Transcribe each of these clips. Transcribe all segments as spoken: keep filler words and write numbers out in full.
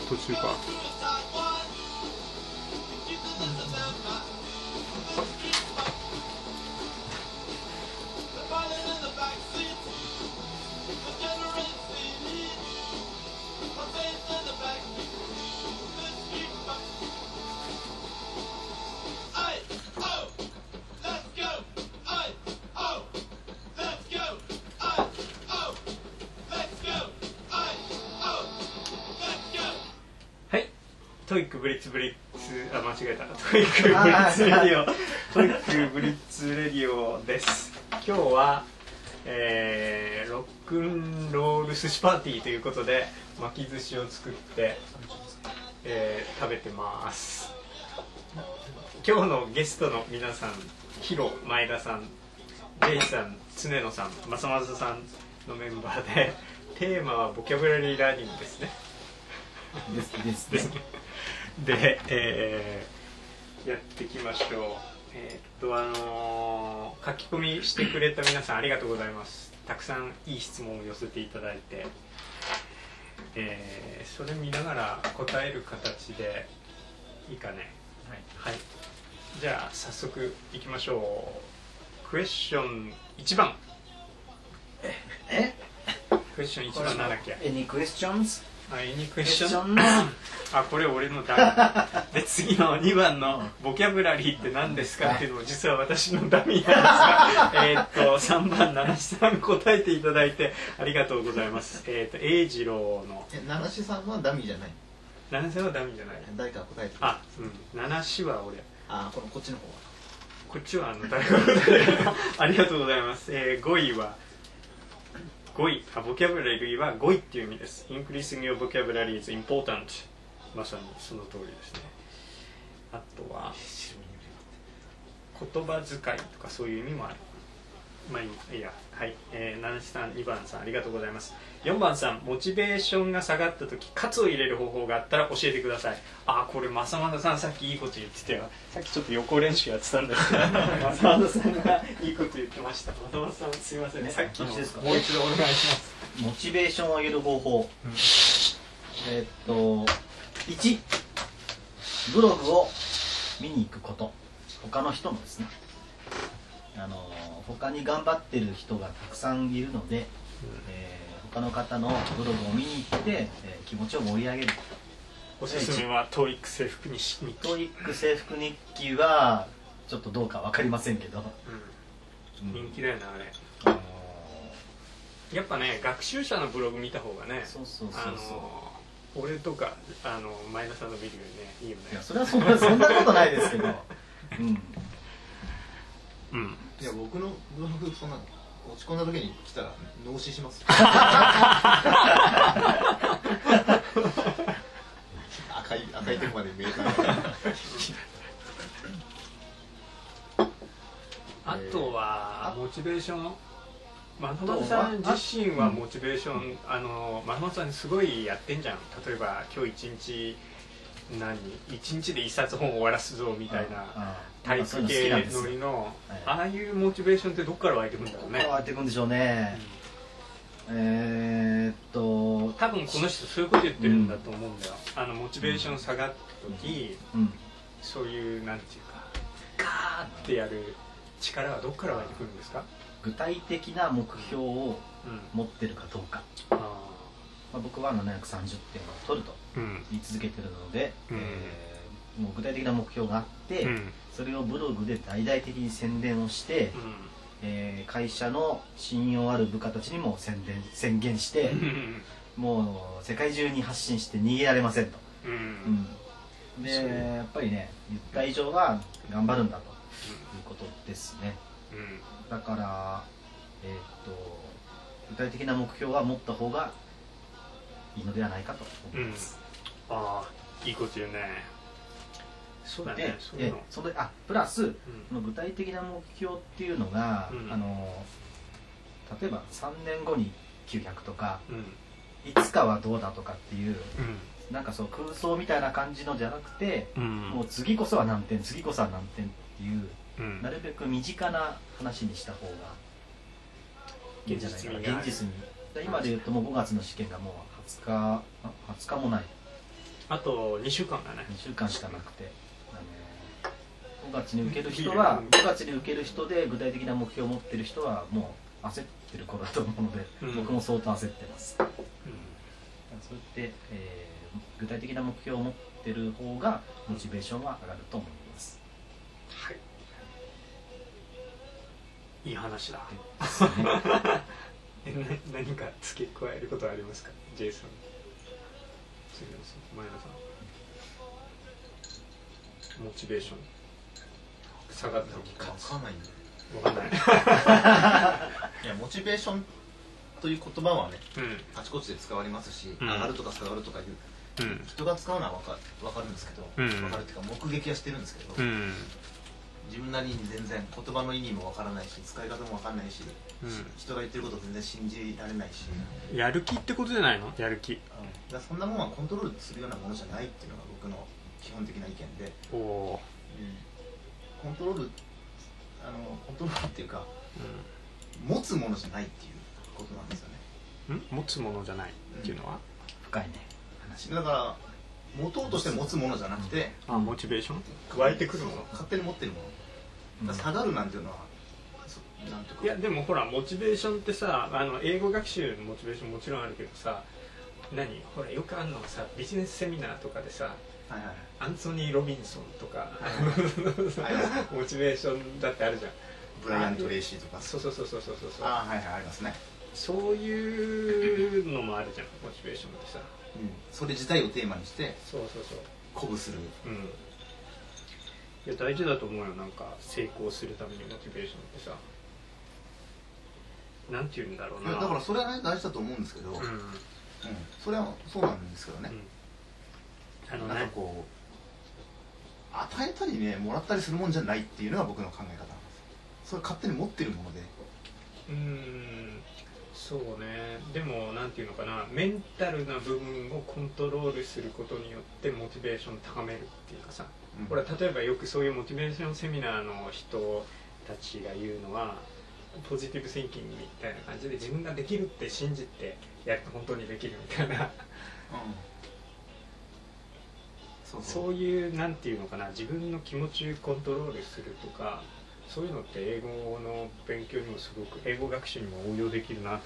途中か。トイックブリッツブリッツあ間違えたトイックブリッツレディオトイックブリッツレディオです。今日は、えー、ロックンロール寿司パーティーということで巻き寿司を作って、えー、食べてます。今日のゲストの皆さん、ヒロ、前田さん、レイさん、常野さん、正正さんのメンバーで、テーマはボキャブラリーラーニングですね。 ですですですね。 で、えー、やっていきましょう。えー、っとあのー、書き込みしてくれた皆さんありがとうございます。たくさんいい質問を寄せていただいて、えー、それ見ながら答える形でいいかね。はい、はい、じゃあ早速いきましょう。クエスチョンいちばん。 ええクエスチョンいちばんなんだっけ。 Any questions? あ、エニクエスチョンあ、これ俺のダミーで、次のにばんのボキャブラリーって何ですかっていうのも実は私のダミーなんですがえっとさんばん七志さん答えていただいてありがとうございます。えっと栄次郎のえ七志さんはダミーじゃない。 七志はダミーじゃない。 誰か答えて。 あ、うん、七志は俺。 あ、このこっちの方は。 こっちはあの誰か答えありがとうございます。えー、ごいはごい、あ、ボキャブラリーはごいっていう意味です。Increasing your vocabulary is important。まさにその通りですね。あとは言葉遣いとかそういう意味もある。まあいいや、はい、えー、七志さん、にばんさんありがとうございます。よんばんさん、モチベーションが下がった時カツを入れる方法があったら教えてください。あ、これ正正さんさっきいいこと言ってたよ。さっきちょっと予行練習やってたんですけど正正さんがいいこと言ってました。正正さんすいませんね、さっきのもう一度お願いします。 モチベーションを上げる方法、うん、えー、っといち、ブログを見に行くこと。他の人のですね、あの他に頑張ってる人がたくさんいるので、うん、えー、他の方のブログを見に行って、えー、気持ちを盛り上げる。 おすすめはトーイック制服日記。 トーイック制服日記はちょっとどうか分かりませんけど、 うん、人気だよねあれ。あのー、やっぱね、学習者のブログ見た方がね、 そうそうそうそう、あのー、俺とかあの前田さんの見るよりねいいよね。 いや、それはそんなそんなことないですけどうん、 うん、いや、僕のブログそんな落ち込んだ時に来たら脳死します赤い赤い点まで見えたあとはモチベーション、マノマさん自身はモチベーション、うん、あのマノマさんすごいやってんじゃん。例えば今日一日何一日で一冊本を終わらすぞみたいな体育系のりの、ああいうモチベーションってどっから湧いてくるんだろうね。 湧いてくるんでしょうね、うん、えー、っと多分この人そういうこと言ってるんだと思うんだよ、うん、あのモチベーション下がった時、うん、そういうなんていうかガーってやる力はどっから湧いてくるんですか。 具体的な目標を持ってるかどうか、うん、あ、まあ、僕はななひゃくさんじゅってんを取ると言い続けてるので、うん、えー、もう具体的な目標があって、うん、それをブログで大々的に宣伝をして、うん、えー、会社の信用ある部下たちにも宣伝宣言して、うん、もう世界中に発信して逃げられませんと、うんうん、でやっぱりね、言った以上は頑張るんだということですね、うん、だから、えー、っと具体的な目標は持った方がいいのではないかと思います、 うん、ああ、いいこと言うね。そうだね。 で、そういうのそれあプラス、うん、その具体的な目標っていうのが、うん、あの例えばさんねんごにきゅうひゃくとか、うん、いつかはどうだとかっていう、うん、なんかそう空想みたいな感じのじゃなくて、うん、もう次こそは何点次こそは何点っていう、うん、なるべく身近な話にした方がいいんじゃないかな。現実に今で言うともうごがつの試験がもうはつかはつかもないあとにしゅうかんだね。 にしゅうかんしかなくて、あのごがつに受ける人はごがつに受ける人で具体的な目標を持ってる人はもう焦ってる頃だと思うので、うん、僕も相当焦ってます、うん、そうやって、えー、具体的な目標を持ってる方がモチベーションは上がると思います。 はい、いい話だ。ね、何か付け加えることはありますか、ジェイさん。前田さん、モチベーション下がった時か分かんないんだよ。 分かんない。 いや、モチベーションという言葉はね、うん、あちこちで使われますし、うん、上がるとか下がるとかいう、うん、人が使うのは分かる、分かるんですけど、うん、分かるっていうか目撃はしてるんですけど、うん、自分なりに全然言葉の意味も分からないし、使い方も分からないし、うん、人が言ってること全然信じられないし、 やる気ってことじゃないの？やる気、うん、 だそんなもんはコントロールするようなものじゃないっていうのが僕の基本的な意見で、お、うん、コントロールあのコントロールっていうか、うん、持つものじゃないっていうことなんですよね。 ん？持つものじゃないっていうのは、うん、 深いね話だから、持とうとして持つものじゃなくて、 うん、あ、モチベーション湧いてくるもの、 勝手に持ってるもの、うん、下がるなんていうのはなんとか。 いやでもほら、モチベーションってさ、あの英語学習のモチベーションもちろんあるけどさ、何ほらよくあるのはさ、ビジネスセミナーとかでさ、はいはい、アンソニー・ロビンソンとか、はい、モチベーションだってあるじゃん。 ブライアン・トレイシーとか。 そうそうそうそうそうそう。 ああ、はいはい、ありますね。 そういうのもあるじゃん、モチベーションってさ、 うん、それ自体をテーマにしてそうそうそう鼓舞する、 うん、いや大事だと思うよ。なんか成功するためにモチベーションってさ、なんていうんだろうな。 いやだからそれはね、大事だと思うんですけど、うんうん、それはそうなんですけどね、うん、あのね、なんかこう与えたりね、もらったりするもんじゃないっていうのが僕の考え方なんです。それ勝手に持ってるもので、 うーん、そうね。でもなんていうのかな、メンタルな部分をコントロールすることによってモチベーションを高めるっていうかさ、うん、ほら例えばよくそういうモチベーションセミナーの人たちが言うのは、ポジティブシンキングみたいな感じで自分ができるって信じてやると本当にできるみたいな、うん、そうそう、そういうなんていうのかな、自分の気持ちをコントロールするとか、そういうのって英語の勉強にもすごく、英語学習にも応用できるなと思って。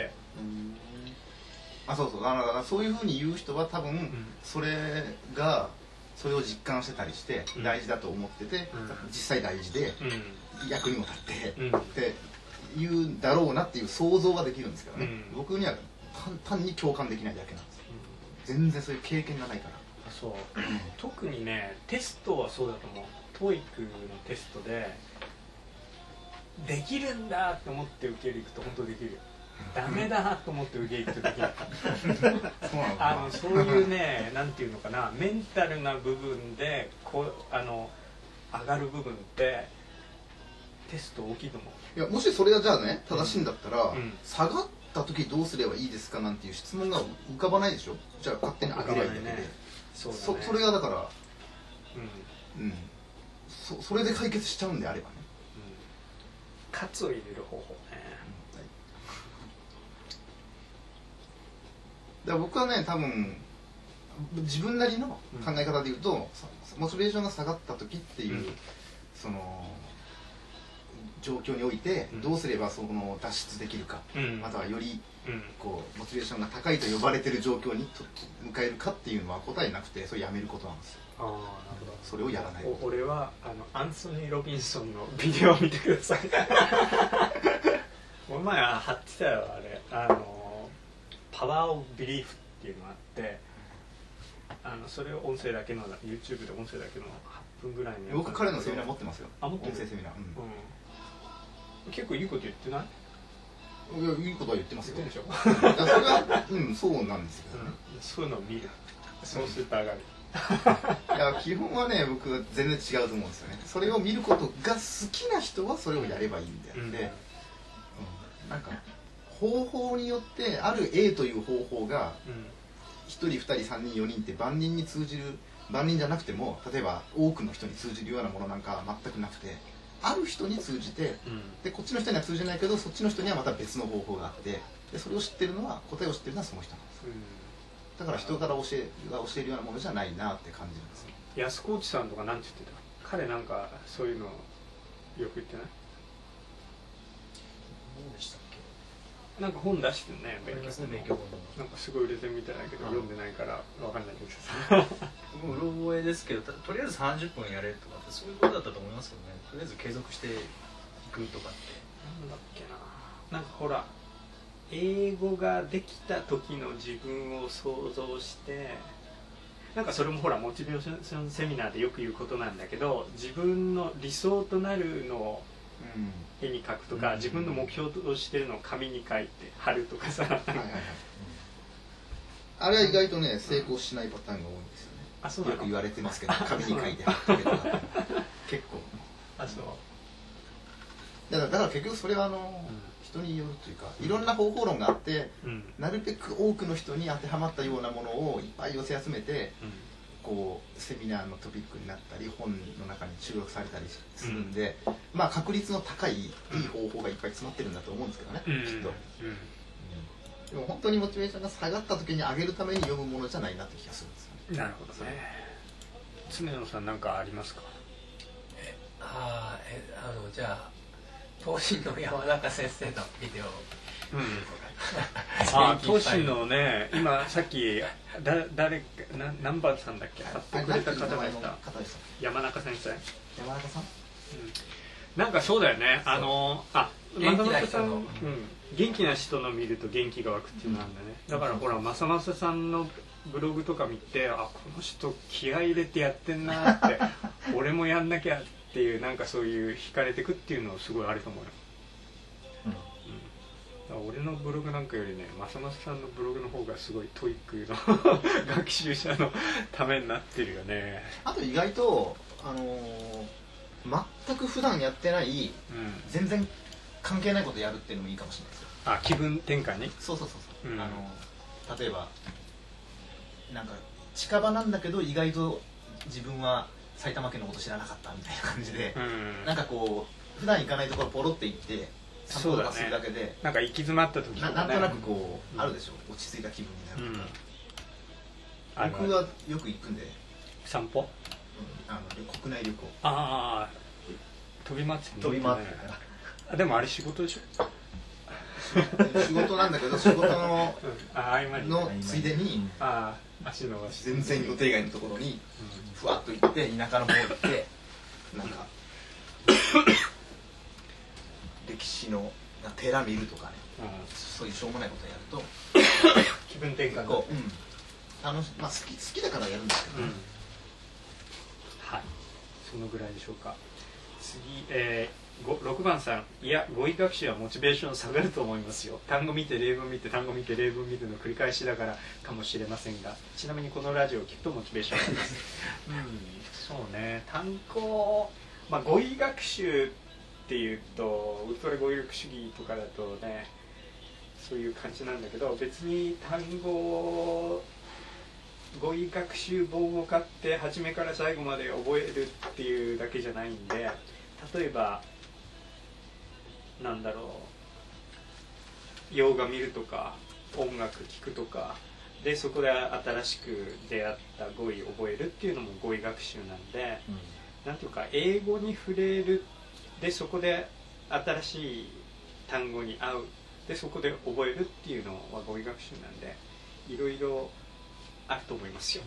うん、 あ、そうそう、あのそういうふうに言う人は多分それが、それを実感してたりして大事だと思ってて、うん、実際大事で、うん、役にも立って、うん、って言うんだろうなっていう想像はできるんですけどね、うん、僕には単に共感できないだけなんですよ、うん、全然そういう経験がないから。 そう、特にね、テストはそうだと思う。トーイックのテストでできるんだと思って受けるいくと本当できるよ。ダメだと思って受け入れるとできる。あのそういうね、なんていうのかな、メンタルな部分でこうあの上がる部分ってテスト大きいと思う。 いや、もしそれがじゃあね正しいんだったら、うん、下がった時どうすればいいですかなんていう質問が浮かばないでしょ。じゃあ勝手に上げりゃいいだけで、ね、そうだね、そ, それがだから、うん、うん、そ, それで解決しちゃうんであればね、 うん、喝を入れる方法ね。 だから僕はね、多分自分なりの考え方でいうと、うん、モチベーションが下がった時っていう、うん、その状況においてどうすればその脱出できるか、うん、またはよりこうモチベーションが高いと呼ばれてる状況に迎えるかっていうのは答えなくて、それやめることなんですよ。ああ、なるほど。それをやらないこと。 俺はあのアンソニー・ロビンソンのビデオを見てください。この前貼ってたよ、あれ、あのパワーオブビリーフっていうのがあって、あのそれを音声だけの YouTube で音声だけのはっぷんぐらいのやつ。 僕彼のセミナー持ってますよ。 あ、持ってる。 音声セミナー、うんうん、結構いいこと言ってない？ いや、いいことは言ってますよ。 言ってるでしょ。それは、うん、そうなんですけどね、 うん、そういうのを見る。そうすると上がる。 いや、基本はね、僕は全然違うと思うんですよね。それを見ることが好きな人はそれをやればいいんであって、うんうん、なんか方法によってある A という方法がひとりふたりさんにんよにんって万人に通じる、万人じゃなくても例えば多くの人に通じるようなものなんか全くなくて、ある人に通じて、うん、でこっちの人には通じないけどそっちの人にはまた別の方法があって、でそれを知ってるのは、答えを知ってるのはその人なんです、 だから人から教えが教えるようなものじゃないなって感じなんですよ。 安河内さんとかなんて言ってた？彼なんかそういうのよく言ってない？ 何でしたっけ？ なんか本出してるね、 勉強本。勉強本なんかすごい売れてるみたいだけど、読んでないからわかんないけどさ。 うろ覚えですけど、とりあえずさんじゅっぷんやれとかってそういうことだったと思いますけどね。とりあえず継続していくとかって。 なんだっけな。なんかほら、英語ができた時の自分を想像して、なんかそれもほらモチベーションセミナーでよく言うことなんだけど、自分の理想となるのを絵に描くとか、うん、自分の目標としてるのを紙に書いて貼るとかさ、はいはいはい、 あれは意外とね成功しないパターンが多いんですよね。あ、そうなの？よく言われてますけど、紙に書いて貼ってとか結構。 あ、そう。 だからだから結局それはあの、うん、人によるというか、いろんな方法論があって、うん、なるべく多くの人に当てはまったようなものをいっぱい寄せ集めて、うん、こうセミナーのトピックになったり本の中に収録されたりするんで、うん、まあ確率の高いいい方法がいっぱい詰まってるんだと思うんですけどね、うん、きっと、うんうん、でも本当にモチベーションが下がった時に上げるために読むものじゃないなって気がするんですよね。 なるほどね。常野さん何かありますか？ えあえあのじゃあ東進の山中先生のビデオ、うん、 あ東進のね、今さっきだ誰な何番さんだっけ貼ってくれた方がいた山中先生。 山中さん、うん、 なんかそうだよね。あのあ元正さん、うん、元気な人の見ると元気が湧くっていうのなんだね。だからほら正正さんのブログとか見て、あこの人気合い入れてやってんなって俺もやんなきゃっていう、なんかそういう惹かれてくっていうのはすごいあると思うよ、うんうん、俺のブログなんかよりね正正さんのブログの方がすごいトイックの学習者のためになってるよね。 あと意外とあのー、全く普段やってない、うん、全然関係ないことやるっていうのもいいかもしれないですよ。 あ気分転換に。 そうそうそうそう、うん、あのー、例えばなんか近場なんだけど意外と自分は埼玉県のこと知らなかったみたいな感じで、うん、なんかこう普段行かないところポロって行って散歩とかするだけで、ね、 なんか行き詰まった時とか、ね、 な, なんとなくこう、うん、あるでしょ、落ち着いた気分になるとか、うん、僕はよく行くんで散歩、うん、 あの国内旅行、 ああ飛び回って飛び回ってるから、 でもあれ仕事でしょ仕事なんだけど仕事ののついでにあ足伸ばして全然予定外のところにふわっと行って田舎の方行ってなんか歴史の寺見るとかね、そういうしょうもないことをやると気分転換こう、うん、あのまあ、好き好きだからやるんですけどね、うん、 はい、そのぐらいでしょうか。次、えー、ろくばんさん、いや語彙学習はモチベーション下がると思いますよ。単語見て例文見て単語見て例文見るの繰り返しだからかもしれませんが、ちなみにこのラジオを聞くとモチベーション上がりますうん、そうね、単語、まあ、語彙学習っていうとウルトラ語彙力主義とかだとねそういう感じなんだけど、別に単語語彙学習本を買って初めから最後まで覚えるっていうだけじゃないんで、例えばなんだろう、洋画見るとか音楽聴くとかでそこで新しく出会った語彙を覚えるっていうのも語彙学習なんで、うん、なんていうか英語に触れるでそこで新しい単語に合うでそこで覚えるっていうのは語彙学習なんでいろいろあると思いますよ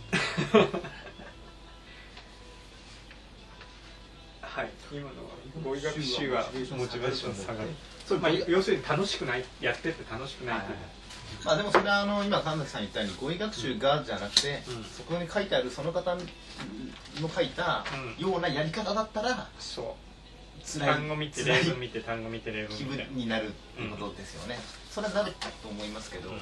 はい、今のは語彙学習はモチベーション下がる。それ、まあ、要するに楽しくない、やってて楽しくないっていう、はいはい、 まあでもそれはあの今神崎さん言ったように語彙学習がじゃなくて、うん、そこに書いてあるその方の書いたようなやり方だったら、うん、 そう単語見て例文見て単語見て例文見て気分になるっていうことですよね、うん、それはなると思いますけど、うん、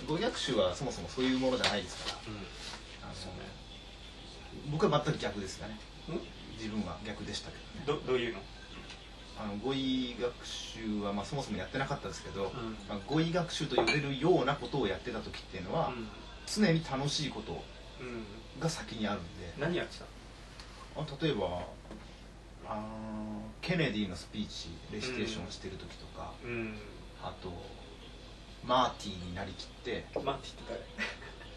語彙学習はそもそもそういうものじゃないですから、うん、あのそうね、僕は全く逆ですよね、うん、自分は逆でしたけどね。ど, どういうのあの語彙学習はまあそもそもやってなかったですけど、うんまあ、語彙学習と呼べるようなことをやってた時っていうのは、うん、常に楽しいことが先にあるんで、 うん、何やってたあ例えばあケネディのスピーチレシテーションしてる時とか、うん、あとマーティーになりきってマーティーって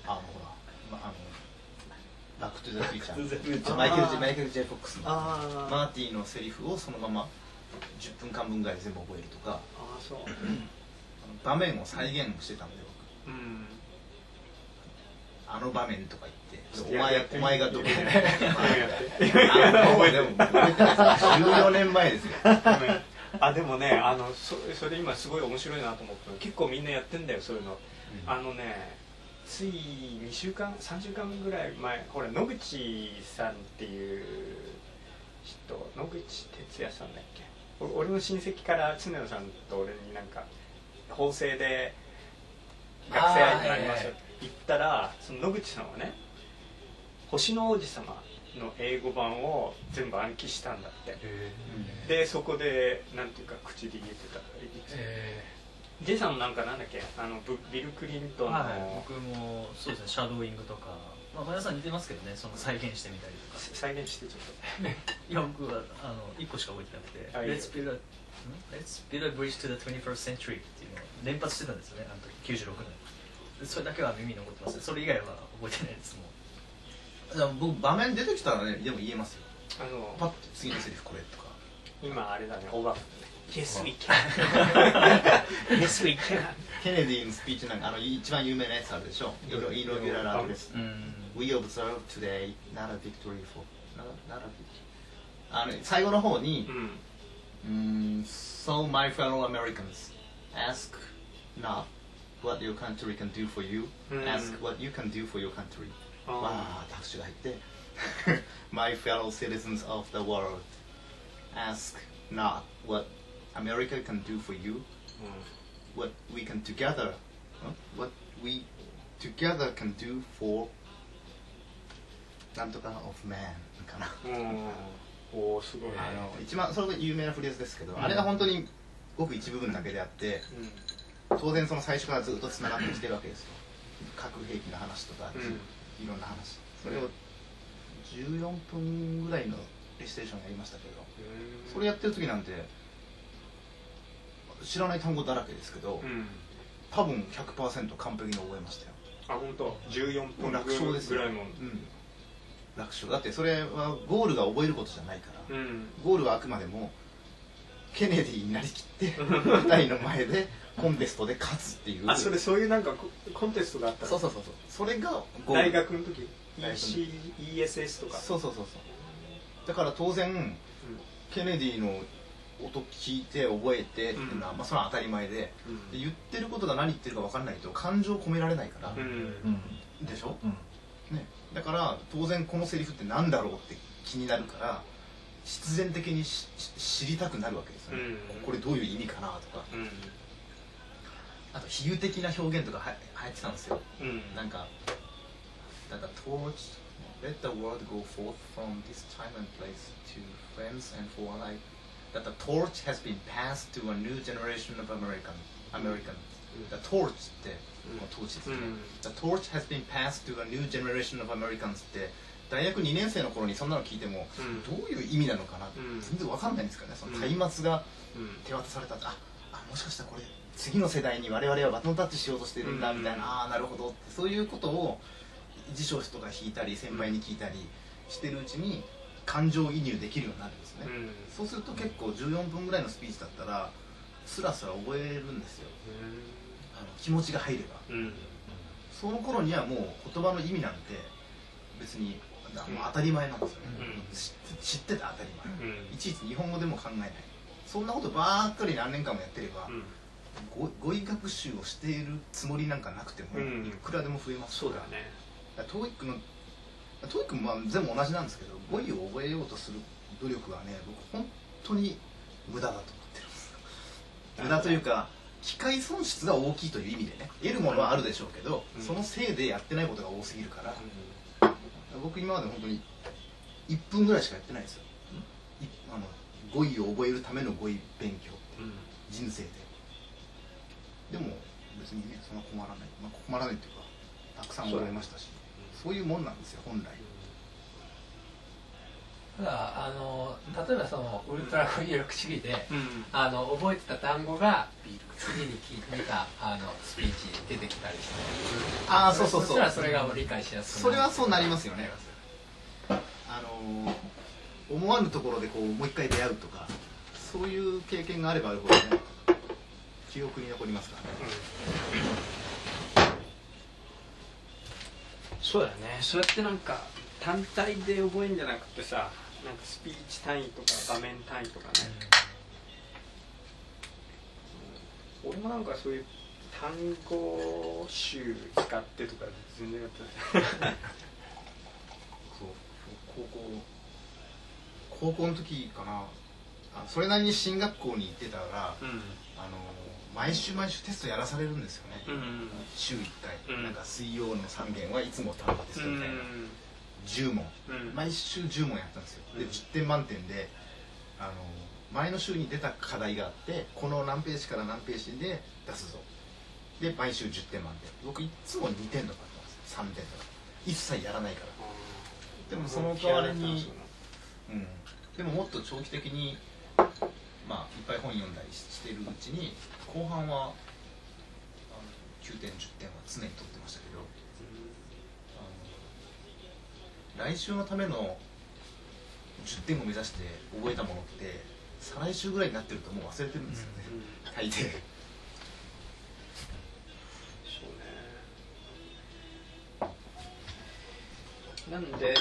あのほら、まあ、あのバックトゥザフューチャーマイケル・ジェマイケル・ジェフォックスのマーティのセリフをそのままじゅっぷんかんぶんぐらい全部覚えるとか、 あそう場面を再現してたんで僕、うん、あの場面とか言ってお前お前がどこで覚えても覚えてないじゅうよねんまえですよあでもねあの そ, それ今すごい面白いなと思ったの結構みんなやってんだよそういうの、うん、あのねついにしゅうかんさんしゅうかんぐらい前ほら野口さんっていう人野口哲也さんだっけ俺の親戚から常野さんと俺になんか法政で学生相手になりましょうって言ったらその野口さんはね星の王子様の英語版を全部暗記したんだって、でそこでなんていうか口で言ってたジェイさんもなんかなんだっけあのビル・クリントンの、はい、 僕もそうですねシャドーイングとかまあ皆さん似てますけどねその再現してみたりとか再現してちょっといや僕はあのいっこしか覚えてなくて Let's build a, Let's build a bridge to the twenty-first century っていうのを連発してたんですよねあの時きゅうじゅうろくねんそれだけは耳に残ってますそれ以外は覚えてないですもう僕場面出てきたらねでも言えますよあのパッと次のセリフこれとか今あれだねオバマね Yes we can Yes we can ケネディのスピーチなんかあの一番有名なやつあるでしょイノギュラルアドレス We observe today not a victory for not a, not a victory あの最後の方に、うん、So my fellow Americans ask not what your country can do for you、うん、ask what you can do for your countryわー拍手が入ってMy fellow citizens of the world ask not what America can do for you、うん、what we can together、huh? what we together can do for なんとか of man かなおおすごい、ね、 あの一番それが有名なフレーズですけど、うん、あれが本当にごく一部分だけであって、うん、当然その最初からずっとつながってきてるわけですよ核兵器の話とか、うんいろんな話それをじゅうよんぷんぐらいのレシテーションやりましたけどそれやってる時なんて知らない単語だらけですけど、うん、多分 ひゃくパーセント 完璧に覚えましたよあ本当じゅうよんぷん楽勝ですよぐらいも、うん、 楽勝だってそれはゴールが覚えることじゃないから、うん、ゴールはあくまでもケネディになりきって舞台の前でコンテストで勝つっていうあそれそういうなんかコンテストがあったそうそうそうそうそれが大学の時 イーシー、イーエスエス とかそうそうそうそうだから当然、うん、ケネディの音聞いて覚えてっていうのは、うんまあ、それは当たり前で、うん、で言ってることが何言ってるか分かんないと感情込められないから、うん、でしょ、うんね、だから当然このセリフって何だろうって気になるから必然的にし知りたくなるわけですよね、うん、これどういう意味かなとか、うん、あと比喩的な表現とかは流行ってたんですよ、うん、なんかなんか torch let the world go forth from this time and place to friends and for life that the torch has been passed to a new generation of American American、うん、the torch ってもうトーチですね、うん、the torch has been passed to a new generation of Americans って大学にねん生の頃にそんなの聞いても、うん、どういう意味なのかなって全然分かんないんですからねその松明が手渡されたって、うん、ああもしかしたらこれ次の世代に我々はバトンタッチしようとしてるんだみたいな、うん、ああなるほどってそういうことを辞書とか引いたり先輩に聞いたりしてるうちに感情移入できるようになるんですね、うん、そうすると結構じゅうよんぷんぐらいのスピーチだったらスラスラ覚えるんですよ、うん、あの気持ちが入れば、うん、その頃にはもう言葉の意味なんて別にもう当たり前なんですよね、うん、知, 知ってた当たり前、うん、いちいち日本語でも考えないそんなことばっかり何年間もやってれば、うん、語彙学習をしているつもりなんかなくても、うん、いくらでも増えますから、そうだね、トーイックのトーイックも全部同じなんですけど語彙を覚えようとする努力はね僕本当に無駄だと思ってるんです無駄というか機会損失が大きいという意味でね得るものはあるでしょうけど、うん、そのせいでやってないことが多すぎるから、うん、僕今まで本当にいっぷんぐらいしかやってないですよ、うん、あの語彙を覚えるための語彙勉強、うん、人生ででも別にねそんな困らない、まあ、困らないっていうかたくさん覚えましたしそういうもんなんですよ本来、 ただあの例えばそのウルトラ語入力主義で、うん、あの覚えてた単語が次に聞いたあのスピーチに出てきたりして、 ああそうそうそう、 そしたらそれが理解しやすくなる。 それはそうなりますよね。あの思わぬところでこうもう一回出会うとか、そういう経験があればあるほどね、記憶に残りますからね、 うん、そうだよね。そうやってなんか単体で覚えるんじゃなくてさ、なんかスピーチ単位とか場面単位とかね、うん、俺もなんかそういう単語集使ってとか全然やってないそう高校高校の時かな、あそれなりに進学校に行ってたら、うん、あの毎週毎週テストやらされるんですよね、うんうん、週いっかい、うん、なんか水曜のさんげんはいつも単語テストみたいな、うん、じゅうもん、うん、毎週じゅうもんやったんですよ。でじゅってん満点で、あの前の週に出た課題があって、この何ページから何ページで出すぞで毎週じゅってん満点。僕いつもにてんとかだったんですよ、さんてんとか一切やらないから。でもその代わりに、うん、でももっと長期的に、まあ、いっぱい本読んだりしてるうちに後半はあのきゅうてんじゅってんは常に取ってましたけど、あの来週のためのじゅってんを目指して覚えたものって再来週ぐらいになってるともう忘れてるんですよね、うん、大抵。そうね。なんで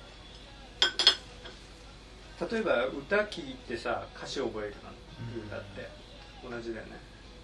例えば歌聴いてさ歌詞覚えるなんだって同じだよね。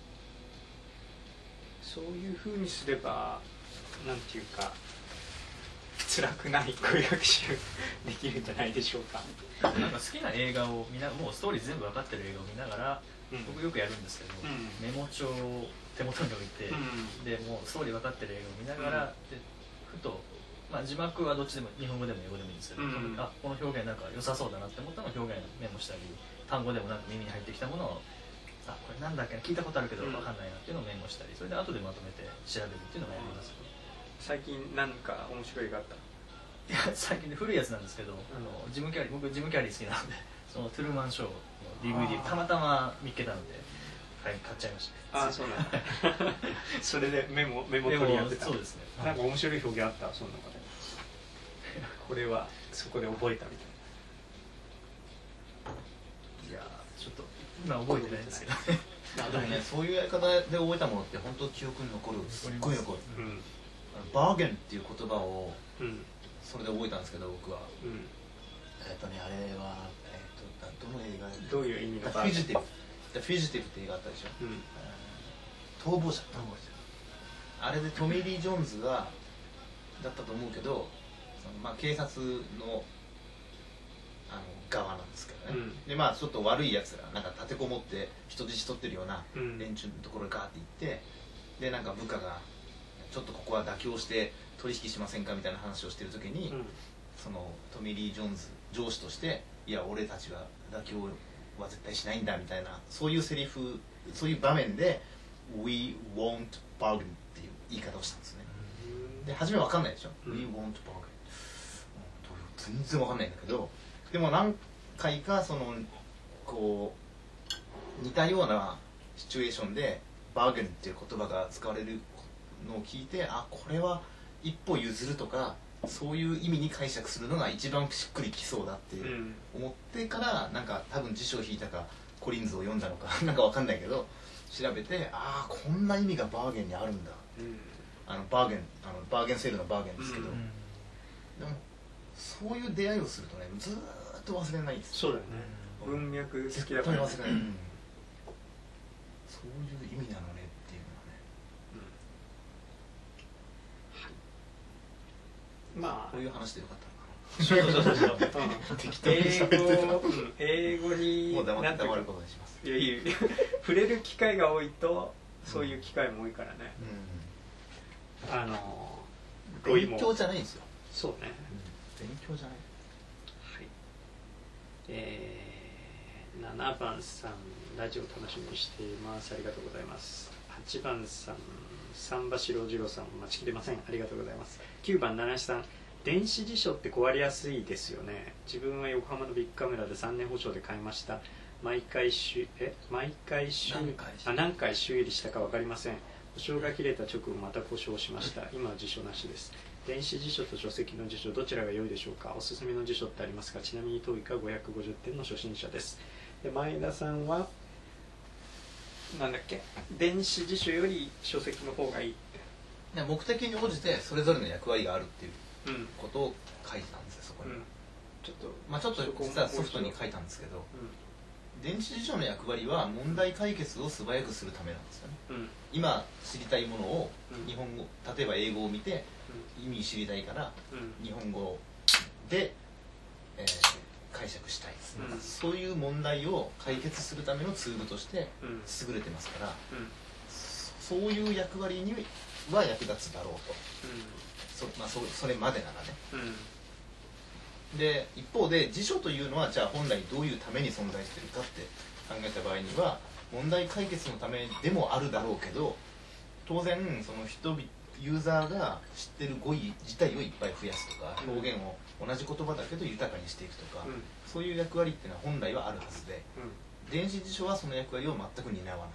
そういう風にすればなんていうか辛くない語彙学習できるんじゃないでしょうか。 なんか好きな映画を見なもうストーリー全部分かってる映画を見ながら、うん、僕よくやるんですけど、うん、メモ帳を手元に置いて、うん、でもうストーリー分かってる映画を見ながら、うん、でふとまあ、字幕はどっちでも日本語でも英語でもいいんですけど、うん、あこの表現なんか良さそうだなって思ったのを表現メモしたり、単語でもなんか耳に入ってきたものをあこれなんだっけ聞いたことあるけど分かんないなっていうのをメモしたり、それで後でまとめて調べるっていうのがやります。 最近何か面白いがあった？ いや最近で古いやつなんですけど、あのジムキャリー僕ジムキャリー好きなのでそのトゥルーマンショーの ディーブイディー たまたま見っけたので、はい、買っちゃいました。 ああそうなんだそれでメモメモ取りやってた。 そうですね。 なんか面白い表現あった？その中でこれはそこで覚えたみたいな。いやちょっと今覚えてないんですけどでもね、そういうやり方で覚えたものって本当記憶に残る、すっごい残る、うん、バーゲンっていう言葉をそれで覚えたんですけど僕は、うん、えっとねあれは、えー、とどの映画どういう意味のバーゲン？ The Fugitive The Fugitive って映画あったでしょ、うん、逃亡者逃亡者あれでトミー・リー・ジョーンズがだったと思うけど、まあ、警察のあの側なんですけどね、うん、でまあちょっと悪いやつらなんか立てこもって人質取ってるような連中のところにガーって行って、でなんか部下がちょっとここは妥協して取引しませんかみたいな話をしてる時に、うん、そのトミー・リー・ジョーンズ上司としていや俺たちは妥協は絶対しないんだみたいな、そういうセリフそういう場面で We won't bargain っていう言い方をしたんですね。で初め分かんないでしょ、うん、We won't bargain、うん、全然分かんないんだけど、でも何回かそのこう似たようなシチュエーションでバーゲンっていう言葉が使われるのを聞いて、あこれは一歩譲るとかそういう意味に解釈するのが一番しっくりきそうだって思ってから、なんか多分辞書を引いたかコリンズを読んだのかなんか分かんないけど調べて、ああこんな意味がバーゲンにあるんだ、うん、あのバーゲンあのバーゲンセールのバーゲンですけど、うん、でもそういう出会いをするとねずーっと忘れないです。 そうだよね、うん、文脈好きだから、ね、 絶対忘れない、うん、そういう意味なのねっていうのはね、うん、はい、まあこういう話でよかったのかな。そうそうそうそう適当に喋ってた。 英語にもう黙って黙ることにします。 いやいや触れる機会が多いとそういう機会も多いからね、うん、あの勉強じゃないんですよ。 そうね、 うん、勉強じゃない。 はい、えー、ななばんさんラジオ楽しみにしています、ありがとうございます。はちばんさん三橋郎次郎さん待ちきれません、ありがとうございます。きゅうばん七七さん電子辞書って壊れやすいですよね。自分は横浜のビッグカメラでさんねん保証で買いました。毎回修え毎回修何回あ何回修理したか分かりません。保証が切れた直後また故障しました。今は辞書なしです。電子辞書と書籍の辞書どちらが良いでしょうか。おすすめの辞書ってありますか。ちなみに トーイック はごひゃくごじゅってんの初心者です。で前田さんはなんだっけ、電子辞書より書籍の方がいいって。 目的に応じてそれぞれの役割があるっていうことを書いてたんですよ、そこに、うん、ちょっとまあちょっと実はソフトに書いたんですけど、うん、電子辞書の役割は問題解決を素早くするためなんですよね、うん、今知りたいものを日本語、例えば英語を見て意味知りたいから日本語で、えー、解釈したいです、うん、そういう問題を解決するためのツールとして優れてますから、うん、そういう役割には役立つだろうと、うんそまあ、そ, それまでならね、うん、で一方で辞書というのはじゃあ本来どういうために存在しているかって考えた場合には問題解決のためでもあるだろうけど、当然その人々ユーザーが知ってる語彙自体をいっぱい増やすとか、表現を同じ言葉だけど豊かにしていくとか、うん、そういう役割っていうのは本来はあるはずで、うん、電子辞書はその役割を全く担わない。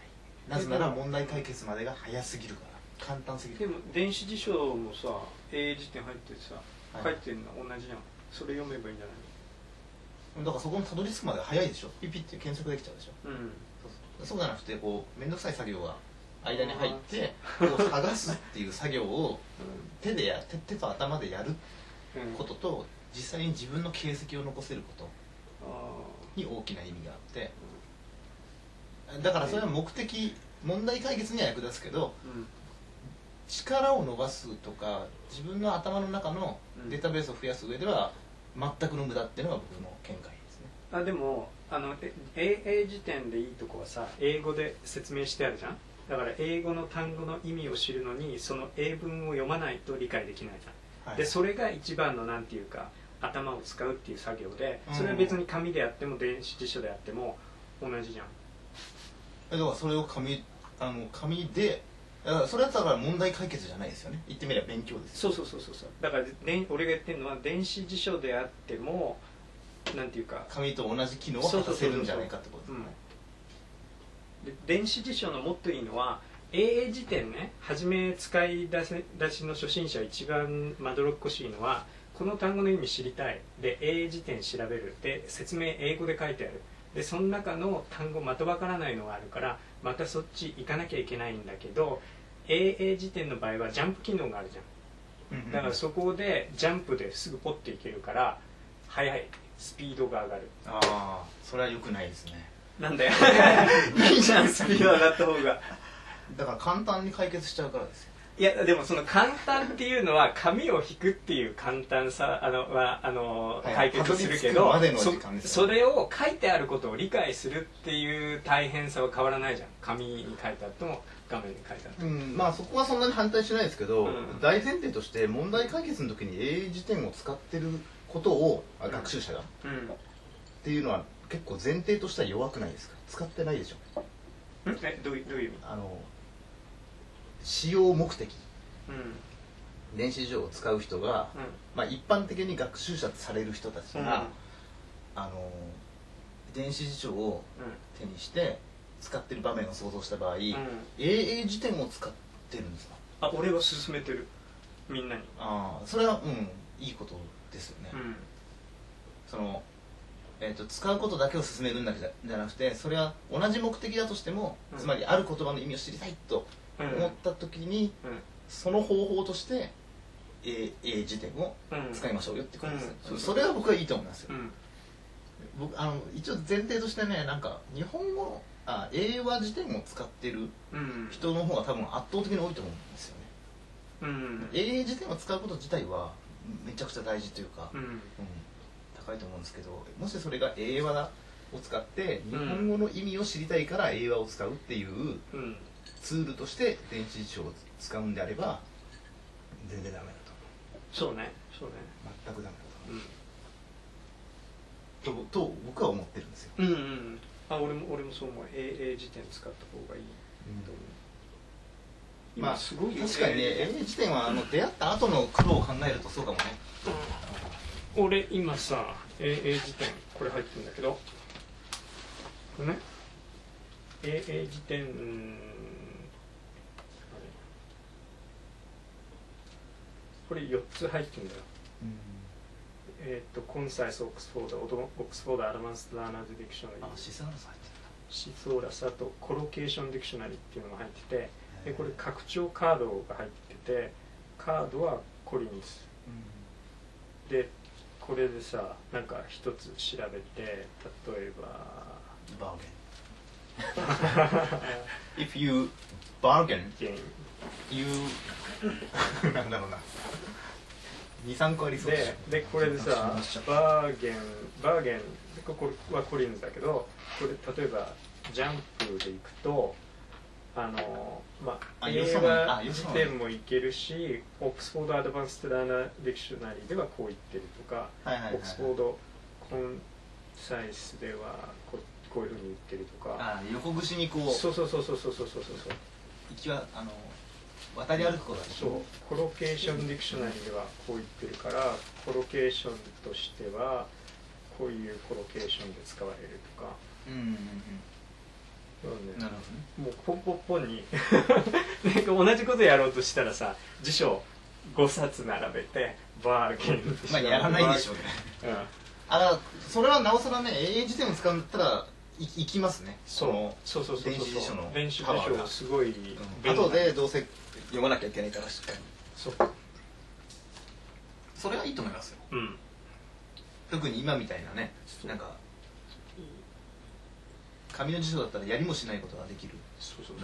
なぜなら問題解決までが早すぎるから、簡単すぎる。 でも電子辞書もさ、英英辞典入っててさ、はい、書いてるの同じじゃん。それ読めばいいんじゃないの。 だからそこにたどり着くまで早いでしょ。ピッピッて検索できちゃうでしょ、うん、そうそう、そうじゃなくてこう面倒くさい作業が間に入ってこう探すっていう作業を手でや手手と頭でやることと、実際に自分の形跡を残せることに大きな意味があって、だからそれは目的問題解決には役立つけど、力を伸ばすとか自分の頭の中のデータベースを増やす上では全くの無駄っていうのが僕の見解ですね。 あでもあの英英辞典でいいとこはさ、英語で説明してあるじゃん。だから英語の単語の意味を知るのにその英文を読まないと理解できないじゃん、はい、でそれが一番のなんていうか頭を使うっていう作業で、それは別に紙であっても電子辞書であっても同じじゃん。 だからそれを紙あの紙でだからそれだったら問題解決じゃないですよね。言ってみれば勉強です。 そうそうそうそうそう。だからで俺が言ってるのは電子辞書であってもなんていうか紙と同じ機能を果たせるんじゃないかってことですね。 で電子辞書のもっといいのは英英辞典ね、初め使い出しの初心者一番まどろっこしいのはこの単語の意味知りたいで英英辞典調べるで説明英語で書いてあるでその中の単語またわからないのがあるからまたそっち行かなきゃいけないんだけど、英英辞典の場合はジャンプ機能があるじゃん。だからそこでジャンプですぐポッていけるから速いスピードが上がる。 ああ、それは良くないですね。 なんだよいいじゃんスピード上がった方が。 だから簡単に解決しちゃうからですよ。 いやでもその簡単っていうのは紙を引くっていう簡単さあのはあの、はい、解決するけど、そ, それを書いてあることを理解するっていう大変さは変わらないじゃん。紙に書いてあっても画面に書いてあっても、うん、 まあそこはそんなに反対しないですけど、うん、大前提として問題解決の時に英英辞典を使ってることを、うん、学習者が、うん、っていうのは結構前提としては弱くないですか。使ってないでしょ。 んえどういうどういう意味。 あの使用目的、うん、電子辞書を使う人が、うんまあ、一般的に学習者とされる人たちが、うん、あの電子辞書を手にして使ってる場面を想像した場合、うん、英英辞典を使ってるんですか。 あ、俺は勧めてるみんなに。 ああ、それはうんいいことですよね、うん、そのえー、と使うことだけを進めるんだけじゃなくて、それは同じ目的だとしても、うん、つまりある言葉の意味を知りたいと思った時に、うんうん、その方法として英英辞典を使いましょうよってことですね、うん、それは僕はいいと思いますよ、うん、僕あの一応前提としてね、なんか日本語あ英和辞典を使ってる人の方が多分圧倒的に多いと思うんですよね、うん、英辞典を使うこと自体はめちゃくちゃ大事というか、うんうん高いと思うんですけど、もしそれが英和を使って日本語の意味を知りたいから英和を使うっていうツールとして電子辞書を使うんであれば全然ダメだと思う。そうね、そうね。 全くダメだと思う、うん、と, と僕は思ってるんですよ。 うんうん。あ、俺も俺もそう思う。英英辞典使った方がいいと思う。 まあすごいよね。 確かにね、英英辞典はあの出会った後の苦労を考えるとそうかもね。 うん、俺今さ、英英辞典これ入ってるんだけど、これね、英英辞典、これよっつ入ってるんだよ。うん、えっ、ー、と、コンサイス・オックスフォード、オックスフォード・アドバンスド・ラーナーズ・ディクショナリー。 あ、シソーラス入ってるんだ。 シソーラス、あとコロケーション・ディクショナリーっていうのが入ってて、でこれ拡張カードが入ってて、カードはコリンズ、うん、でこれでさ、なんか一つ調べて、例えばバーゲンIf you bargain you なんだろうな、にさんこありそうででこれでさ、バーゲンバーゲンここはコリンズだけど、これ例えばジャンプでいくと、あのまあ、映画辞典もいけるし、オックスフォード・アドバンスト・ラーナー・ディクショナリーではこう言ってるとか、オックスフォード・コンサイスではこ う, こういうふうに言ってるとか、 あ横串にこう、 そうそうそうそうそうそうそうそう、 行きはあの渡り歩くことができる。 そう、コロケーション・ディクショナリーではこう言ってるから、コロケーションとしてはこういうコロケーションで使われるとか。 うんうんうん、 そうね、 なるほどね。 もうポンポンポンになんか同じことやろうとしたらさ、辞書ごさつ並べてバーゲンまあやらないでしょうね。うん、あらそれはなおさらね、英英辞典を使うんだったらいいきますね。 そうそうそうそうそう、 電子辞書の電子辞書がすごい、 うん、後でどうせ読まなきゃいけないからしっかり。 そう、 それはいいと思いますよ。 うん、 特に今みたいなね、なんか紙の辞書だったらやりもしないことができるのは。 そうそうそう、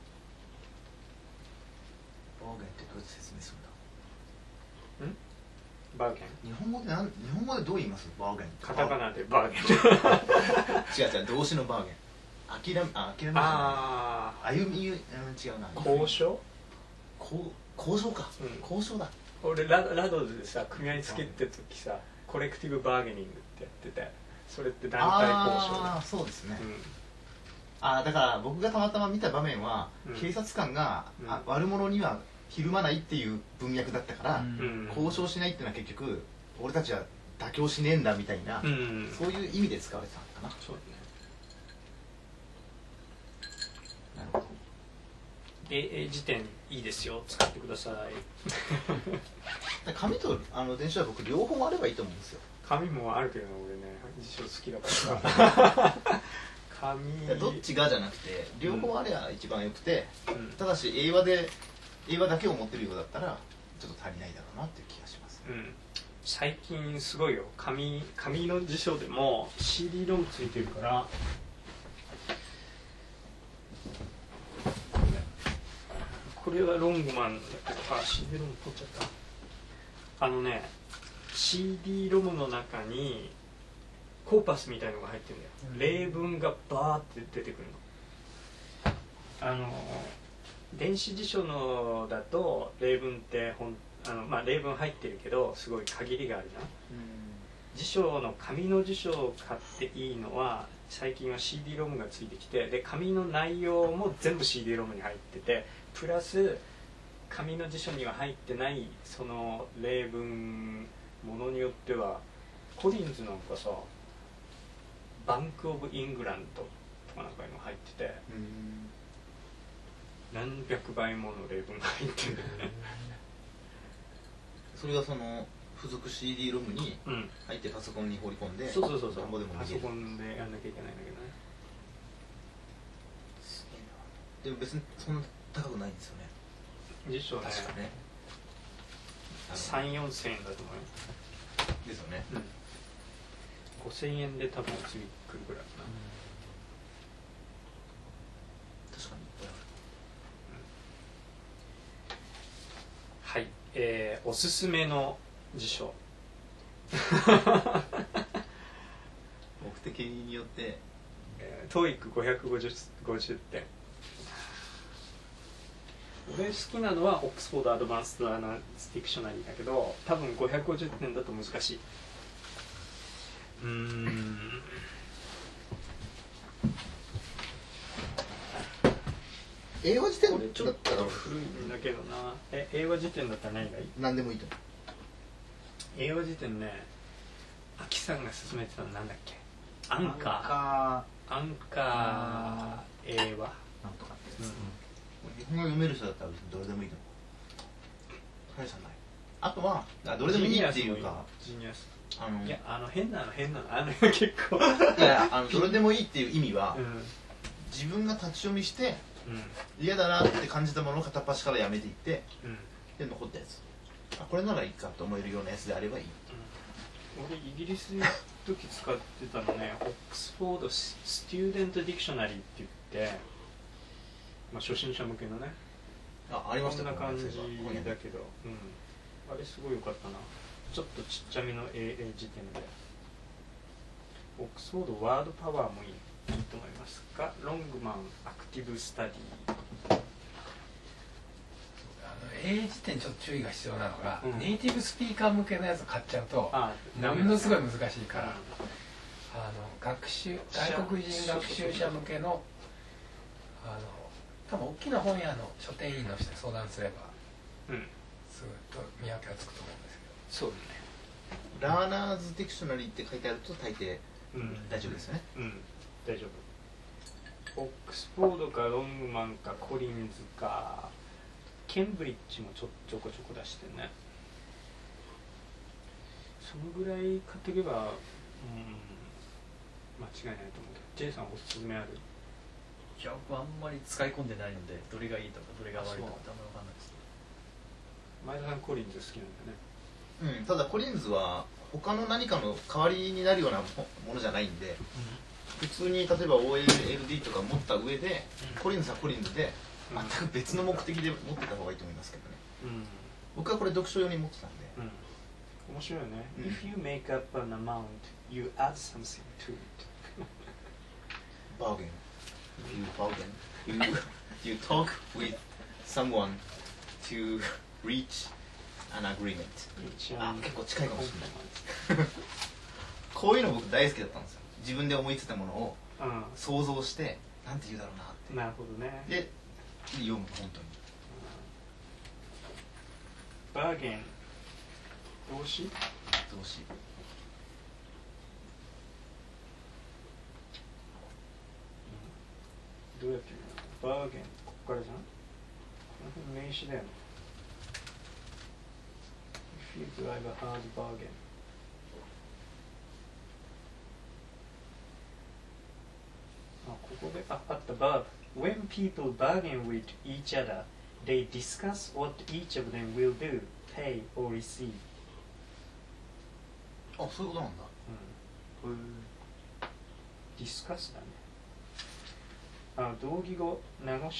バーゲンってどうやって説明するんだ。 んバーゲン、 日本語でなん日本語でどう言います？バーゲン。 カタカナでバーゲン。 違う違う、動詞のバーゲン。諦めあ諦めああ歩み、うん、違うな。 交渉？ 交交渉か、うん、交渉だ。 俺ララドでさ、組合つけてる時さ、コレクティブバーゲニングってやってて、それって団体交渉だ。 ああそうですね、うん、 あだから僕がたまたま見た場面は、うん、警察官が、うん、あ悪者にはひるまないっていう文脈だったから、うん、交渉しないっていうのは結局俺たちは妥協しねえんだみたいな、うん、そういう意味で使われてたのかな。 そうだね。 なるほど。 英辞典いいですよ、使ってください。 紙とあの電子は僕両方あればいいと思うんですよ。 紙もあるけど俺ね、辞書好きだから紙どっちがじゃなくて両方あれば一番よくて、うん、ただし英和で英和だけを持ってるようだったらちょっと足りないだろうなっていう気がします、 うん、最近すごいよ、紙紙の辞書でも シーディー ロムついてるから、これはロングマンだけど、あ、シーディー ロム取っちゃった。あのね、シーディー ロムの中にコーパスみたいのが入ってるんだよ、うん、例文がバーって出てくるの。あの電子辞書のだと例文ってほんあの、まあ、例文入ってるけどすごい限りがあるじゃん、うん、辞書の紙の辞書を買っていいのは最近は シーディー ロムがついてきて、で紙の内容も全部 シーディー ロムに入ってて、プラス紙の辞書には入ってないその例文、ものによってはコリンズなんかさ、バンク・オブ・イングランドとかなんかいうの入ってて、何百倍もの例文が入ってる。 それがその付属 シーディー ロムに入ってパソコンに放り込んで、 そうそうそうそう、 なんぼでもパソコンでやんなきゃいけないんだけどね。 でも別にそんな高くないんですよね、 辞書ね。 確かねさん、よんせんえんだと思うよ。 ですよね、うん、 ごせんえんで多分次来るぐらいかな、うん、 確かに、うん、 はい、えー、おすすめの辞書。 目的によって、 えー、トーイックごひゃくごじゅってん。俺好きなのはオックスフォード・アドバンスド・アナリティクショナリーだけど、多分ごひゃくごじゅってんだと難しい。うーん英和辞典だちょっと古いんだけどな。え、英和辞典だったら何がいい？ 何でもいいと思う。 英和辞典ね、アキさんが勧めてたのなんだっけ？アンカー。アンカー英和なんとかってやつ、 うん、日本語読める人だったらどれでもいいと思う。大差ない。あとはどれでもいいっていうか、 ジニアス。 あのいや、あの変なの変なのあの結構いや、あのどれでもいいっていう意味は、 うん、 自分が立ち読みして、 うん、 嫌だなって感じたものを片っ端からやめていって、 うん、 で残ったやつ、あ、これならいいかと思えるようなやつであればいい、うん、 俺イギリスの時使ってたのね、オックスフォードスチューデントディクショナリーって言って、まあ、初心者向けのね、 あ、ありました。 こんな感じだけど、うん、あれすごい良かったな。ちょっとちっちゃめの英辞典で、オックスフォードワードパワーもいいいいと思いますが、ロングマンアクティブスタディ。 英辞典ちょっと注意が必要なのが、うん、ネイティブスピーカー向けのやつを買っちゃうとものすごい難しいから、うん、あの学習外国人学習者向けのあの多分大きな本屋の書店員の人に相談すれば、うん、すぐと見分けがつくと思うんですけど。 そうね。 ラーナーズディクショナリーって書いてあると大抵、うん、大丈夫ですね。 うん、大丈夫。オックスフォードかロングマンかコリンズかケンブリッジもちょちょこちょこ出してね。そのぐらい買っていけば、うん、間違いないと思うけど。J さんおすすめある？ いや、僕あんまり使い込んでないので、どれがいいとかどれが悪いとかってあんまり分かんないです。 前田さんコリンズ好きなんだよね。 うん、ただコリンズは他の何かの代わりになるようなものじゃないんで、うん、普通に例えば オーエルエルディー とか持った上で、うん、コリンズはコリンズで全く別の目的で持ってた方がいいと思いますけどね、うん、僕はこれ読書用に持ってたんで、うん、 面白いよね、うん、If you make up an amount, you add something to it bargain you bargain you, you talk with someone to reach an agreement あ、結構近いかもしれないこういうの僕大好きだったんですよ。自分で思いついたものを想像して、うん、なんて言うだろうなって。 なるほどね。 で読む、本当に、 うん、バーゲン動詞動詞、 うん、どうやって言うの？バーゲンここからじゃん。この辺名詞だよね。If you drive a hard bargain. あ、ここで、あ、あった verb. When people bargain with each other, they discuss what each of them will do, pay or receive. あ、そういうことなんだ。 うん。discuss だね。あ、同義語 negotiate って書いてある。うん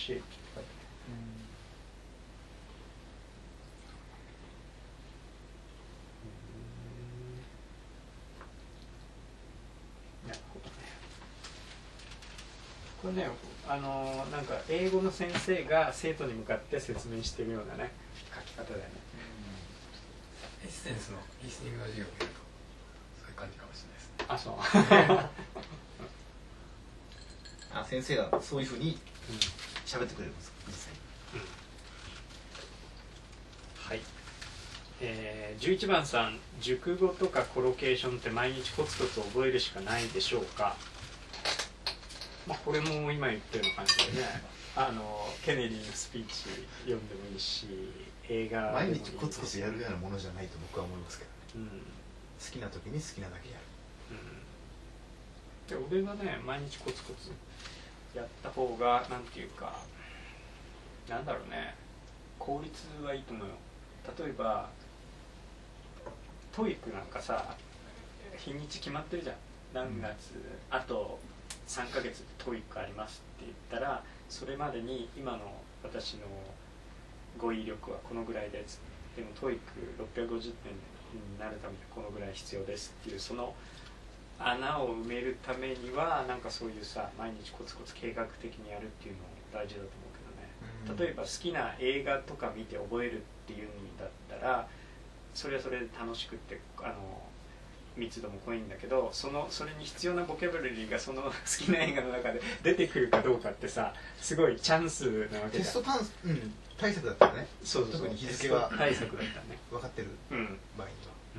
これね、あのー、なんか英語の先生が生徒に向かって説明しているようなね書き方だよね。 エッセンスのリスニングの授業を見るとそういう感じかもしれないですね。 あ、そうあ、先生がそういうふうに喋ってくれるんですか、実際、うん、 はい、えー、じゅういちばんさん、熟語とかコロケーションって毎日コツコツ覚えるしかないでしょうか。まあ、これも今言ったような感じでねあのケネディのスピーチ読んでもいいし、映画毎日コツコツやるようなものじゃないと僕は思いますけど、ね、うん、好きな時に好きなだけやる、うん、で俺はね毎日コツコツやった方がなんていうかなんだろうね、効率はいいと思うよ。例えばトイックなんかさ日にち決まってるじゃん。何月、うん、あとさんかげつでトイックありますって言ったら、それまでに今の私の語彙力はこのぐらいです、でもトイックろっぴゃくごじゅってんになるためにこのぐらい必要ですっていう、その穴を埋めるためにはなんかそういうさ、毎日コツコツ計画的にやるっていうの大事だと思うけどね、うん、例えば好きな映画とか見て覚えるっていうんだったら、それはそれで楽しくって、あの密度も濃いんだけど、そのそれに必要なボキャブラリーがその好きな映画の中で出てくるかどうかってさ、すごいチャンスなわけじゃん。 テストタンス、うん、対策だったよね。 そうそうそう、 特に日付は対策だったね、 分かってる場合には、 うん、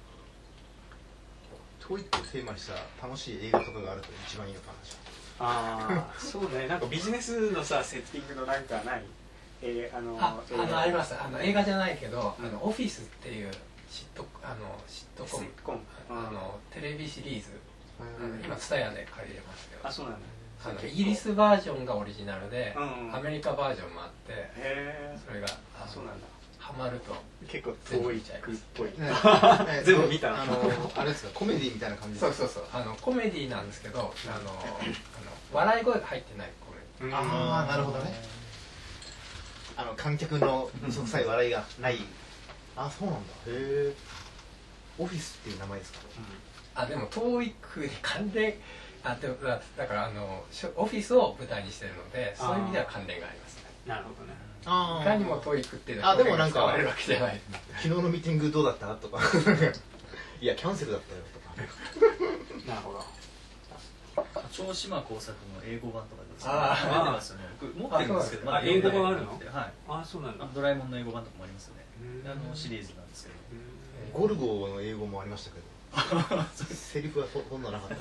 トイックをテーマにした楽しい映画とかがあると一番いいのかな。 ああそうね、なんかビジネスのさセッティングのなんかない、えー、あのああのあります、あの映画じゃないけど、うん、あのオフィスっていうシットあのシットコム、コムあのテレビシリーズ、うん、今ツタヤで借りれますけど、 あそうなんだ、 あのイギリスバージョンがオリジナルで、うんうん、アメリカバージョンもあって、へそれがあそうなんだ、 ハマると結構遠いっぽい、 ね、 全部見たあのあれですか、コメディみたいな感じ。 そうそうそう、あのコメディなんですけど、あのあの笑い声が入ってないコメディ。 ああなるほどね。あの観客の嘘くさい笑いがない。あそうなんだ。へえ。オフィスっていう名前ですか。 あでも トーイック に関連、あでもだからあのオフィスを舞台にしてるので、そういう意味では関連がありますね。 なるほどね。 いかにも トーイック っていうのは表現が使われるわけじゃない。 昨日のミーティングどうだったとかいやキャンセルだったよとか。 なるほど。 長島工作の英語版とかですね、 あ出てますよね。僕持ってるんですけど、まだ英語版あるの？ はい。 あそうなんだ。 ドラえもんの英語版とかもありますよね。あのシリーズなんですけど。 ゴルゴの英語もありましたけど、セリフはほとんどなか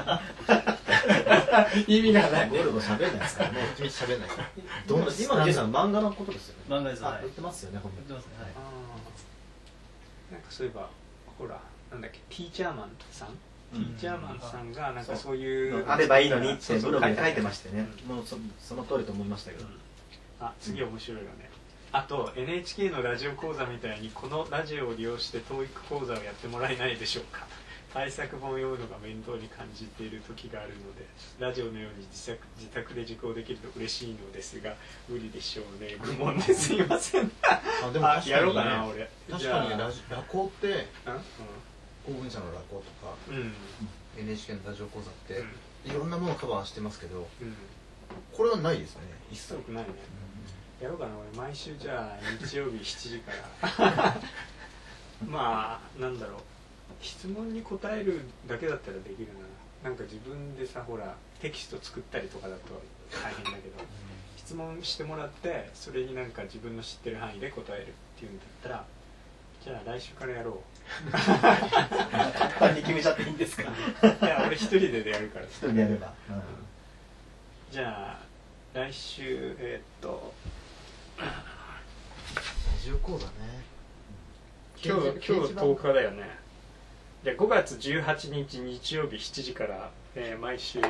った意味がない。 ゴルゴ喋れないですからね。 どっちみち喋れないから。 どんな今のゲストの漫画のことですよね。 漫画です。 あ、言ってますよね、本当に。 言ってますね。はい。 なんかそういえばほらなんだっけ、ティーチャーマンさん、ティーチャーマンさんがなんかそういうあればいいのにってブログに書いてましてね。もうそその通りと思いましたけど。 あ次面白いよね。あと エヌエイチケー のラジオ講座みたいにこのラジオを利用して トーイック 講座をやってもらえないでしょうか。対策本を読むのが面倒に感じている時があるので、ラジオのように自宅、自宅で受講できると嬉しいのですが無理でしょうね。愚問ですいません。 あでも確かに、ね、 やろうかな俺。 確かにラジラコって、うん、 興奮者のラコとか、うん、エヌエイチケー のラジオ講座って、うん、いろんなものをカバーしてますけど、うん、これはないですね一切。 ないね。うん、やろうかな俺毎週じゃあ日曜日しちじからまあなんだろう、質問に答えるだけだったらできるな。なんか自分でさほらテキスト作ったりとかだと大変だけど、質問してもらってそれになんか自分の知ってる範囲で答えるっていうんだったら、じゃあ来週からやろう。 簡単に決めちゃっていいんですか。 いや俺一人でやるから。 一人でやれば、うん、 じゃあ来週えー、っとラジオ講座ね。 今日今日とおかだよね。じゃあごがつじゅうはちにち日曜日しちじから、えー、毎週ト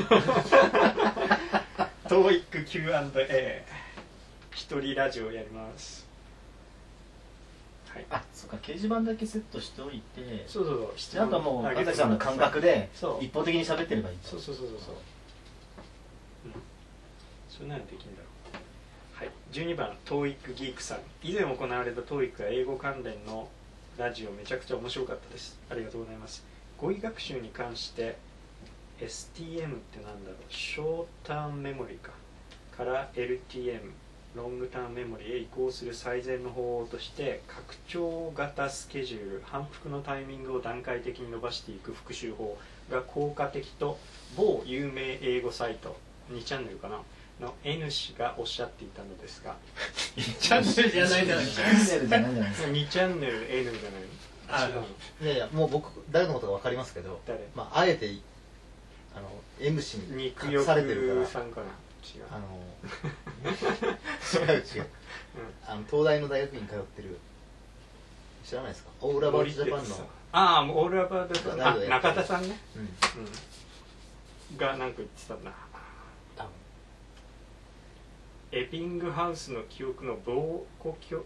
ーイック キューアンドエー 一人ラジオやります。はい、 あ、そうか、掲示板だけセットしておいて、 そうそうそう、 あとはもう朝日さんの感覚で一方的に喋ってればいい。 そうそうそうそうそう、うん、それならできるんだろう。はい、じゅうにばんトーイックギークさん、以前行われたトーイックや英語関連のラジオめちゃくちゃ面白かったです。ありがとうございます。語彙学習に関して エスティーエム ってなんだろう、ショーターンメモリーかから エルティーエム ロングターンメモリーへ移行する最善の方法として、拡張型スケジュール、反復のタイミングを段階的に伸ばしていく復習法が効果的と某有名英語サイトにチャンネルかなの N 氏がおっしゃっていたのですがにチャンネルじゃないじゃないですか。 にチャンネルじゃないじゃないですか。 にチャンネル N じゃないの。 あいやいや、もう僕誰のことか分かりますけど、 誰、 まあ、あえてあの M 氏に隠されてるから、 さんかな、違う、 あの違う違う、うん、あの東大の大学院通ってる、知らないですか、オールアバウトジャパンの、 ああ、オールアバウトジャパン、あ、中田さんね、 うんうん、がなんか言ってたんだ。エビングハウスの記憶の忘却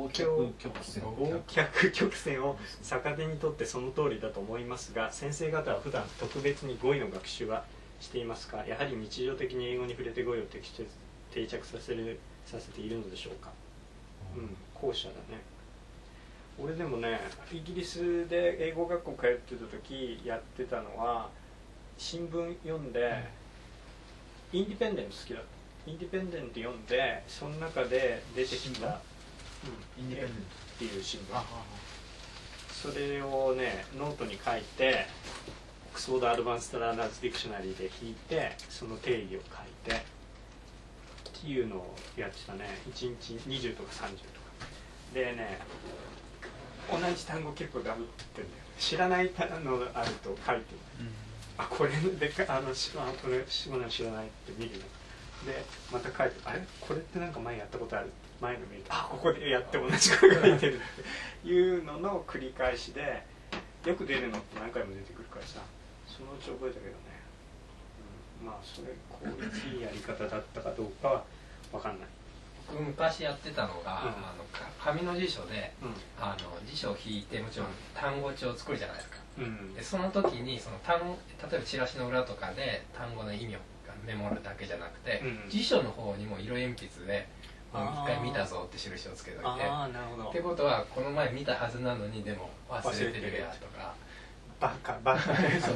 曲線を逆手にとってその通りだと思いますが、先生方は普段特別に語彙の学習はしていますか。やはり日常的に英語に触れて語彙を定着させるさせているのでしょうか。うん、後者だね。俺でもね、イギリスで英語学校通ってた時やってたのは、新聞読んで、インディペンデント好きだった。インディペンデント読んで、その中で出てきた、うん、 インディペンデントっていう新聞、 それをねノートに書いてオックスフォード・アドバンスト・ラーナーズ・ディクショナリーで引いてその定義を書いてっていうのをやってたね。いちにちにじゅうとかさんじゅうとかでね、同じ単語結構ダブってんだよ。知らない単語があると書いてる、うん、あこれでかあの島これ島の知らないって見るのでまた書いてあれこれってなんか前やったことある前の見るとあここでやって同じこと書いてるっていうのの繰り返しでよく出るのって何回も出てくるからさそのうち覚えたけどね、うん、まあそれ効率いいやり方だったかどうかは分かんない。 僕昔やってたのが、うん、あの紙の辞書で、うん、あの辞書を引いてもちろん単語帳を作るじゃないですか、うん、でその時にその単例えばチラシの裏とかで単語の意味をメモるだけじゃなくて、うん、辞書の方にも色鉛筆でもう一回見たぞって印をつけといてあなるほどってことはこの前見たはずなのにでも忘れてるやとかバカバカそうそう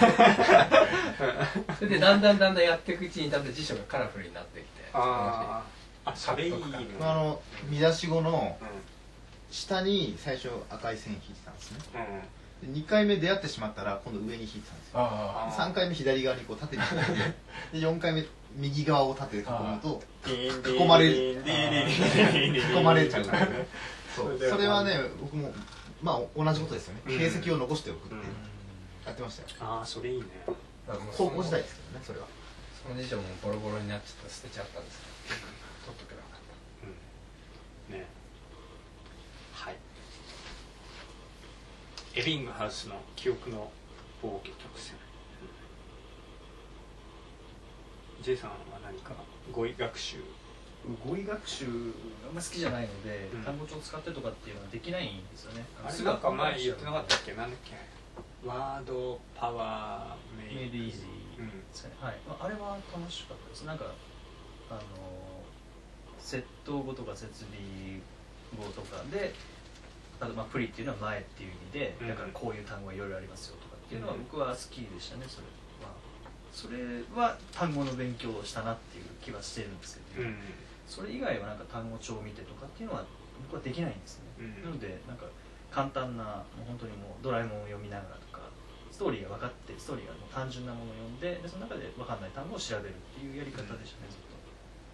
それでだんだんだんだんやっていくうちにだんだん辞書がカラフルになってきてああそれいいね。 あの見出し語の下に最初赤い線引いてたんですね、うん、でにかいめ出会ってしまったら今度上に引いてたんですよ。あさんかいめ左側にこう縦に引いてでよんかいめ右側を縦で囲むと囲まれる囲まれちゃうそうそれはね僕もまあ同じことですよね、うん、形跡を残しておくっていう、うん、やってましたよ。 ああそれいいね。 高校時代ですけどねそれは。 その辞書もボロボロになっちゃった捨てちゃったんですけど取っとけばよかった、 うん、ねはいエビングハウスの記憶の防御曲線、うん、J さんは何か語彙学習語彙学習あんま好きじゃないので、うん、単語帳使ってとかっていうのはできないんですよね。 あれなんか前言ってなかったっけなんだっけワードパワーメイドイージー、うんはい、あれは楽しかったです。なんかあの窃盗語とか設備語とかであとまあプリっていうのは前っていう意味で、うん、だからこういう単語がいろいろありますよとかっていうのは僕は好きでしたね。それはそれは単語の勉強をしたなっていう気はしてるんですけど、うん、それ以外はなんか単語帳を見てとかっていうのは僕はできないんですね、うん、なのでなんか簡単なもう本当にもうドラえもんを読みながらとかストーリーが分かってストーリーがもう単純なものを読んで、でその中で分かんない単語を調べるっていうやり方でしたね、ずっと。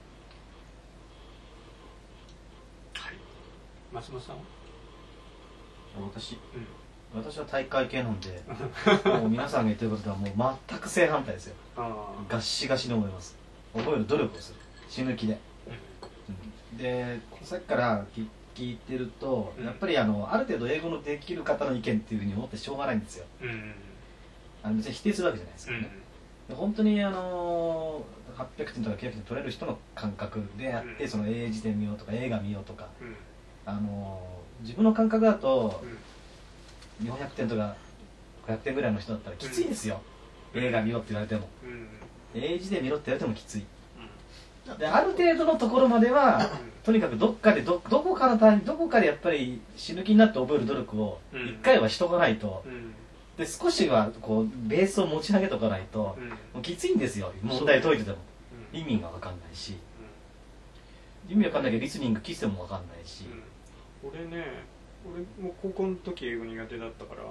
はい。松本さんは？ 私、うん、私は大会系なんでもう皆さんが言ってることはもう全く正反対ですよ。ガッシガシに思います。覚える努力をする死ぬ気で、うん、でさっきから聞いてると、うん、やっぱりあのある程度英語のできる方の意見っていうふうに思ってしょうがないんですよ、うん、あの別に否定するわけじゃないですけどね、うん、本当にあのはっぴゃくてんとかきゅうひゃくてん取れる人の感覚でやって、うん、その英字で見ようとか映画見ようとか、うん、あの自分の感覚だと、うん、よんひゃくてんとかごひゃくてんぐらいの人だったらきついですよ、うん、映画見ようって言われても、うん、英字で見ろって言われてもきつい、うん、である程度のところまでは、うんとにかくどっかで ど, どこかの単どこかでやっぱり死ぬ気になって覚える努力を一回はしとかないと、うん、で少しはこうベースを持ち上げとかないと、うん、もうきついんですよ問題解いてても、うん、意味が分かんないし、うん、意味分かんないけどリスニングキスでも分かんないし、 うん、俺ね俺も高校の時英語苦手だったから、うん、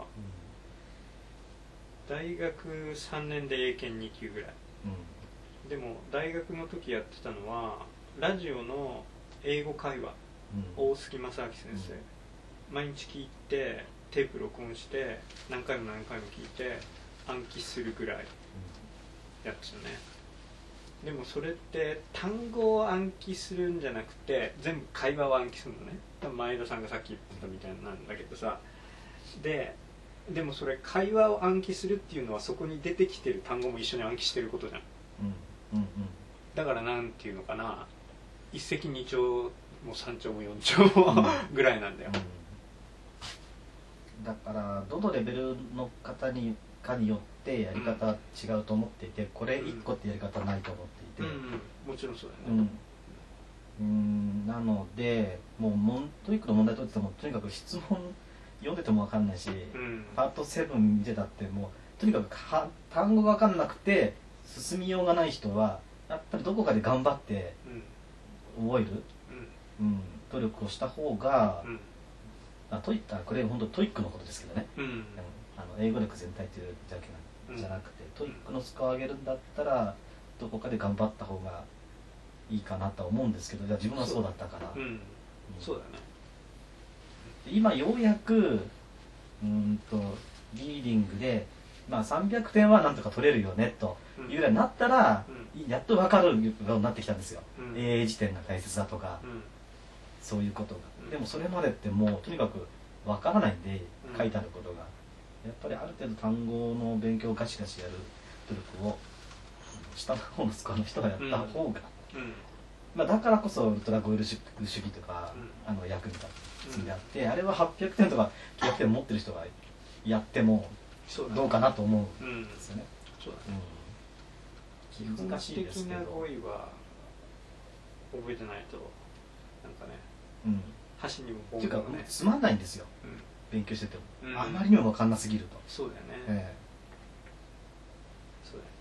大学さんねんで英検に級ぐらい、うん、でも大学の時やってたのはラジオの英語会話、うん、大杉正明先生、うん、毎日聞いてテープ録音して何回も何回も聞いて暗記するぐらいやってたね。でもそれって単語を暗記するんじゃなくて全部会話を暗記するのね。前田さんがさっき言ってたみたいなんだけどさ、ででもそれ会話を暗記するっていうのはそこに出てきてる単語も一緒に暗記してることじゃん、うんうんうん、だからなんていうのかな、一石二鳥も三鳥も四鳥もぐらいなんだよ、 うん、だからどのレベルの方にかによってやり方は違うと思っていて、これ一個ってやり方はないと思っていて、 うんうん、もちろんそうだよね、 うん、うんなのでもうモントイックの問題解いててもとにかく質問読んでても分かんないし、うん、パートセブン見てたってもうとにかくは単語が分かんなくて進みようがない人はやっぱりどこかで頑張って、うん覚える、うんうん、努力をした方があトイあこれ本当トイックのことですけどね、 うん、 あの英語力全体というだけなじゃなくて、うん、トイックのスコアを上げるんだったらどこかで頑張った方がいいかなとは思うんですけど、いや自分はそうだったから、 そう、うんうん、そうだね。 今ようやくうんとリーディングで、まあ、さんびゃくてんはなんとか取れるよねというようになったら、うん、やっと分かるようになってきたんですよ、うん、エーエー 辞典が大切だとか、うん、そういうことが、うん、でもそれまでってもうとにかく分からないんで、うん、書いてあることがやっぱりある程度単語の勉強をガシガシやる努力を下の方のスコアの人がやった方が、うんうんまあ、だからこそウルトラゴイル主義とか、うん、あの役に立つんであって、うん、あれははっぴゃくてんとかきゅうひゃくてん持ってる人がやってもどうかなと思うんですよね。 そうだね。基本的な語彙は覚えてないとなんかね、うん、箸にも棒にもね。 っていうかつまんないんですよ、うん、勉強してても、うん、あまりにも分かんなすぎると。 そうだよね。えー、そう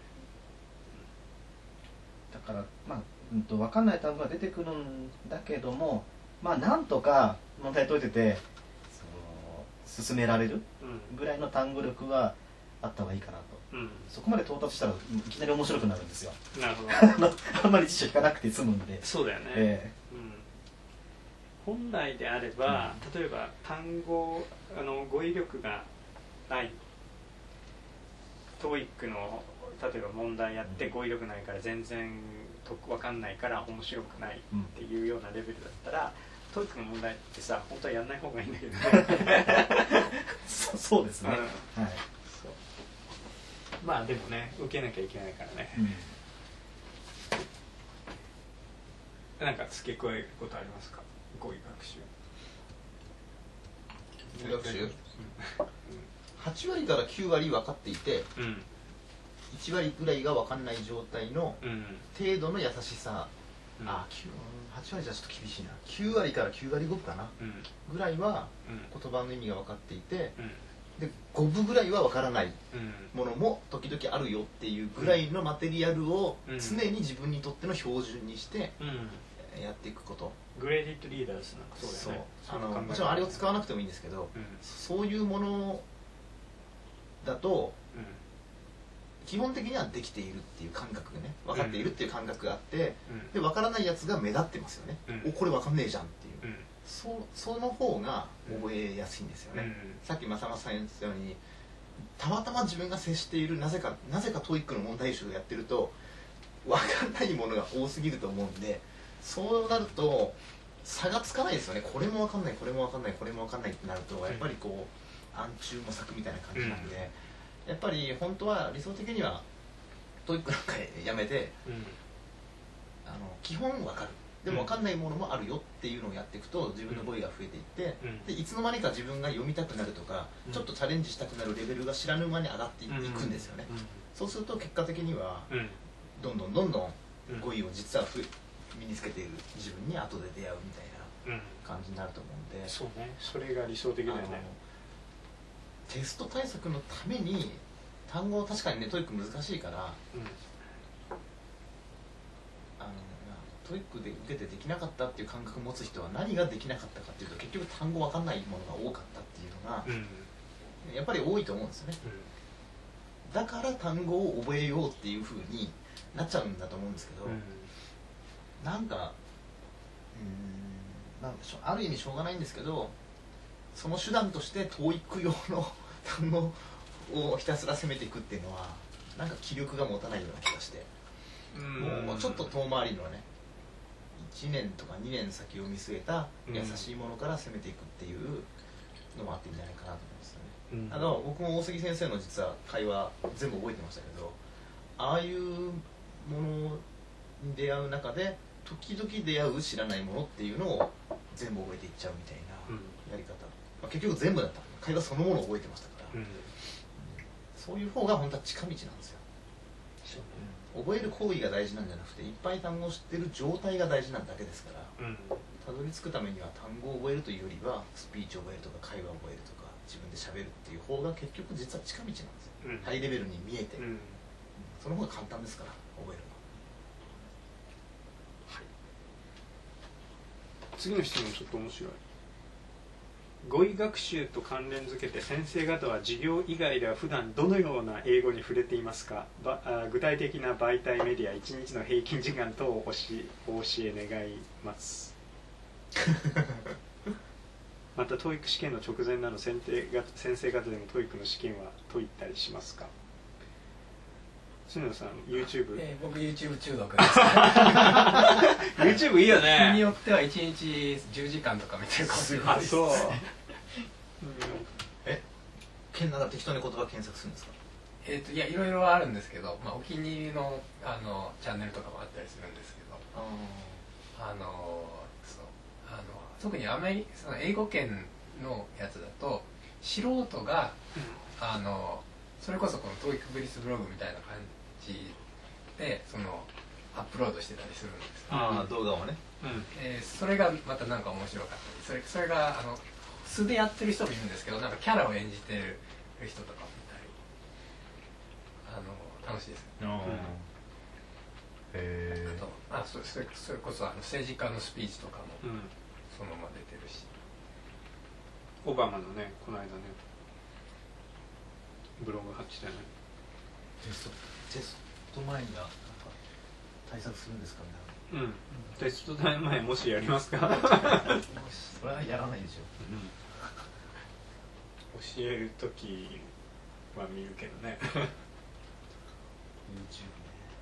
だよね。だからまあ、うんと、分かんない単語が出てくるんだけども、まあなんとか問題解いててその進められるぐらいの単語力はあった方がいいかなと、うん、そこまで到達したらいきなり面白くなるんですよ。 なるほどあんまり辞書引かなくて済むんで。 そうだよね、えーうん、本来であれば、うん、例えば単語あの語彙力がないトーイックの例えば問題やって語彙力ないから全然分かんないから面白くないっていうようなレベルだったら、トーイックの問題ってさ本当はやんない方がいいんだけどねそ, そうですね、うん、はい、 そうまあでもね受けなきゃいけないからね、うん、なんか付け加えることありますか？語彙学習語彙学習、うん、はち割からきゅう割分かっていて、うん、いち割ぐらいが分かんない状態の程度の優しさ、うん、あはち割じゃちょっと厳しいな、きゅう割からきゅう割ごぶかな、うん、ぐらいは言葉の意味が分かっていて、うん、でごぶぐらいは分からないものも時々あるよっていうぐらいのマテリアルを常に自分にとっての標準にしてやっていくこと、 うん、グレーディットリーダーズなんかそうだよね。 そうあのもちろんあれを使わなくてもいいんですけど、うん、そういうものだと、うん、基本的にはできているっていう感覚がね分かっているっていう感覚があって、うん、で分からないやつが目立ってますよね、うん、おこれ分かんねえじゃんっていう、うん、そ, その方が覚えやすいんですよね、うん、さっき正松さん言ったようにたまたま自分が接しているなぜかなぜかトーイックの問題集をやってると分かんないものが多すぎると思うんで、そうなると差がつかないですよね。これも分かんないこれも分かんないこれも分かんないってなるとやっぱりこう暗中模索みたいな感じなんで、うんやっぱり本当は理想的にはトイックなんかやめて、うん、あの基本分かるでも分かんないものもあるよっていうのをやっていくと自分の語彙が増えていって、うん、でいつの間にか自分が読みたくなるとか、うん、ちょっとチャレンジしたくなるレベルが知らぬ間に上がっていくんですよね、うんうん、そうすると結果的には、うん、どんどんどんどん語彙を実は身につけている自分に後で出会うみたいな感じになると思うんで、 そうね、それが理想的だよね。 テスト対策のために単語は確かにねトイック難しいから、うん、あのトイックで受けてできなかったっていう感覚を持つ人は何ができなかったかっていうと結局単語分かんないものが多かったっていうのが、うん、やっぱり多いと思うんですよね、うん、だから単語を覚えようっていう風になっちゃうんだと思うんですけど、うん、なんかうーんなんでしょうある意味しょうがないんですけどその手段として トーイック 用の単語をひたすら攻めていくっていうのはなんか気力が持たないような気がして、うんもうちょっと遠回りのねいちねんとかにねん先を見据えた優しいものから攻めていくっていうのもあっていいんじゃないかなと思うんですよね、うん、あの僕も大杉先生の実は会話全部覚えてましたけどああいうものに出会う中で時々出会う知らないものっていうのを全部覚えていっちゃうみたいなやり方、まあ、結局全部だった会話そのものを覚えてましたから、うん、そういう方が本当は近道なんですよ、そうね、覚える行為が大事なんじゃなくていっぱい単語を知ってる状態が大事なだけですから、うん、たどり着くためには単語を覚えるというよりはスピーチを覚えるとか会話を覚えるとか自分で喋るっていう方が結局実は近道なんですよ、うん、ハイレベルに見えて、うん、その方が簡単ですから覚えるのは、はい、 次の質問ちょっと面白い。 語彙学習と関連づけて先生方は授業以外では普段どのような英語に触れていますか。ばあ具体的な媒体メディアいちにちの平均時間等をおしお教え願いますまた トーイック 試験の直前など先生方先生方でも トーイック の試験は解いたりしますか。篠野さん YouTube、 えー、僕 YouTube 中毒です YouTube いいよね。 日によってはいちにちじゅうじかんとか見てるかもしれないです。 あ、そう、うん、 え県なら適当に言葉検索するんですか。 えーといやいろいろあるんですけど、まあ、お気に入りの、あのチャンネルとかもあったりするんですけど、あのそうあの特にアメリその英語圏のやつだと素人が、うん、あのそれこそこの トーイック ブリスブログみたいな感じでそのアップロードしてたりするんです。 ああ、動画をね、 うんえー、それがまたなんか面白かったり、それそれがあの素でやってる人もいるんですけど、なんかキャラを演じてる人とか見たり、あの楽しいですね。うん、へえ。あとあそそれそれこそあの政治家のスピーチとかもそのまま出てるし、 オバマのねこの間ねブログ発してない。 テストテスト前にはなんか対策するんですかね。 うん。テスト前もしやりますか。 それはやらないでしょ。 うん、教えるときは見るけどね。 YouTube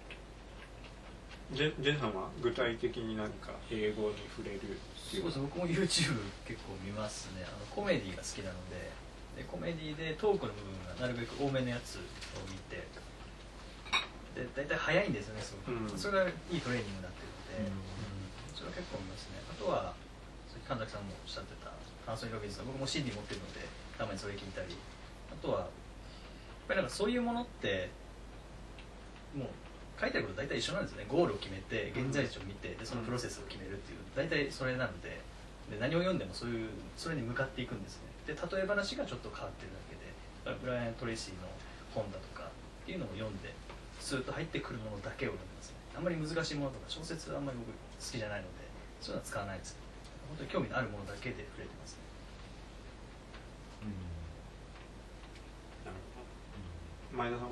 ね。ジェジェンさんは具体的に何か英語に触れるっていう。 そうです。僕も YouTube 結構見ますね。あのコメディが好きなので。でコメディでトークの部分がなるべく多めのやつを見て、で大体早いんですよね、すごく、うん、それがいいトレーニングになってるので、うん、それは結構見ますね。あとはさっき神崎さんもおっしゃってた感想にかけてた、僕も シーディー 持ってるのでたまにそれ聞いたり、あとはやっぱりなんかそういうものってもう書いてあること大体一緒なんですよね。ゴールを決めて現在地を見て、でそのプロセスを決めるっていう大体それなので、で何を読んでもそういうそれに向かっていくんですね。で例え話がちょっと変わってるだけで、ブライアン・トレイシーの本だとかっていうのを読んでスーッと入ってくるものだけを読んでますね。あんまり難しいものとか小説はあんまり僕好きじゃないのでそういうのは使わないです。本当に興味のあるものだけで触れてますね。 うん、なるほど。前田さんは、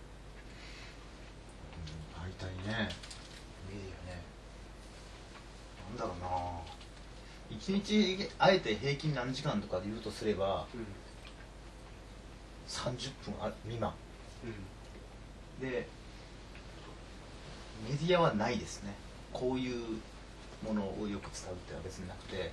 うん、会いたいね。メディアね、なんだろうな、一日あえて平均何時間とかで言うとすれば、うん、さんじゅっぷんあ未満、うん、でメディアはないですね。こういうものをよく使うってのは別になくて、で、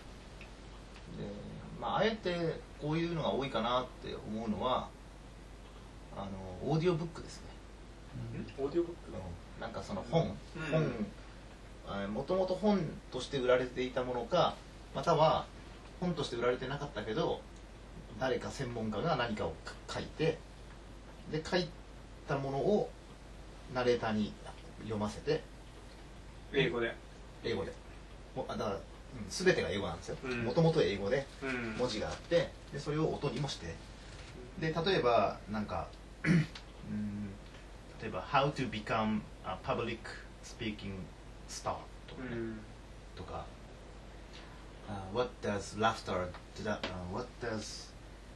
まあ、あえてこういうのが多いかなって思うのはあのオーディオブックですね。 うん、オーディオブック、 うん、なんかその本、うん、本もともと本として売られていたものか、または本として売られてなかったけど誰か専門家が何かを書いて、で書いたものをナレーターに読ませて、 英語で英語でもだから、うん、全てが英語なんですよ。もともと英語で文字があって、でそれを音にもして、で例えばなんかうん、例えば How to become a public speaking star とかね、うん、とか、uh, What does laughter do that,、uh, what does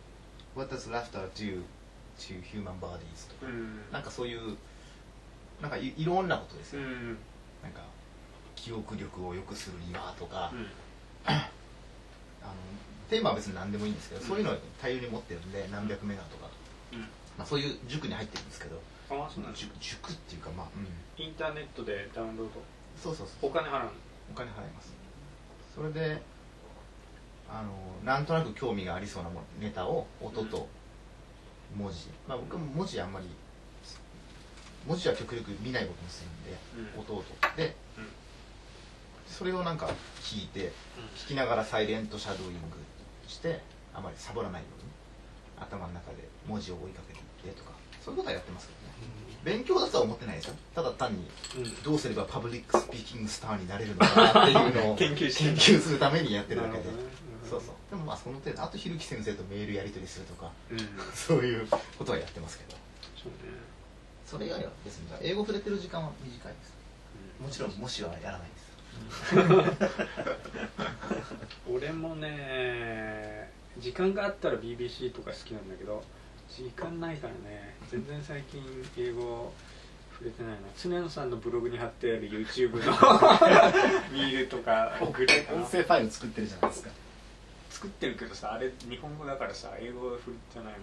What does laughter do to human bodies とか、うん、なんかそういうなんか い, いろんなことですよ、うん、なんか記憶力を良くするにはとか、うん、あのテーマは別に何でもいいんですけど、うん、そういうのを大量に持ってるんで何百メガとか、うんまあ、そういう塾に入ってるんですけど、 あそうなんです。 塾っていうかまあ、うん、 インターネットでダウンロード、 そうそうそう、 お金払うの？ お金払います。それであのなんとなく興味がありそうなものネタを音と文字、うん、まあ僕も文字あんまり文字は極力見ないことにするんで、うん、音を取って、うん、それをなんか聞いて、うん、聞きながらサイレントシャドーイングしてあまりサボらないように頭の中で文字を追いかけていってとか、そういうことはやってますけどね、うん、勉強だとは思ってないですよ。ただ単にどうすればパブリックスピーキングスターになれるのかなっていうのを研究研究するためにやってるだけで、ね、そうそう。でもまあその程度、あとひるき先生とメールやり取りするとか、うん、そういうことはやってますけど、そうね、それ以外は別に英語触れてる時間は短いです、うん、もちろんもしはやらないです。 俺もね時間があったら ビービーシー とか好きなんだけど時間ないからね全然最近英語触れてないな。常野さんのブログに貼ってある YouTube の見るとかグレ音声ファイル作ってるじゃないですか。 作ってるけどさあれ日本語だからさ英語振ってないもん。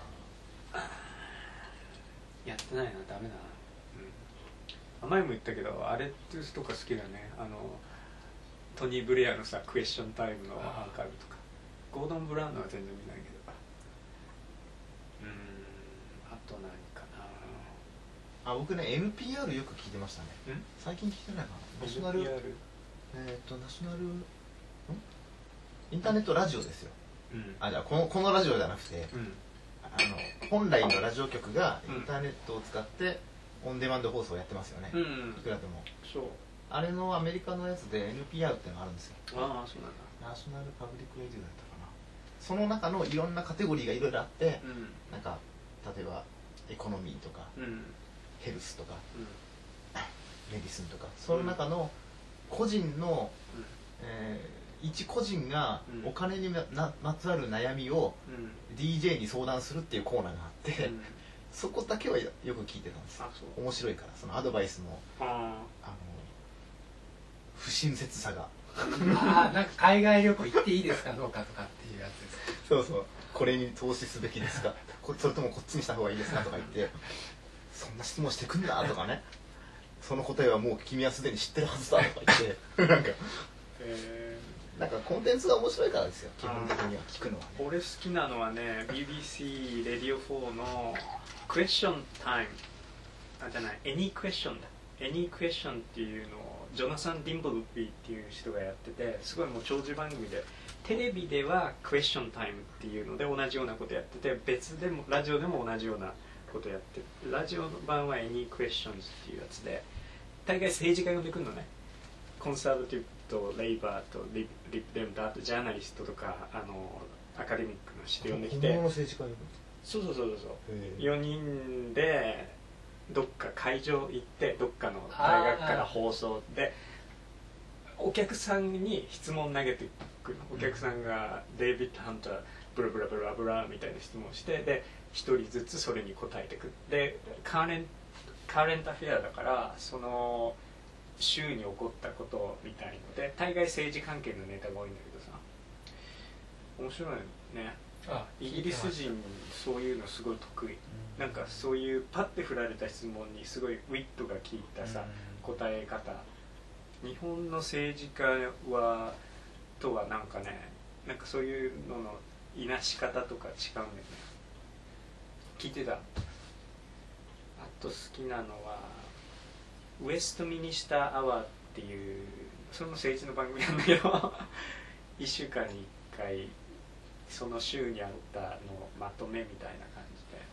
やってないなダメだな、うん、前も言ったけどあれってとか好きだね。あのトニー・ブレアのさクエスチョンタイムのアーカイブとかゴードン・ブラウンのは全然見ないけどうーんあと何かなあ僕ね エヌピーアール よく聞いてましたね。最近聞いてないかな。ナショナル エヌピーアール えっ、ー、とナショナルんインターネットラジオですよ、うん、あじゃあこのこのラジオじゃなくて、うん、あの本来のラジオ局がインターネットを使ってオンデマンド放送をやってますよね、うん、いくらでも。そうあれのアメリカのやつで エヌピーアール っていうのがあるんですよ。 ああそうなんだ。 ナショナルパブリックレディオだったかな。その中のいろんなカテゴリーがいろいろあって、うん、なんか例えばエコノミーとか、うん、ヘルスとか、うん、メディスンとかその中の個人の、うんえー、一個人がお金に ま, まつわる悩みを ディージェー に相談するっていうコーナーがあって、うん、そこだけはよく聞いてたんですよ。面白いからそのアドバイスのああの不親切さがあなんか海外旅行行っていいですかどうかとかっていうやつですそうそうこれに投資すべきですかそれともこっちにした方がいいですかとか言ってそんな質問してくんだとかねその答えはもう君はすでに知ってるはずだとか言ってなんか、えー、なんかコンテンツが面白いからですよ基本的には聞くのはね。 俺好きなのはね ビービーシー レディオフォーのクエスチョンタイムあじゃないエニークエスチョンだエニークエスチョンっていうのをジョナサン・ディンボルビーっていう人がやっててすごいもう長寿番組でテレビではクエスチョンタイムっていうので同じようなことやってて別でもラジオでも同じようなことやってラジオ版はエニークエスチョンズっていうやつで大概政治家呼んでくるのね。コンサーバティブとレイバーとリリップデムとあとジャーナリストとかあのアカデミックの人呼んできて本物の政治家呼ぶそうそうそうそうよにんでどっか会場行ってどっかの大学から放送でお客さんに質問投げてくるお客さんがデイビッド・ハンターブラブラブラブラみたいな質問してでひとりずつそれに答えてくでカーレンカーレントアフェアだからその週に起こったことみたいので大概政治関係のネタが多いんだけどさ面白いね。あイギリス人そういうのすごい得意、うん、なんかそういうパッて振られた質問にすごいウィットが効いたさ、うん、答え方日本の政治家はとはなんかねなんかそういうののいなし方とか違うんだよね。聞いてた。あと好きなのはウエストミニスターアワーっていうそれも政治の番組なんだけどいっしゅうかんにいっかいその週にあったのまとめみたいな感じで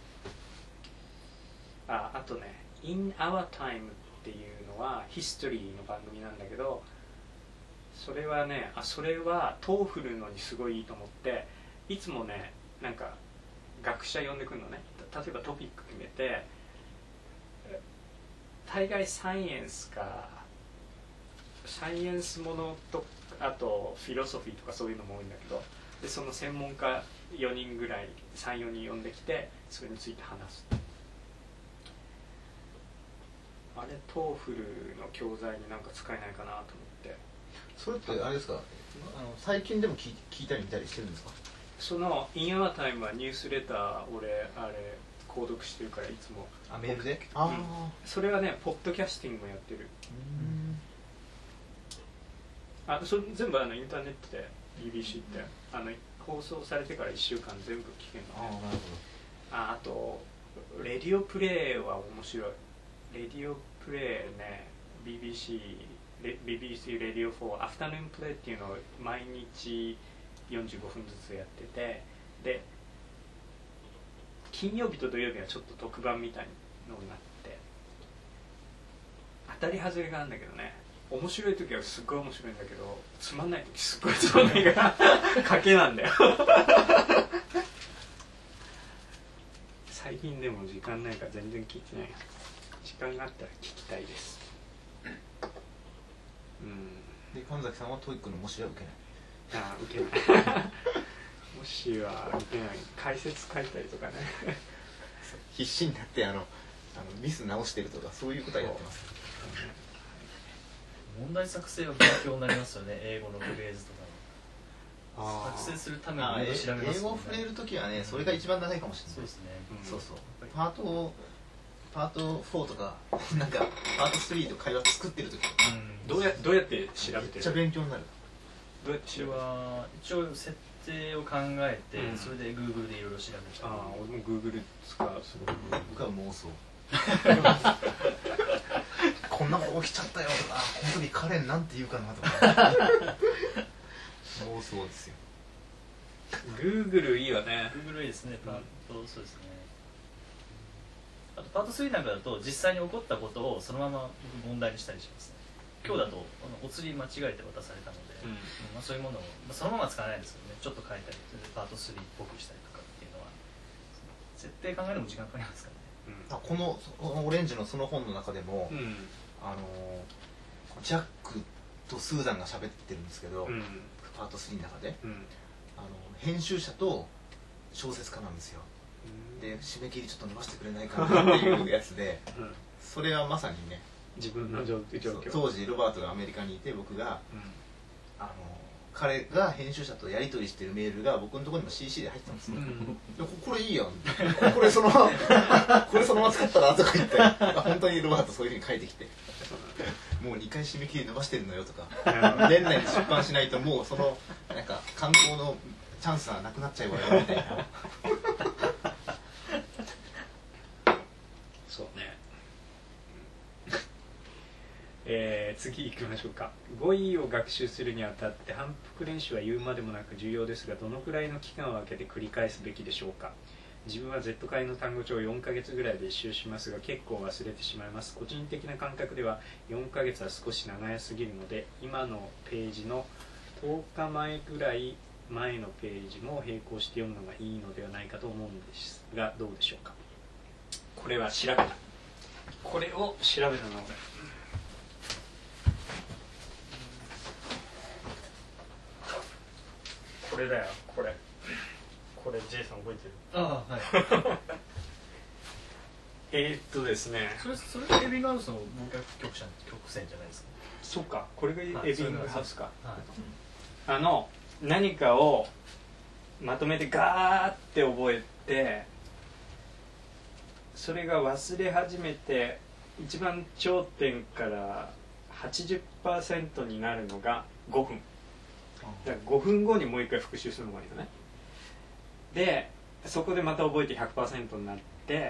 あ, あとね In Our Time っていうのはヒストリーの番組なんだけどそれはねあそれはトーフルのにすごいいいと思っていつもねなんか学者呼んでくるのね。例えばトピック決めて大概サイエンスかサイエンスものとあとフィロソフィーとかそういうのも多いんだけどでその専門家よにんぐらい さん,よ 人呼んできてそれについて話す。あれトーフルの教材になんか使えないかなと思って。 それってあれですかあの最近でも聞い、聞いたり見たりしてるんですか。 その In Our Time はニュースレター俺あれ購読してるからいつもあメールで、 うん、あそれはねポッドキャスティングもやってる。うんあそ全部あのインターネットで ビービーシー ってあの放送されてからいっしゅうかん全部聞けるのね。あ, なるほど あ, あとレディオプレイは面白い。レディオプレイね ビービーシー ビービーシー レディオフォーアフタヌーンプレイっていうのを毎日よんじゅうごふんずつやっててで金曜日と土曜日はちょっと特番みたいのになって当たり外れがあるんだけどね面白い時はすっごい面白いんだけどつまんない時すっごいつまんないから賭けなんだよ最近でも時間ないから全然聞いてない。時間があったら聞きたいです。うんで神崎さんはトイックの模試は受けない。 ああ受けない模試話は見てない。解説書いたりとかね必死になってあのあのミス直してるとかそういうことはやってます。 問題作成は勉強になりますよね英語のフレーズとか作成するためにいろいろ調べますよね。 英語を触れるときはねそれが一番長いかもしれない。 そうですね、 うん、そうそうパートパートフォーとかなんかパートスリーと会話作ってるとき、 うん、どうやどうやって調べてる？めっちゃ勉強になる。 どうやって調べてる？ は一応設定を考えて、うん、それで Google でいろいろ調べちゃう。 ああ、俺も Google 使う。すごい僕は妄想こんなこと起きちゃったよとかこの時カレンなんて言うかなとか妄想ですよ。 Google いいよね。 Google いいですね。パート、うん、そうですね。あとパートスリーなんかだと実際に起こったことをそのまま問題にしたりしますね。今日だとお釣り間違えて渡されたので、うんまあ、そういうものを、まあ、そのまま使わないですけどね、ちょっと変えたりパートスリーっぽくしたりとかっていうのは設定考えるのも時間かかりますからね。 うん、あこのこのオレンジのその本の中でも、うん、あのジャックとスーザンが喋ってるんですけど、うん、パートスリーの中で、うん、あの編集者と小説家なんですよ、うん、で締め切りちょっと伸ばしてくれないかなっていうやつで、うん、それはまさにね自分の状況、 当時ロバートがアメリカにいて僕が、うん、あの彼が編集者とやり取りしてるメールが僕のところにも シーシー で入ってたんですよ、うん、こ, これいいやんこれそのままこれそのまま使ったらとか言って本当にロバートそういうふうに書いてきてもうにかい締め切り伸ばしてるのよとか年内に出版しないともうそのなんか観光のチャンスはなくなっちゃうわよみたいなそうねえー、次行きましょうか。語彙を学習するにあたって反復練習は言うまでもなく重要ですが、どのくらいの期間を空けて繰り返すべきでしょうか。自分は Z 会の単語帳をよんかげつぐらいで一周しますが結構忘れてしまいます。個人的な感覚ではよんかげつは少し長すぎるので、今のページのとおかまえぐらい前のページも並行して読むのがいいのではないかと思うんですが、どうでしょうか。これは調べた。これを調べたのがこれだよ、これ。これ J さん覚えてる？ ああ、はい。 えーっとですね。 それそれエビングハウスの文学曲線曲線じゃないですか。 そっか、これがエビングハウスか。 はい、 あの何かをまとめてガーって覚えて、それが忘れ始めて一番頂点から はちじゅっパーセント になるのがごふん。だからごふんごにもう一回復習するのがいいのね。でそこでまた覚えて ひゃくパーセント になって、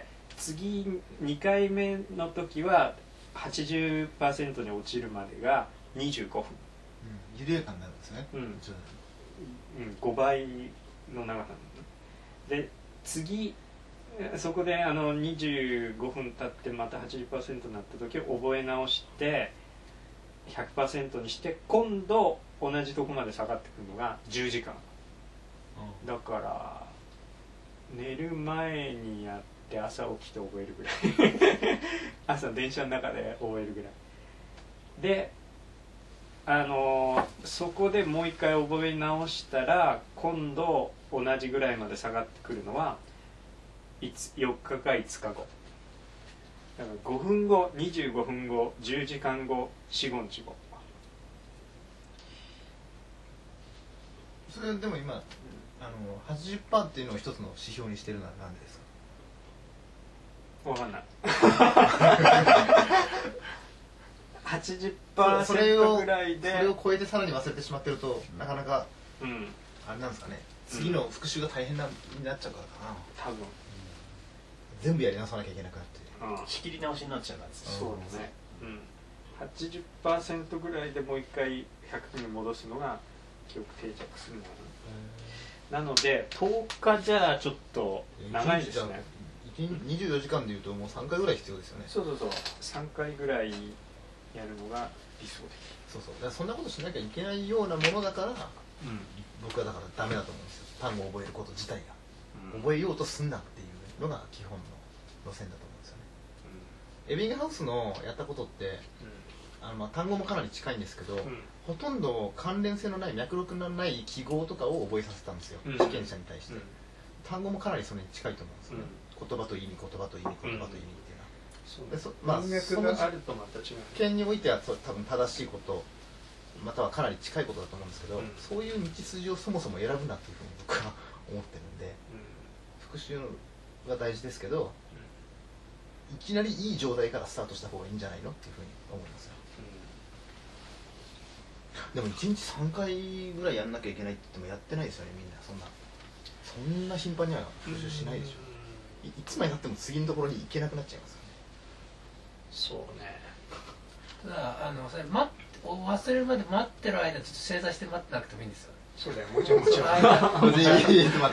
次にかいめの時は はちじゅっパーセント に落ちるまでがにじゅうごふん、 うん、緩やかになるんですね、うんうん、 ごばいの長さなのね。で次そこであのにじゅうごふん経ってまた はちじゅっパーセント になった時を覚え直して ひゃくパーセント にして、今度同じとこまで下がってくるのがじゅうじかん、うん、だから寝る前にやって朝起きて覚えるぐらい朝電車の中で覚えるぐらいで、あのー、そこでもう一回覚え直したら今度同じぐらいまで下がってくるのはよっかかいつかごだからごふんご、にじゅうごふんご、じゅうじかんご、よん、ごにちご。 それでも今あの はちじゅっパーセント っていうのを一つの指標にしてるのは何でですか。わかんないはちじゅっパーセント ぐらいでそれを超えてさらに忘れてしまってると、うん、なかなか、うん、あれなんですかね、次の復習が大変なになっちゃうからかな、 多分、うん、 全部やり直さなきゃいけなくなって、 うん、仕切り直しになっちゃうんです。 そうですね、うん、はちじゅっパーセント ぐらいでもう一回ひゃくに戻すのが記憶定着するのかな。なのでとおかじゃあちょっと長いですね。 にじゅうよじかんでいうともうさんかいぐらい必要ですよね。 そうそうそう、さんかいぐらいやるのが理想的。 そうそう、だからそんなことしなきゃいけないようなものだから、うん、僕はだからダメだと思うんですよ、単語を覚えること自体が、うん、覚えようとすんなっていうのが基本の路線だと思うんですよね、うん、エビングハウスのやったことって、うん、 あのまあ単語もかなり近いんですけど、うん、ほとんど関連性のない脈絡のない記号とかを覚えさせたんですよ、うん、試験者に対して、うん、単語もかなりそれに近いと思うんですよね、うん、言葉と意味言葉と意味言葉と意味っていうのは、 うん、でそまあ、文脈があるとまた違う件においては多分正しいことまたはかなり近いことだと思うんですけど、うん、そういう道筋をそもそも選ぶなっていうふうに僕は思ってるんで、うん、復習が大事ですけど、うん、いきなりいい状態からスタートした方がいいんじゃないのっていうふうに思いますよ、うん、でもいちにちさんかいぐらいやんなきゃいけないって言ってもやってないですよねみんな。そんなそんな頻繁には復習しないでしょ、うん、い, いつまでたっても次のところに行けなくなっちゃいますよね。 そうね。 ただあのそれ待って忘れるまで待ってる間ちょっと正座して待ってなくてもいいんですよ。 そうだよ、もちろんもちろんもちろんもちろん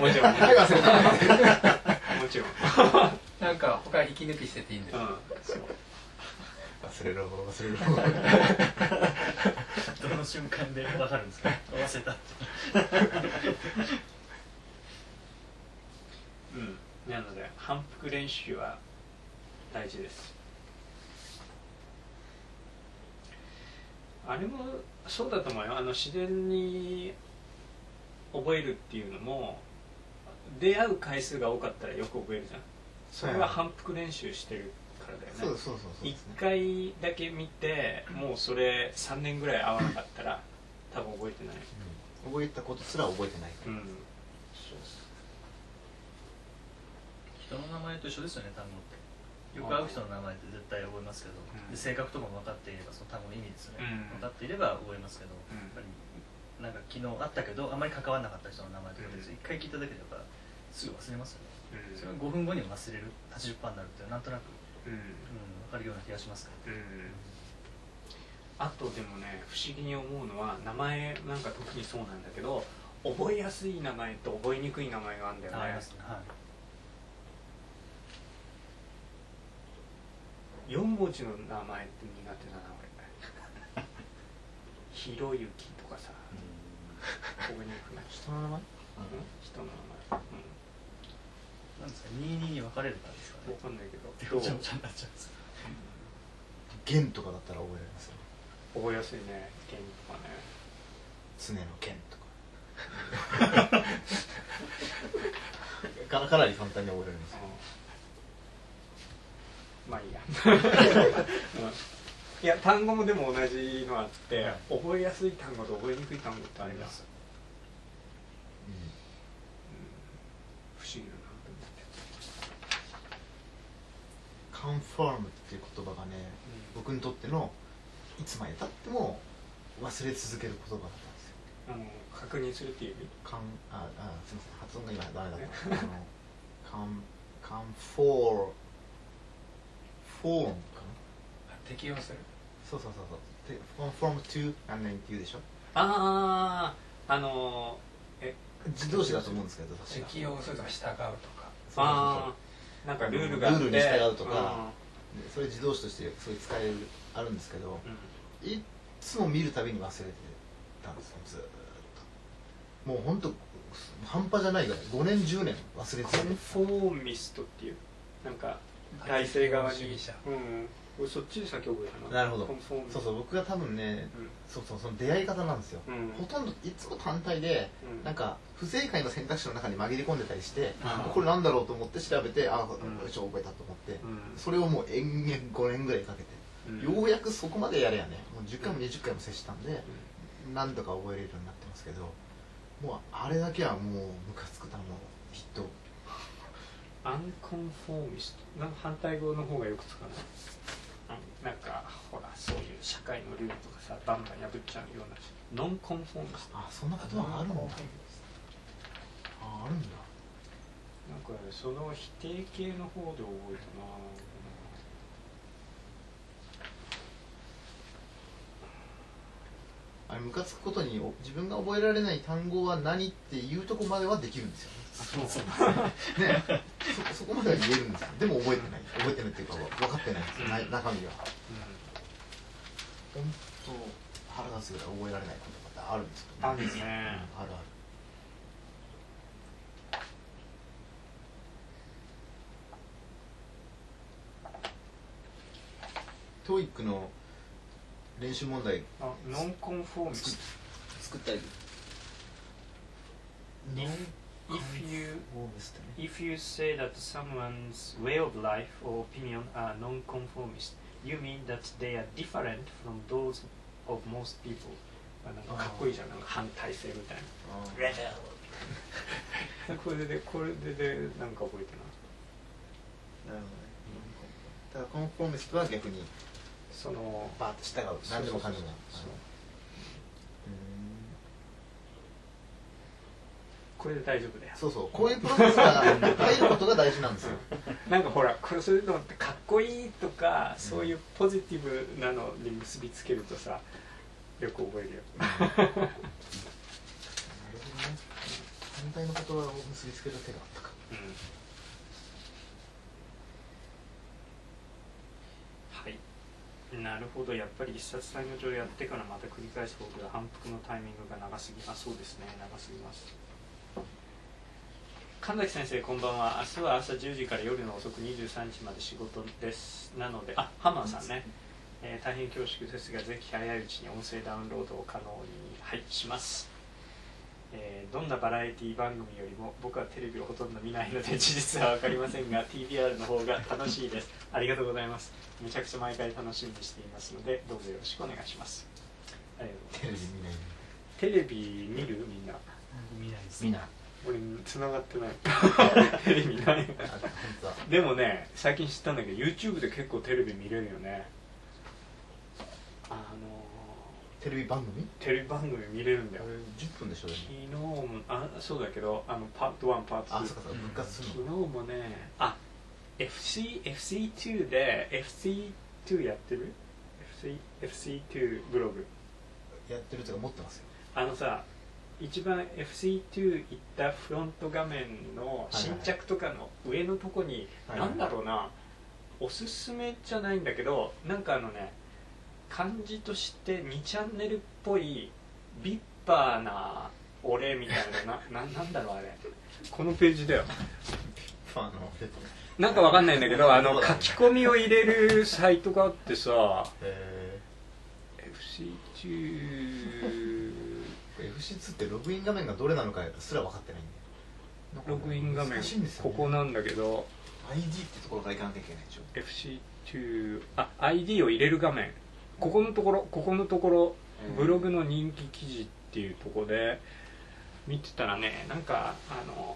もちろんなんか他引き抜きしてていいんですよ、うん、 忘れる方忘れる方どの瞬間で分かるんですか忘れたってうんなので反復練習は大事です。あれもそうだと思うよ。あの自然に覚えるっていうのも出会う回数が多かったらよく覚えるじゃん。それは反復練習してるからだよね。 そうそうそうそう、 一回だけ見てもうそれさんねんぐらい合わなかったら多分覚えてない、 うん、覚えたことすら覚えてないから、うん、 そう人の名前と一緒ですよね単語って。よく会う人の名前って絶対覚えますけど、うん、で性格とかも分かっていればその単語の意味ですね、うん、分かっていれば覚えますけど、うん、やっぱりなんか昨日会ったけどあんまり関わらなかった人の名前とかで一、うん、回聞いただけでやっぱすぐ忘れますよね、うん、それがごふんごに忘れる はちじゅっパーセント になるってなんとなく、うんうん、分かるような気がしますから、うん、 あとでもね不思議に思うのは名前なんか特にそうなんだけど覚えやすい名前と覚えにくい名前があるんだよね。ありますね、はいよん文字の名前って苦手だな俺ひろゆきとかさ覚えにくくない？ 人の名前？うん、 人の名前、うん、 なんですかにじゅうにに分かれるかですかね。 分かんないけどごちゃごちゃになっちゃうんですか。 弦とかだったら覚えられますよ。 覚えやすいね、弦とかね。 常の弦とかかなり簡単に覚えられますよ、 うん、まあいいやいや単語もでも同じのあって、はい、覚えやすい単語と覚えにくい単語ってあります、うんうん、不思議だなと思って。カンファームっていう言葉がね、うん、僕にとってのいつまでたっても忘れ続ける言葉だったんですよ。 あの確認するっていう意味。 カンああすみません発音が今ダメだったあのカンカンフォーフォームかな適用する。 そうそうそうそう。コンフォームトゥ何々って言うでしょ。 あああのえ自動詞だと思うんですけど。 適用するとか従うとか。 ああなんかルールがあって。 ルールに従うとか。それ自動詞としてそういう使えるあるんですけど、うん、いつも見るたびに忘れてたんですよずっと。もう本当半端じゃないぐらいごねんじゅうねん忘れてた。 コンフォーミストっていうなんか体制側に。うん、そっちで先覚えたな。 なるほど。そうそう僕が多分ね、うん、そうそうその出会い方なんですよ、うん、ほとんどいつも単体で、うん、なんか不正解の選択肢の中に紛れ込んでたりして、うん、これなんだろうと思って調べてああこれ一応覚えたと思って、うん、それをもう延々ごねんぐらいかけて、うん、ようやくそこまでやれやねもうじゅっかいもにじゅっかいも接したんで、うん、何度か覚えれるようになってますけどもうあれだけはもうムカつくたもヒット。 アンコンフォーミストなん反対語の方がよく使うな。なんかほらそういう社会のルールとかさバンバン破っちゃうようなノンコンフォーミスト。 あそんなことはあるんだ。ああるんだ。 なんかその否定形の方で覚えたな。 あれムカつくことに自分が覚えられない単語は何っていうとこまではできるんですよね。そうそうねそ, そこまでは言えるんですよ。でも覚えてない覚えてないっていうか分かってないんですよ、うん、中身は、うん、本当腹立つぐらい覚えられないことってあるんですよね。 あるね、うん、あるある。トーイックの練習問題あノンコンフォーミスト作ったり If you if you say that someone's way of life or opinion are non-conformist, you mean that they are different from those of most people. なんかかっこいいじゃん、なんか反対性みたいな。レベル。これでこれででなんか覚えてない。なるほどね。だからコンフォーミストは逆にそのバーッと従う。何でもかんでも。 これで大丈夫だよ。 そうそう、こういうプロセスが入ることが大事なんですよ。 なんかほら、これそういうのってかっこいいとか、そういうポジティブなのに結びつけるとさ、よく覚えるよ。 なるほどね。反対の言葉を結びつける手があったか。うん、 はい。なるほど、やっぱり一冊作業上やってからまた繰り返すことで反復のタイミングが長すぎ、あ、そうですね、長すぎます。神崎先生こんばんは。明日は朝じゅうじから夜の遅くにじゅうさんにちまで仕事です。なので、あ、ハマーさんね、えー、大変恐縮ですが、ぜひ早いうちに音声ダウンロードを可能に、はい、します。えー、どんなバラエティ番組よりも僕はテレビをほとんど見ないので事実は分かりませんがティービーアール の方が楽しいです。ありがとうございます。めちゃくちゃ毎回楽しみにしていますのでどうぞよろしくお願いします。ありがとうございます。テレビ見ない。テレビ見るみんな。 見ないです。 見ない。 俺繋がってないテレビないでもね最近知ったんだけど YouTube で結構テレビ見れるよね。あのー、テレビ番組テレビ番組見れるんだよ。 じゅっぷんでしょ。昨日もあそうだけどあのパートワンパートツー、 あそうかそうか復活するの。 昨日もねあ エフシー エフシーツー で エフシーツー やってる エフシー エフシーツー ブログやってるというか持ってますよ。 あのさ一番 エフシーツー 行ったフロント画面の新着とかの上のとこに、はいはい、なんだろうなおすすめじゃないんだけどなんかあのね漢字としてにチャンネルっぽいビッパーな俺みたいなな, な, なんだろうあれこのページだよなんかわかんないんだけどあの書き込みを入れるサイトがあってさ エフシーツーエフシーツー ってログイン画面がどれなのかすら分かってないんでログイン画面、ね、ここなんだけどアイディー ってところからいかなきゃいけないでしょ。 エフシーツー あ アイディー を入れる画面ここのところここのところブログの人気記事っていうところで見てたらねなんかあの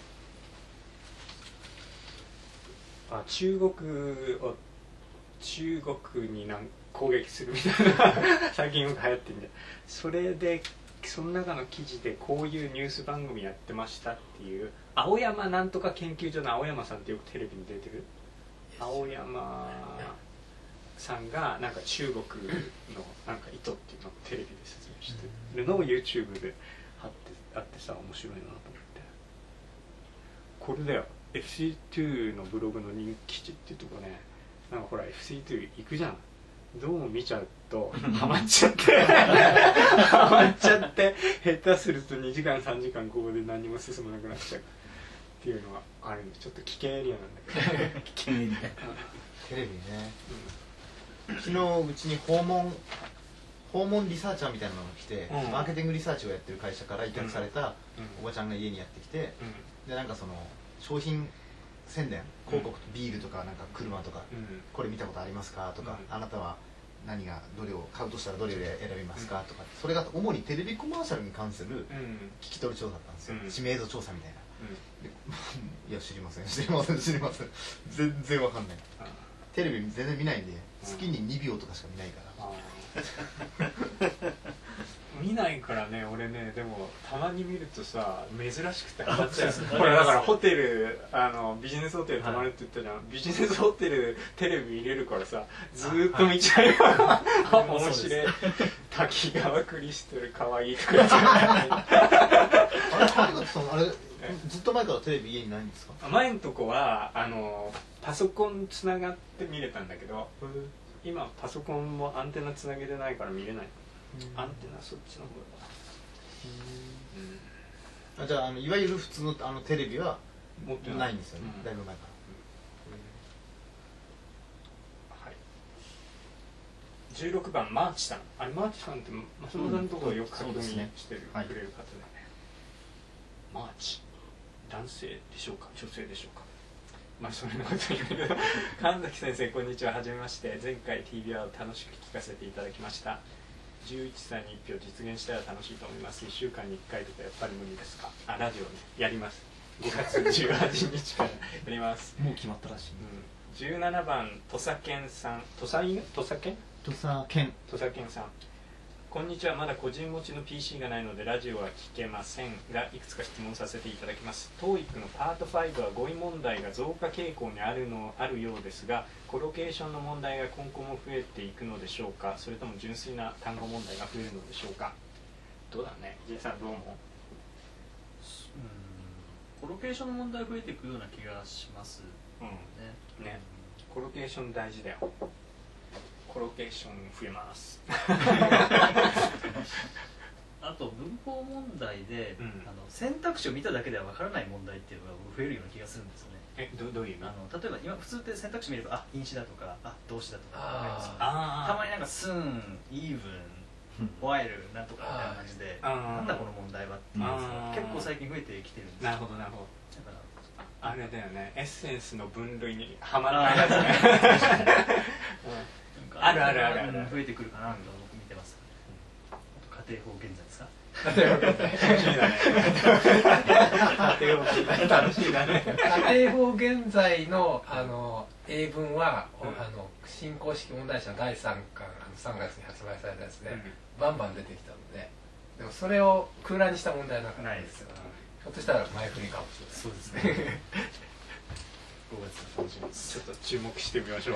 あ中国を中国になん攻撃するみたいな最近よく流行ってんだよ。それでその中の記事でこういうニュース番組やってましたっていう青山なんとか研究所の青山さんってよくテレビに出てる青山さんがなんか中国のなんか意図っていうのをテレビで説明してるのを YouTube で貼ってあってさ面白いなと思ってこれだよ エフシーツー のブログの人気記事っていうとこねなんかほら エフシーツー 行くじゃんどうも見ちゃうとハマっちゃってハマっちゃって下手するとにじかんさんじかんここで何も進まなくなっちゃうっていうのはあるんでちょっと危険エリアなんだけど危険エリアテレビね、うん、昨日うちに訪問訪問リサーチャーみたいなのが来て、うん、マーケティングリサーチをやってる会社から委託されたおばちゃんが家にやってきて、うん、でなんかその商品宣伝広告とビールとかなんか車とか、うん、これ見たことありますかとか、うん、あなたは何がどれを買うとしたらどれを選びますか、うん、とかそれが主にテレビコマーシャルに関する聞き取り調査だったんですよ、うん、知名度調査みたいな、うん、いや知りません知りません知りません全然わかんない、うん、テレビ全然見ないんで月ににびょうとかしか見ないから、 うん見ないからね俺ねでもたまに見るとさ珍しくてハマっちゃうほらだからホテルあのビジネスホテル泊まるって言ったじゃん、はい、ビジネスホテルテレビ見れるからさずーっと見ちゃうよ、はい、面白い滝川クリストルかわいいとか言ってあれずっと前からテレビ家にないんですか？ 前のとこはあのパソコンつながって見れたんだけど今パソコンもアンテナつなげてないから見れない。アンテナそっちの方だ。 うん、あじゃあ、あのいわゆる普通のあのテレビは持ってないんですよね、うん、だいぶ前かじゅうろくばんマーチさん、あれマーチさんって松本さんのところよく書き込みしてる、くれる方だよね、マーチ男性でしょうか女性でしょうか、まあそれのこと言うけど神崎先生こんにちは、はじめまして。前回 ティービーアール を楽しく聞かせていただきました。じゅういちさいにいっぴょう実現したら楽しいと思います。いっしゅうかんにいっかいとかやっぱり無理ですか。あ、ラジオねやります。ごがつじゅうはちにちからやります。 もう決まったらしい、うん、 じゅうななばん土佐健さん、土佐犬土佐健土佐健土佐健さん、こんにちは。まだ個人持ちの ピーシー がないのでラジオは聞けませんが、いくつか質問させていただきます。 トーイック のパートファイブは語彙問題が増加傾向にあるのあるようですが、コロケーションの問題が今後も増えていくのでしょうか、それとも純粋な単語問題が増えるのでしょうか。どうだね、ジェイさんどう思う？ コロケーションの問題増えていくような気がしますね。 うん、ね、コロケーション大事だよ。コロケーション増えますあと文法問題で、うん、あの選択肢を見ただけでは分からない問題っていうのが増えるような気がするんですよね。 え、ど, どういう意味？ あの例えば今普通って選択肢見ればあ因子だとかあ動詞だとか分かりますよね。たまになんかスン、イーブン、ホワイルなんとかみたいな感じでなんだこの問題はっていうやつが結構最近増えてきてるんですよ。 なるほどなるほど。 だからあれだよね、エッセンスの分類にはまらないやつねあるあるあるある、 増えてくるかなと僕見てます。家庭法現在ですか？ 家庭法現在楽しいだね。 家庭法現在のあの英文は、うん、あの新公式問題集のだいさんかんさんがつに発売されたやつで、うん、バンバン出てきたので、でもそれを空欄にした問題はなかったんですよ。ひょっとしたら前振りかもしれない。 そうですねごがつの楽しみです。ちょっと注目してみましょう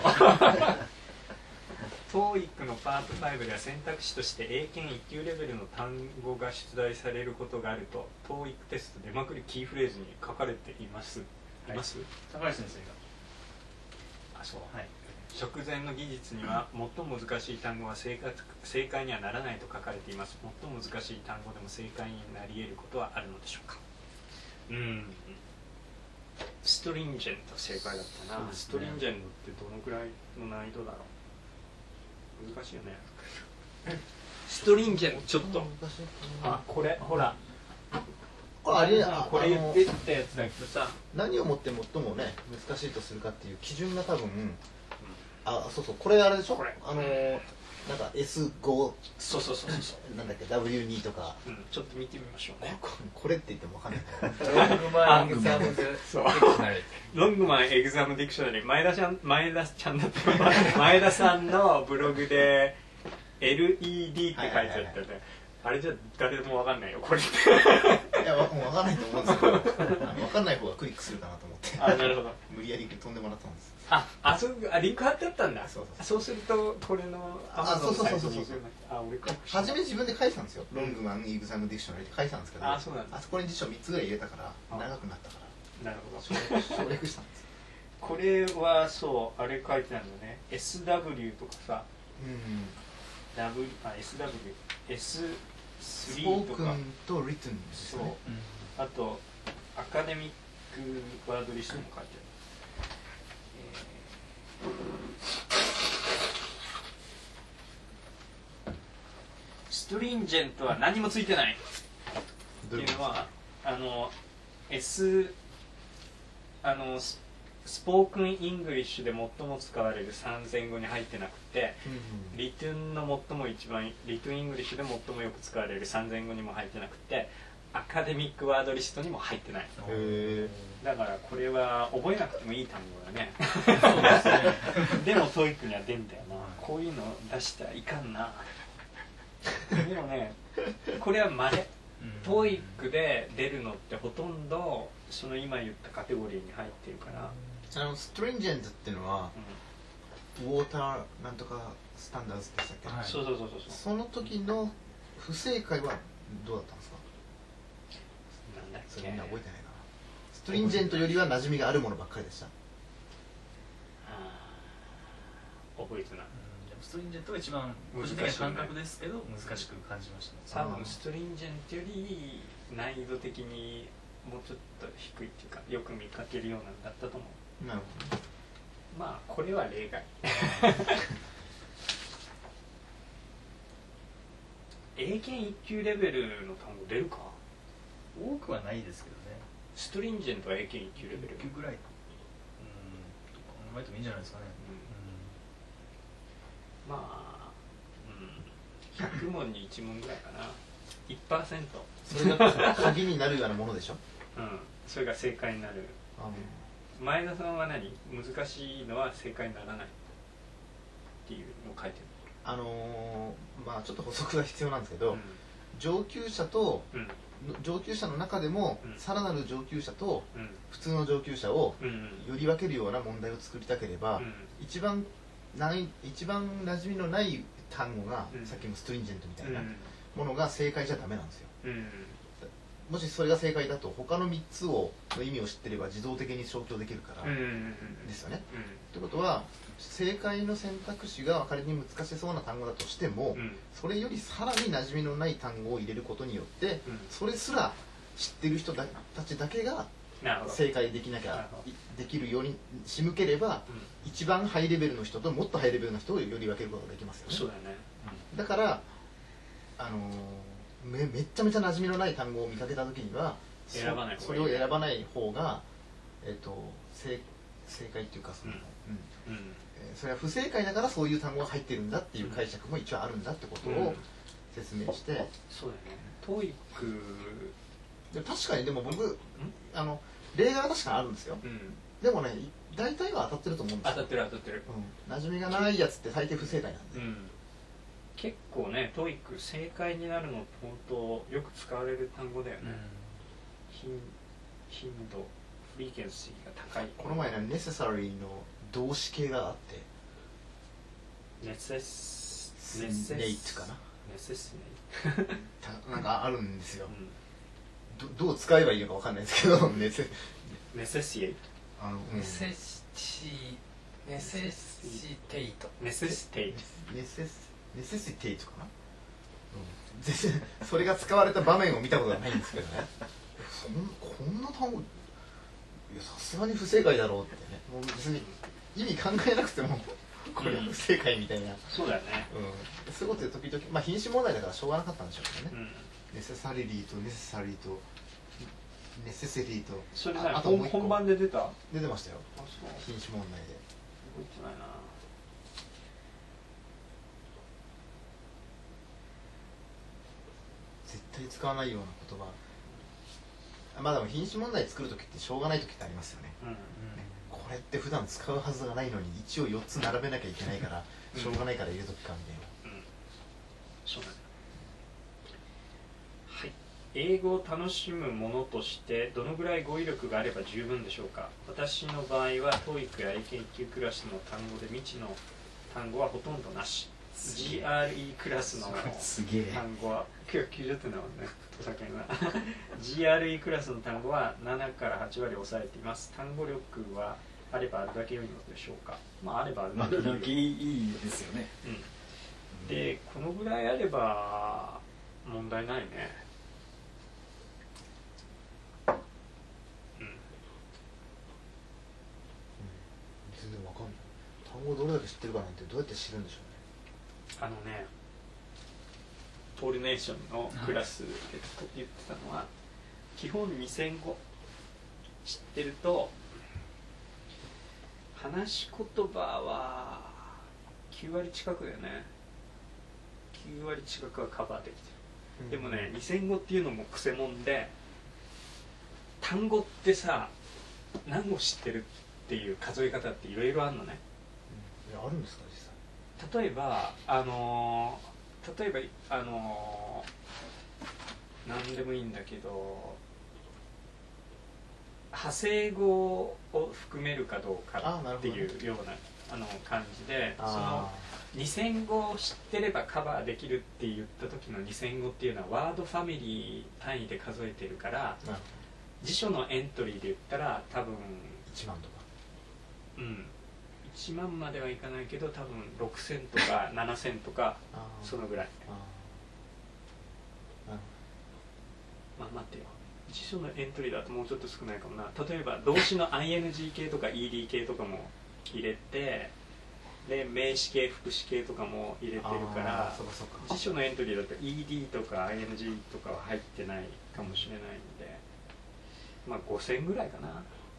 トーイック のパートファイブでは選択肢として英検いっきゅうレベルの単語が出題されることがあると トーイック テストで出まくりキーフレーズに書かれています。います？ 高橋先生が。あ、そう。はい。直前の技術には最も難しい単語は正確正解にはならないと書かれています。最も難しい単語でも正解になり得ることはあるのでしょうか。うん。ストリンジェント正解だったな。ね、ストリンジェントってどのくらいの難易度だろう。難しいよねストリンジェントちょっとあこれほらあれこれ言ってたやつだけどさ、 何をもって最もね難しいとするかっていう基準が多分、うん、あそうそうこれあれでしょ、これあのー、なんか エスごそうそうそうそうなんだっけ ダブリューツー とか、 うん、ちょっと見てみましょうね。 こ, これって言っても分かんないロングマンエグザムディクショナリーロングマンエグザムディクショナリー前田ちゃん前田ちゃんだって前田さんのブログで エルイーディー って書いてあったよね、はいはいはい、あれじゃ誰でも分かんないよこれっていやもう分かんないと思うんですけど分かんない方がクリックするかなと思ってあなるほど無理やり飛んでもらったんです。 ああそうあリンク貼ってあったんだ。 そうそうそうするとこれのあそうそうそうそうそうあ俺か初め自分で書いてたんですよ、ロングマンエグザムディクショナリーって書いてたんですけど、 あそうなんだ、 あそこに辞書みっつぐらい入れたから長くなったからなるほど省略したんです。 これはそうあれ書いてあるんだね エスダブリュー とかさ、うん、W あ エスダブリュー エススリー とかスポークンとリトンですね。そう、 うん、あとアカデミックワードリストも書いてある、ストリンジェントは何もついてないっていうのはあの S あのスポークンイングリッシュで最も使われるさんぜん語に入ってなくて、うんうん、リトゥンの最も一番リトゥンイングリッシュで最もよく使われるさんぜん語にも入ってなくてアカデミックワードリストにも入ってない。へだからこれは覚えなくてもいい単語だねそうですねでもトイックには出んだよな、こういうの出したらいかんなでもねこれは稀、トイックで出るのってほとんどその今言ったカテゴリーに入ってるから。 あのストリンジェントっていうのは、うん、ウォーターなんとかスタンダーズでしたっけ、 はい、そうそうそうそうその時の不正解はどうだったんですか。 なんだっけそれみんな覚えてないな。ストリンジェントよりは馴染みがあるものばっかりでした。 覚えてない。 ストリンジェントが一番個人的な感覚ですけど難しく感じましたね。 多分ストリンジェントより難易度的にもうちょっと低いっていうかよく見かけるようなんだったと思う。 なるほど。 まあこれは例外英検いっ級レベルの単語出るか。 多くはないですけどね。 ストリンジェントは英検いっ級レベルいっ級ぐらい、うん、考えてもいいんじゃないですかね。 うん、まあ、うん、ひゃく問にいち問ぐらいかな。 いちパーセントそれが鍵になるようなものでしょ。 うん、それが正解になる。前田さんは何、難しいのは正解にならないっていうのを書いてる。あのー、まあちょっと補足が必要なんですけど、うん、上級者と、うん、上級者の中でも、うん、さらなる上級者と、うん、普通の上級者をより分けるような問題を作りたければ、うん、一番ない一番馴染みのない単語が、うん、さっきのストリンジェントみたいなものが正解じゃダメなんですよ。うん、もしそれが正解だと他のみっつをの意味を知ってれば自動的に消去できるからですよね。と、うん、いうことは正解の選択肢が仮に難しそうな単語だとしても、うん、それよりさらに馴染みのない単語を入れることによって、うん、それすら知ってる人たちだけが正解できなきゃできるように仕向ければ、うん、一番ハイレベルの人ともっとハイレベルな人をより分けることができますよね。 そうだね、 うん、だからあのー、め, めっちゃめちゃ馴染みのない単語を見かけた時には選ばないそ, それを選ばない方が、えー、と 正, 正解っていうかその、うんうんうん、えー、それは不正解だからそういう単語が入ってるんだっていう解釈も一応あるんだってことを説明して、うん、 そうだね。トーイックで確かにでも僕あの例外は確かにあるんですよ、うん、でもね大体は当たってると思うんですよ。 当たってる当たってる、 うん、馴染みがないやつって大抵不正解なんで、うん、 結構ねトーイック正解になるの本当よく使われる単語だよね、うん、頻, 頻度フリーケンシーが高い。 この前ねネセサリーの動詞形があってネセスネイトかなネセスネイトなんかあるんですよ、うん、ど, どう使えばいいのかわかんないですけどネセネセシエイトあの、うん、ネセシネセシテイトネセシテイトネセネセシテイトかな、うん、全然それが使われた場面を見たことがないんですけどねそんこんな単語さすがに不正解だろうってね、もう別に意味考えなくてもこれは不正解みたいな、うん、 そうだよね、 うん、そういうことで時々、まあ品詞問題だからしょうがなかったんでしょうけどね、うん、ネセサリーとネセサリーとネセセリーとそれさ、本番で出た？ 出てましたよ、品詞問題で。 覚えてないな。 絶対使わないような言葉。まあでも品詞問題作るときってしょうがないときってありますよね、うんうん、これって普段使うはずがないのに一応よっつ並べなきゃいけないからしょうがないから入れとくかみたいな、うん、 そうだね。はい、英語を楽しむものとしてどのぐらい語彙力があれば十分でしょうか。私の場合は トーイック や英検いっ級クラスの単語で未知の単語はほとんどなし。 ジーアールイー クラスの単語は今日きゅうじゅってんだもんねお酒がジーアールイー クラスの単語はななからはち割抑えています。単語力はあればあるだけ良いのでしょうか。まああればあるだけいいですよね、 うん、でこのぐらいあれば問題ないね。うん、 全然わかんない。単語どれだけ知ってるかなんてどうやって知るんでしょうね。 あのねポールネーションのクラスで言ってたのは、はい、基本にせん語知ってると話し言葉はきゅう割近くだよね。きゅう割近くはカバーできてる、うん、でもねにせん語っていうのもくせもんで、単語ってさ何語知ってるっていう数え方っていろいろあるのね、 うん、いやあるんですか実際。 例えばあのー、例えばあのー、何でもいいんだけど派生語を含めるかどうかっていうようなあの感じで、そのにせん語を知ってればカバーできるって言った時のにせん語っていうのはワードファミリー単位で数えてるから、辞書のエントリーで言ったら多分いちまんとか、 うん、いちまんまではいかないけど多分ろくせんとかななせんとかそのぐらい。あまあ待ってよ、辞書のエントリーだともうちょっと少ないかもな。例えば動詞の アイエヌジー 系とか イーディー 系とかも入れてで名詞形副詞形とかも入れてるから辞書のエントリーだと イーディー とか アイエヌジー とかは入ってないかもしれないんで、まあごせんぐらいかな。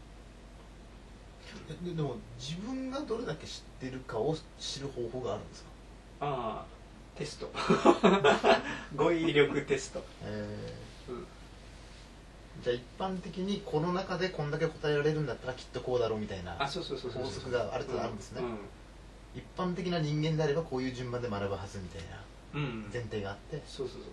で, でも自分がどれだけ知ってるかを知る方法があるんですか？ ああ、テスト語彙力テスト。 えーうん、じゃあ一般的にこの中でこんだけ答えられるんだったらきっとこうだろうみたいな法則があるとあるんですね。一般的な人間であればこういう順番で学ぶはずみたいな前提があって、うん、 そうそうそう。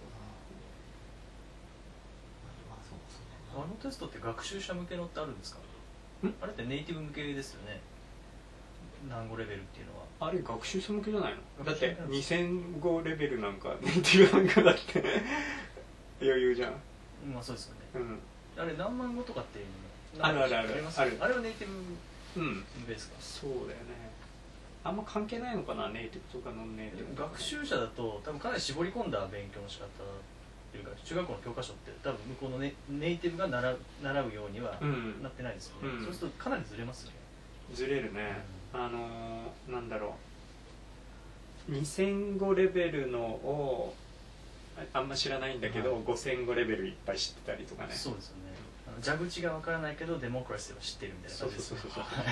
あのテストって学習者向けのってあるんですか？あれってネイティブ向けですよね。何語レベルっていうのは。 あれ学習者向けじゃないの？だってにせん語レベルなんかネイティブなんかだって余裕じゃん。 まあそうですよね。 うん、 あれ何万語とかっていうのあるあるあるある。 あれはネイティブ向けですか？ そうだよね。あんま関係ないのかな、ネイティブとかノンネイティブ。 学習者だと多分かなり絞り込んだ勉強の仕方っていうか、中学校の教科書って多分向こうの ネ, ネイティブが習う、習うようにはなってないですよね、うん、そうするとかなりずれますよね。 ずれるね、うん、あのー、なんだろう、にせん語レベルのをあんま知らないんだけど、はい、ごせん語レベルいっぱい知ってたりとかね。 そうですよね。蛇口がわからないけどデモクラシーは知ってるみたいな感じですね。そうそうそうそう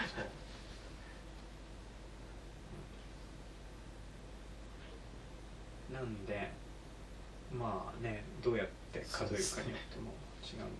なんでまあね、どうやって数えるかによっても違うんだ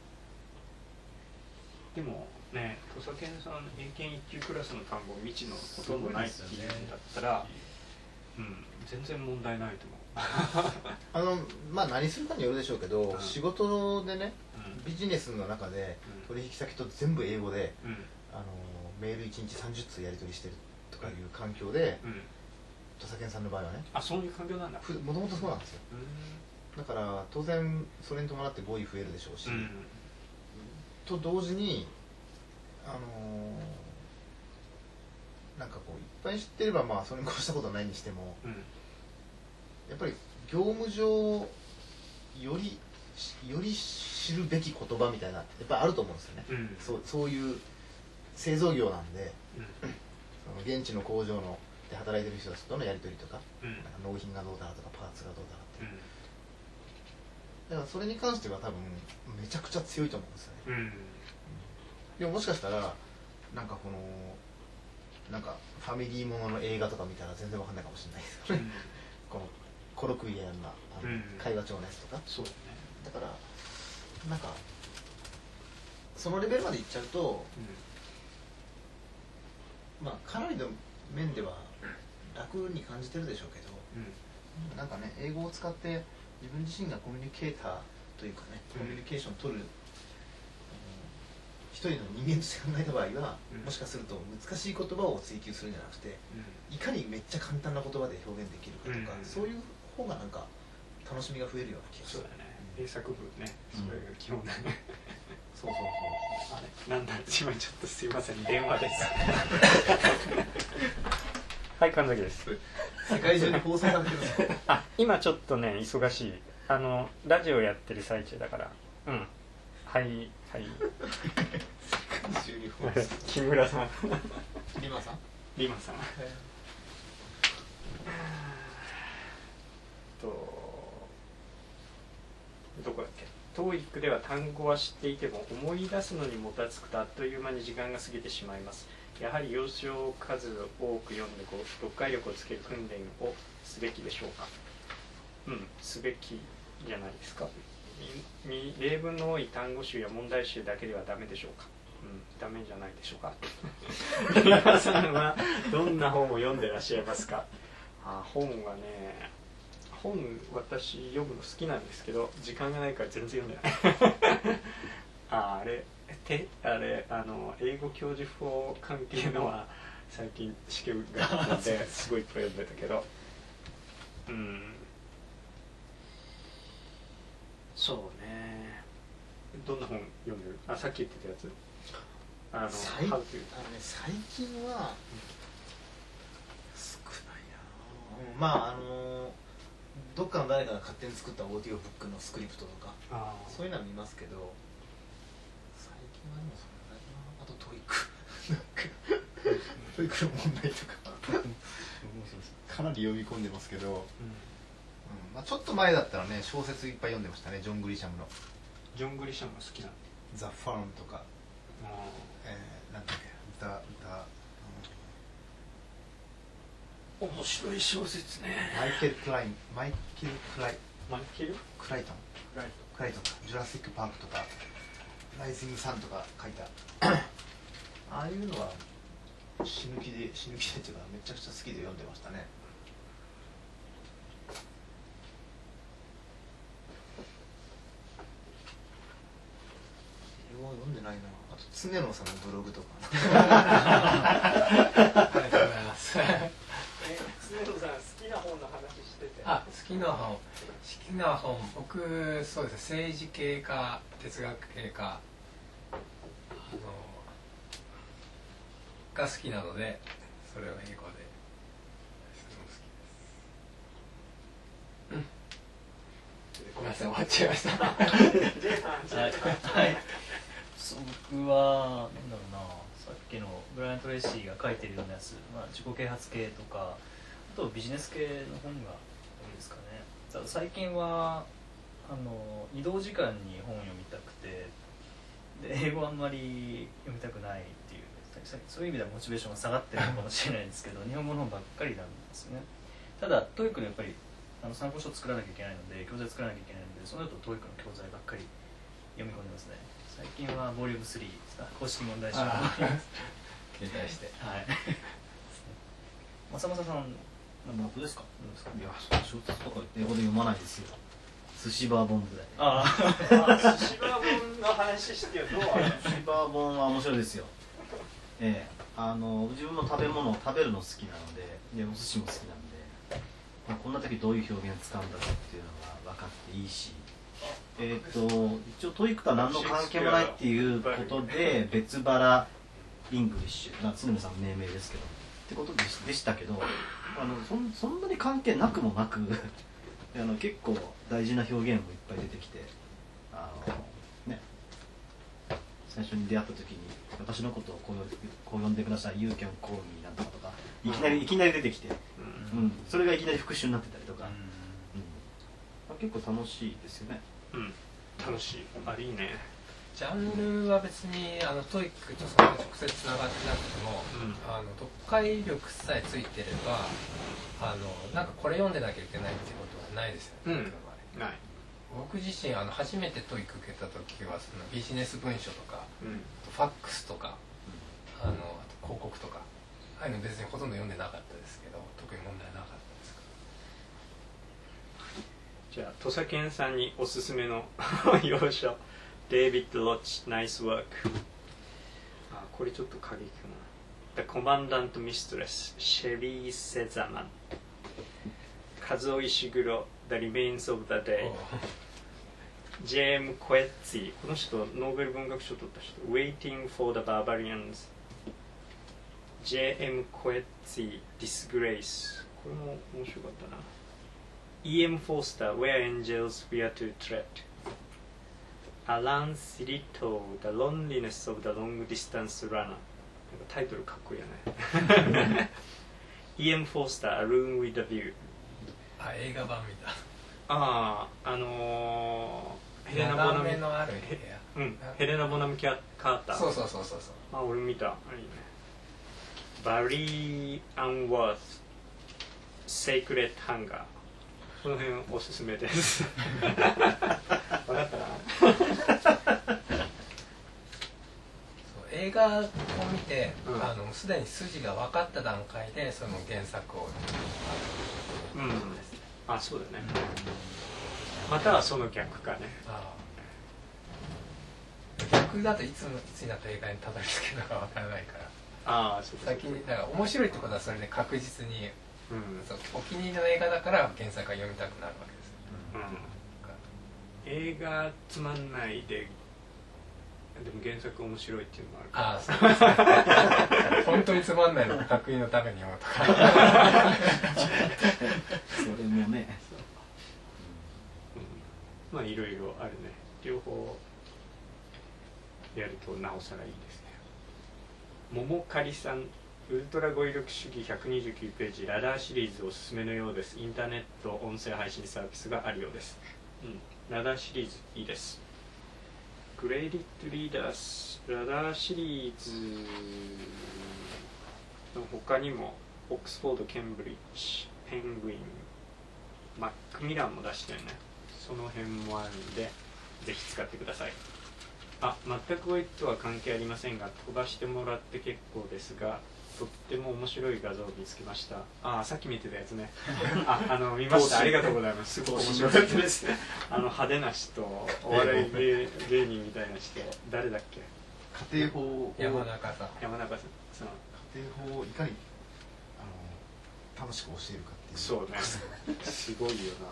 けど、でもね、土佐犬さん英検いっ級クラスの単語未知のほとんどないっていうんだったら、うん、全然問題ないと思うあのまあ何するかによるでしょうけど、うん、仕事でね、うん、ビジネスの中で取引先と全部英語で、うん、あのメールいちにちさんじゅっつやり取りしてるとかいう環境で、うん、土佐犬さんの場合はね、 あ、そういう環境なんだ。 もともとそうなんですよ。だから当然それに伴って語彙増えるでしょうし、うん、と同時にあのー、なんかこういっぱい知ってればまあそれに越したことはないにしても、うん、やっぱり業務上よりより知るべき言葉みたいなやっぱりあると思うんですよね、うん、そうそういう製造業なんで、うん、その現地の工場ので働いてる人たちとのやり取りとか、うん、なんか納品がどうだとかパーツがどうだって、うん、だからそれに関しては多分めちゃくちゃ強いと思うんですよね、うんうん、でももしかしたらなんかこのなんかファミリーものの映画とか見たら全然わかんないかもしれないですよね、うん、このコロクイアンなあの、うん、会話帳のやつとか、そうだね、だからなんかそのレベルまでいっちゃうと、うん、まあかなりの面では楽に感じてるでしょうけど、うん、なんかね英語を使って自分自身がコミュニケーターというかね、コミュニケーションを取る、うん、一人の人間として考えた場合は、うん、もしかすると難しい言葉を追求するんじゃなくて、うん、いかにめっちゃ簡単な言葉で表現できるかとか、うん、そういう方がなんか楽しみが増えるような気がする。そうだね、英作文ね、それが基本だね、そうそうそう、あれなんだ、今ちょっとすいません、電話ですはい、神崎です。世界中に放送されてるんですよあ、今ちょっとね忙しい、あのラジオやってる最中だから、うん、はいはい木村さんリマさんリマさんとどこだっけ、トーイックでは単語は知っていても思い出すのにもたつくとあっという間に時間が過ぎてしまいます。やはり用紙を数多く読んでこう読解力をつける訓練をすべきでしょうか。うん、すべきじゃないですか。例文の多い単語集や問題集だけではダメでしょうか。うん、ダメじゃないでしょうか。皆さんはどんな本を読んでらっしゃいますか。あ、本はね、本私読むの好きなんですけど時間がないから全然読んでないあ, あれてあれあの英語教授法関係のは最近試験があったんですごいいっぱい読んでたけど、うん、そうね、どんな本読んでる？あ、さっき言ってたやつ、あの最, あの、ね、最近は少ないな。まああのどっかの誰かが勝手に作ったオーディオブックのスクリプトとかそういうのは見ますけど、最近はでもそれだな。あとトイックトイックの問題とかかなり読み込んでますけど、うんうん、まあ、ちょっと前だったらね小説いっぱい読んでましたね。ジョン・グリシャムのジョン・グリシャムが好きなの。 ザ・ファームとか、えー、なんだっけ、ザ・ザ、 うん、面白い小説ね。 マイケル・クラインマイケル・クライマイケルクライトンクライトンクライトンか、ジュラシック・パークとかライジング・サンとか書いたああいうのは死ぬ気で死ぬ気でっていうかめちゃくちゃ好きで読んでましたね。読んでないな。あと常野さんのブログとかありがとうございます常野さん好きな本の話してて。 あ、好きな本好きな本僕そうですね、政治系か哲学系かあのが好きなので、それを英語でうんごめんなさい、終わっちゃいましたはい、はい、僕はなんだろうな、さっきのブライアン・トレイシーが書いてるようなやつ、まあ、自己啓発系とか、あとビジネス系の本が多いですかね。最近はあの移動時間に本を読みたくて、で英語あんまり読みたくないっていう、そういう意味ではモチベーションが下がってるのかもしれないんですけど日本語の本ばっかりなんですよね。ただ トーイック のやっぱりあの参考書を作らなきゃいけないので、教材作らなきゃいけないので、その後 トーイック の教材ばっかり読み込んでますね。最近はボリュームスリー公式問題集を携帯してはい正正さん、 僕ですか。いや、小説とか英語で読まないですよ。寿司バーボンぐらい。 ああ寿司バーボンの話してよ。どうある寿司バーボンは面白いですよ。ええ、あの自分も食べ物を食べるの好きなので、でお寿司も好きなんで、まあ、こんな時どういう表現使うんだろうっていうのが分かっていいし、えっ、ー、と一応トイックとは何の関係もないっていうことで別腹イングリッシュ、まあ、常野さんの命名ですけどってことで し, でしたけど、あの そ, そんなに関係なくもなくあの結構大事な表現もいっぱい出てきて、あのね、最初に出会った時に私のことをこうこう呼んでください、You can call me なんとかとかいきなりいきなり出てきて、うん、それがいきなり復習になってたりとか、うんうん、結構楽しいですよね。 うん、楽しい。あ、いいね。 ジャンルは別にあのトイックとそんな直接つながってなくても、うん、あの読解力さえついてれば、あのなんかこれ読んでなきゃいけないっていうことはないですよね。 うん、ない。 僕自身あの初めてトイック受けた時はそのビジネス文書とか、うん、ファックスとか、うん、あのあと広告とか、ああいうの別にほとんど読んでなかったですけど、特に問題なかったですから。じゃあ土佐健さんにおすすめの要所。デイビッド・ロッチ、ナイスワーク。あ、これちょっと過激かな。The Commandant Mistress、シェリー・セザマン。カズオ・イシグロ、The Remains of the Day。ジェーム・コエッツィ、この人、ノーベル文学賞を取った人。Waiting for the Barbarians。ジェーエム コエッツィ、Disgrace。これも面白かったな。イーエム フォースター、Where Angels Fear to Tread。アラン・シリト、The Loneliness of the Long Distance Runner。なんかタイトルかっこいいよね。イーエム フォースター、A Room with a View。 あ、映画版見た。 ああ、あのー、ヘレナ・ボナミのある部屋。うん、ヘレナ・ボナミ・カーター。 そうそうそうそうそう。 あ、俺見た。あ、いいね。バリー・アンワース、Sacred Hunger。この辺おすすめです。分かったな。 映画を見て、うん、あのすでに筋が分かった段階でその原作を、 うん、あ、そうだね。うん、またはその逆かね。ああ、逆だといつもいつになった映画にたどり着けるのか分からないから。ああ、そう先にだから面白いってことはそれで確実に。うん、そうお気に入りの映画だから原作が読みたくなるわけです、 うん、映画つまんないででも原作面白いっていうのもあるから。ああ、そうですね。本当につまんないの確認のために読むとか。 それもね、 うん、まあいろいろあるね。両方やるとなおさらいいですね。桃狩さんウルトラ語彙力主義ひゃくにじゅうきゅうページ、ラダーシリーズおすすめのようです。インターネット音声配信サービスがあるようです。うん、ラダーシリーズいいです。グレイディットリーダース、ラダーシリーズの他にもオックスフォード、ケンブリッジ、ペングイン、マックミランも出してるね。その辺もあるんでぜひ使ってください。あ、全くこれとは関係ありませんが飛ばしてもらって結構ですが、とっても面白い画像を見つけました。あ、さっき見てたやつね。あ、あの見ました。ありがとうございます。すごく面白かったです。あの派手な人、お笑い芸芸人みたいな人、誰だっけ？ 家庭法山中さん。 山中さん。 家庭法をいかにあの楽しく教えるかっていう。 そうね。すごいよな。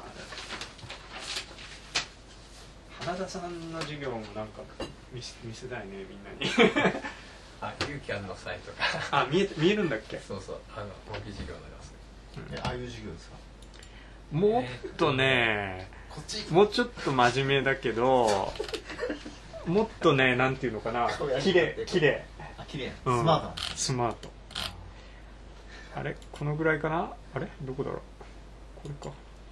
花田さんの授業もなんか見せ、見せたいね、みんなに。 あ、ユーキャンのサイトがあ、見え見えるんだっけ？ そうそう、あの模擬授業の様子。 うん、え、ああいう授業ですか？ もっとね、 こっちもうちょっと真面目だけど、もっとね、なんていうのかな、綺麗綺麗。 あ、綺麗。 うん、 スマートな。 スマート。あれ、このぐらいかな？あれ、どこだろう。これか。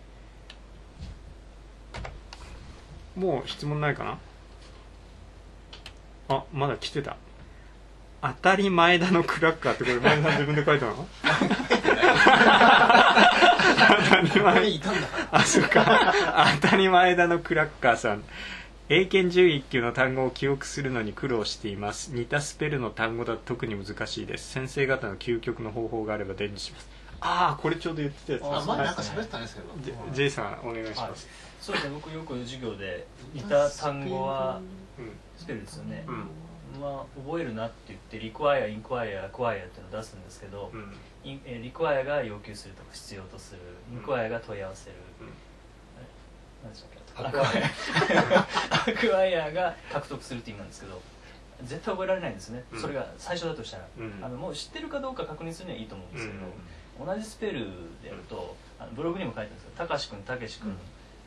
もう質問ないかな。あ、まだ来てた。当たり前だのクラッカーってこれ前田さん自分で書いたの？当たり前。あ、そっか。当たり前だのクラッカーさん。英検準いっ級の単語を記憶するのに苦労しています。似たスペルの単語だと特に難しいです。先生方の究極の方法があれば伝授します。ああ、これちょうど言ってたやつです。 あ、まあ、なんか喋ったんですけど。 ジェイさんお願いします。 そうですね、僕よく授業で似た単語はスペルですよね、うん、まあ覚えるなって言ってリクワイア、インクワイア、アクワイアっていうのを出すんですけど、うん、えリクワイアが要求するとか必要とする、インクワイアが問い合わせる、うん、何でしたっけ、アクワイアアクワイアが獲得するって意味なんですけど、絶対覚えられないんですね、うん、それが最初だとしたら、うん、あのもう知ってるかどうか確認するにはいいと思うんですけど、うん、同じスペルでやると、あのブログにも書いてあるんですよ、たかしくん、たけしくん、うん、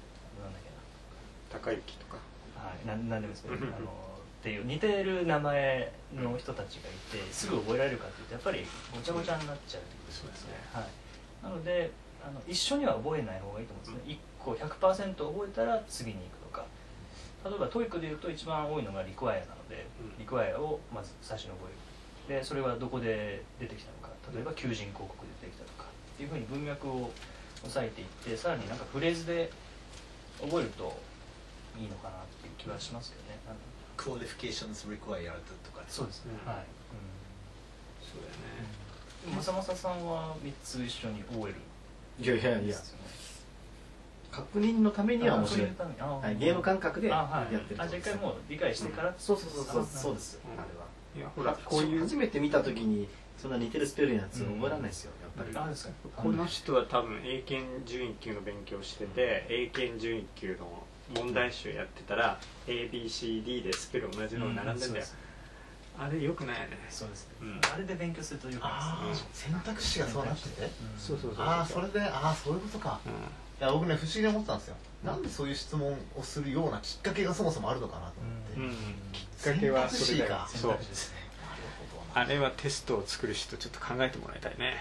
高之とか、 はい、なんなんでもいいですけど、あのっていう似てる名前の人たちがいて、すぐ覚えられるかっていうとやっぱりごちゃごちゃになっちゃうっていうことですね。はい。なのであの一緒には覚えない方がいいと思うんですね。いっこ ひゃくパーセント 覚えたら次に行くとか。例えばトイックでいうと一番多いのがリクワイアなので、リクワイアをまず最初に覚える。でそれはどこで出てきたのか。例えば求人広告で出てきたとかっていうふうに文脈を押さえていって、さらになんかフレーズで覚えるといいのかなっていう気はしますけどね。 クオリフィケーションズ required とか、ね、 そうですね、うん、はい、うん、 そうだよね。 うん、まさまささんはみっつ一緒に オーエルいやいやいや、確認のためには面白い、はい、ゲーム感覚でやってる。 あ、じゃあ一回もう理解してから、うん、 そうそうそうそうそうですよ、うん、あれは。いやほら、 こういう初めて見た時にそんな似てるスペルのやつ覚えられないですよ、やっぱり。 あ、ですか。 この人は多分英検準いっ級の勉強してて、英検準いっ級の問題集やってたら エービーシーディー でスペル同じのが並んでんだよ、うん、あれよくないよね。 そうですね、うん、あれで勉強するとよくないですね。 選択肢がそうなってて、うん、 そうそうそうそう、 ああそれで、ああそういうことか、うん、いや僕ね不思議に思ってたんですよ、うん、なんでそういう質問をするようなきっかけがそもそもあるのかなと思って、うんうん、 きっかけはそれだよ。 そうですね。 あれはテストを作る人ちょっと考えてもらいたいね。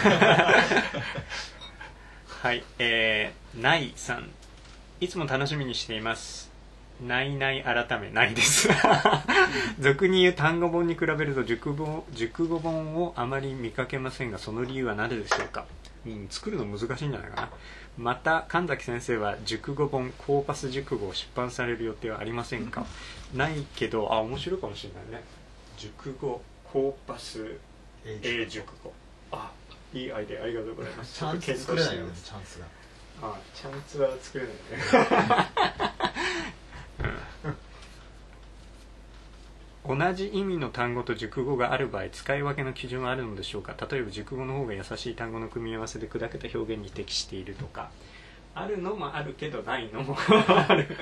はい、えー、ないさん、いつも楽しみにしています。ないない改めないです俗に言う単語本に比べると熟語、熟語本をあまり見かけませんが、その理由は何でしょうか。うん、作るの難しいんじゃないかな。また神崎先生は熟語本コーパス熟語を出版される予定はありませんか。ないけど、あ、面白いかもしれないね。熟語コーパス英熟語、あ、いいアイデアありがとうございます。 チャンス作れないよね、チャンスが。 ああ、チャンスは作れないね、うん、同じ意味の単語と熟語がある場合、使い分けの基準はあるのでしょうか。例えば熟語の方が優しい単語の組み合わせで砕けた表現に適しているとか。あるのもあるけどないのもある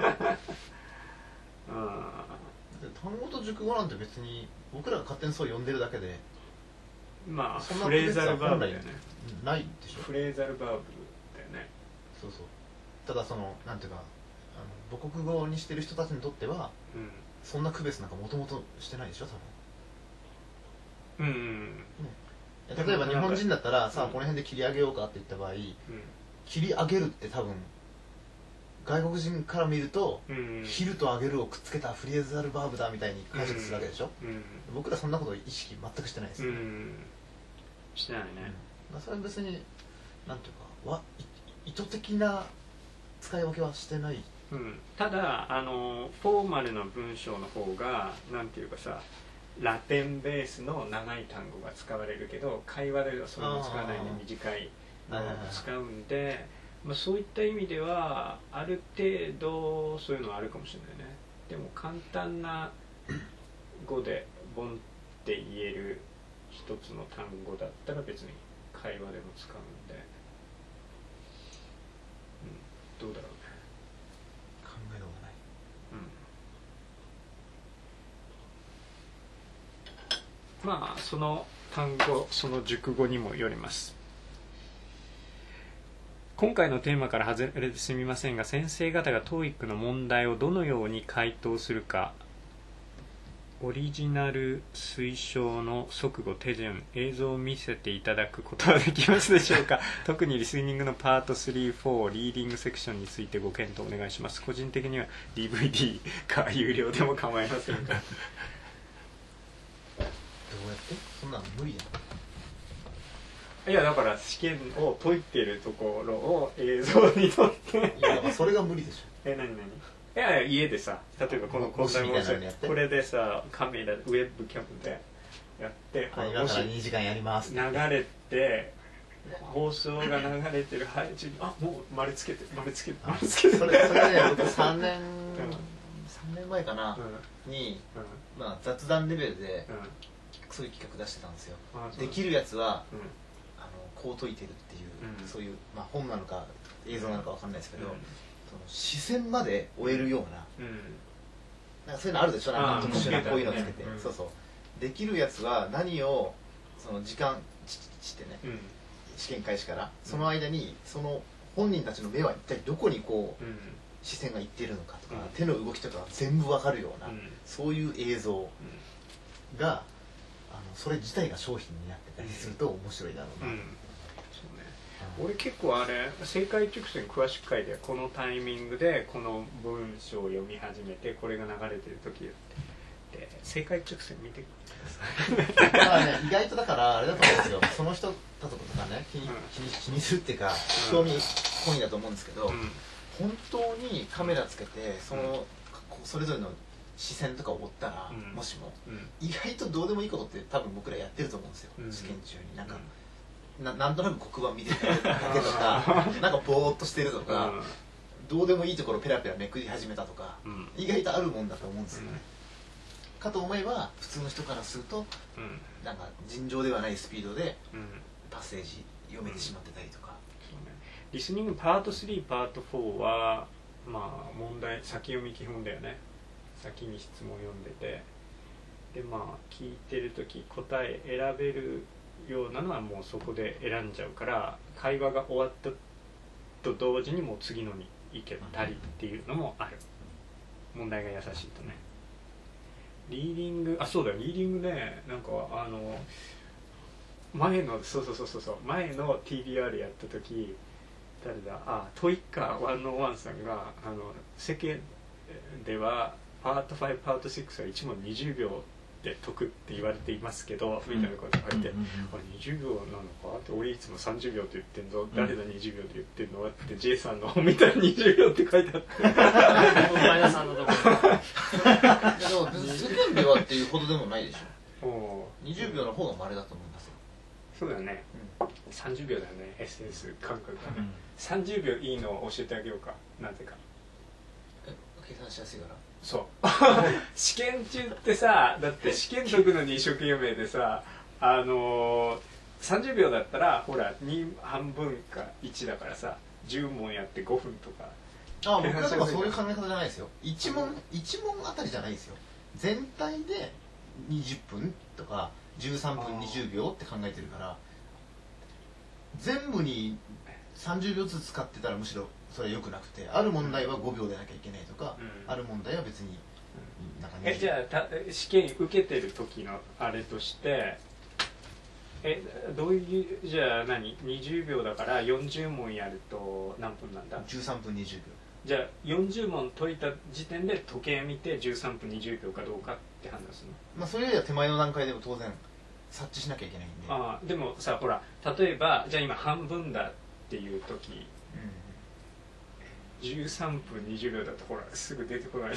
あ、単語と熟語なんて別に僕らが勝手にそう呼んでるだけで、 まあフレーザルバーブだよね。 ないでしょ。 フレーザルバーブだよね。 そうそう。ただそのなんていうか、あの母国語にしてる人たちにとっては、うん、そんな区別なんかもともとしてないでしょ、多うんうん、例えば日本人だったらさあこの辺で切り上げようかって言った場合、うん、切り上げるって多分外国人から見ると、うん、切ると上げるをくっつけたフレーズアルバーブだみたいに解釈するわけでしょ、うんうん、僕らそんなこと意識全くしてないですよ、うん、 してないね、 うん、それは別になんていうかわ意図的な使い分けはしてない、 うん、ただあのフォーマルな文章の方がなんていうかさラテンベースの長い単語が使われるけど会話ではそれも使わないで短いのを使うんで、まあ、そういった意味ではある程度そういうのはあるかもしれないね。でも簡単な語でボンって言える一つの単語だったら別に会話でも使うんで、うん、どうだろうね。 考えようがない。 うん、まあその単語その熟語にもよります。今回のテーマから外れてすみませんが、先生方が トーイック の問題をどのように回答するか、オリジナル推奨の速語手順映像を見せていただくことはできますでしょうか。特にリスニングのパートスリー、よんリーディングセクションについてご検討お願いします。個人的には ディーブイディー か有料でも構いませんが。どうやってそんなの無理やん。 いやだから試験を解いてるところを映像に撮っていやだからそれが無理でしょ。 え何何いや家でさ、例えばこの講座もこれでさカメラウェブキャムでやって今からにじかんやります流れて放送が流れてる配置にあもう丸つけて丸つけて丸つけてそれそれね僕さんねんさんねんまえかな、うん、に、うん、まあ雑談レベルで、うん、そういう企画出してたんですよ。できるやつは、うん、あのこう解いてるっていう、うん、そういう、まあ、本なのか映像なのかわかんないですけど、うん、その視線まで終えるような、うん、なんかそういうのあるでしょ、なんか特殊なこういうのつけて、うん、そうそうできるやつは何をその時間ちしてね、うん、試験開始からその間にその本人たちの目は一体どこにこう、うん、視線がいっているのかとか、うん、手の動きとか全部わかるような、うん、そういう映像が、あのそれ自体が商品になってたりすると面白いだろうな、うんうん、 そうね、俺結構あれ正解直線詳しく書いてこのタイミングでこの文章を読み始めてこれが流れてる時で正解直線見てください。 だからね意外とだからあれだと思うんですよ。その人だとかね気に、うん、気に、気にするっていうか興味本位だと思うんですけど、うん、本当にカメラつけてその、うん、それぞれの視線とかを追ったら、うん、もしも、うん、意外とどうでもいいことって多分僕らやってると思うんですよ、うん、試験中になんか、うん、な, なんとなく黒板見てるだけとかなんかぼーっとしてるとか、うん、どうでもいいところペラペラめくり始めたとか、うん、意外とあるもんだと思うんですよね、うん、かと思えば普通の人からすると、うん、なんか尋常ではないスピードで、うん、パッセージ読めてしまってたりとか、 うんね、リスニングパートスリーパートフォーはまあ問題先読み基本だよね。先に質問を読んでてでまあ聞いてる時答え選べるようなのはもうそこで選んじゃうから会話が終わったと同時にもう次のに行けたりっていうのもある。問題が優しいとね。リーディングあそうだよリーディングねなんかあの前のそうそうそうそうそう前の ティービーアール やった時誰だあトイッカーひゃくいちさんがあの世間ではパートファイブ、パートシックスはいち問にじゅうびょうで解くって言われていますけど、みたいなこと書いて、うんうんうん、あれにじゅうびょうなのかって俺いつもさんじゅうびょうって言ってんぞ、うん、誰だにじゅうびょうって言ってんのって J さんの本見たらにじゅうびょうって書いてあって前田さんのところでも世間ではっていうほどでもないでしょ。にじゅうびょうの方が稀だと思いますよ。 そうだよね、うん、さんじゅうびょうだよね エスエヌエス 感覚が、うん、さんじゅうびょういいのを教えてあげようか。なぜか計算しやすいからそう試験中ってさだって試験解くのに一生懸命でさあのー、さんじゅうびょうだったらほらに半分かいちだからさじゅう問やってごふんとか。 ああ僕はそういう考え方じゃないですよ。いち問いち問あたりじゃないですよ。全体でにじゅっぷんとかじゅうさんぷんにじゅうびょうって考えてるから全部にさんじゅうびょうずつ使ってたらむしろそれは良くなくてある問題はごびょうでなきゃいけないとか、うん、ある問題は別になんかえじゃあた試験受けてる時のあれとしてえどういうじゃあ何にじゅうびょうだからよんじゅうもんやると何分なんだ？ じゅうさんぷんにじゅうびょう。 じゃあよんじゅうもん解いた時点で時計見てじゅうさんぷんにじゅうびょうかどうかって判断するの？ まあそれよりは手前の段階でも当然察知しなきゃいけないんで。 ああでもさほら例えばじゃあ今半分だっていう時、うん、じゅうさんぷんにじゅうびょうだとほらすぐ出てこない。い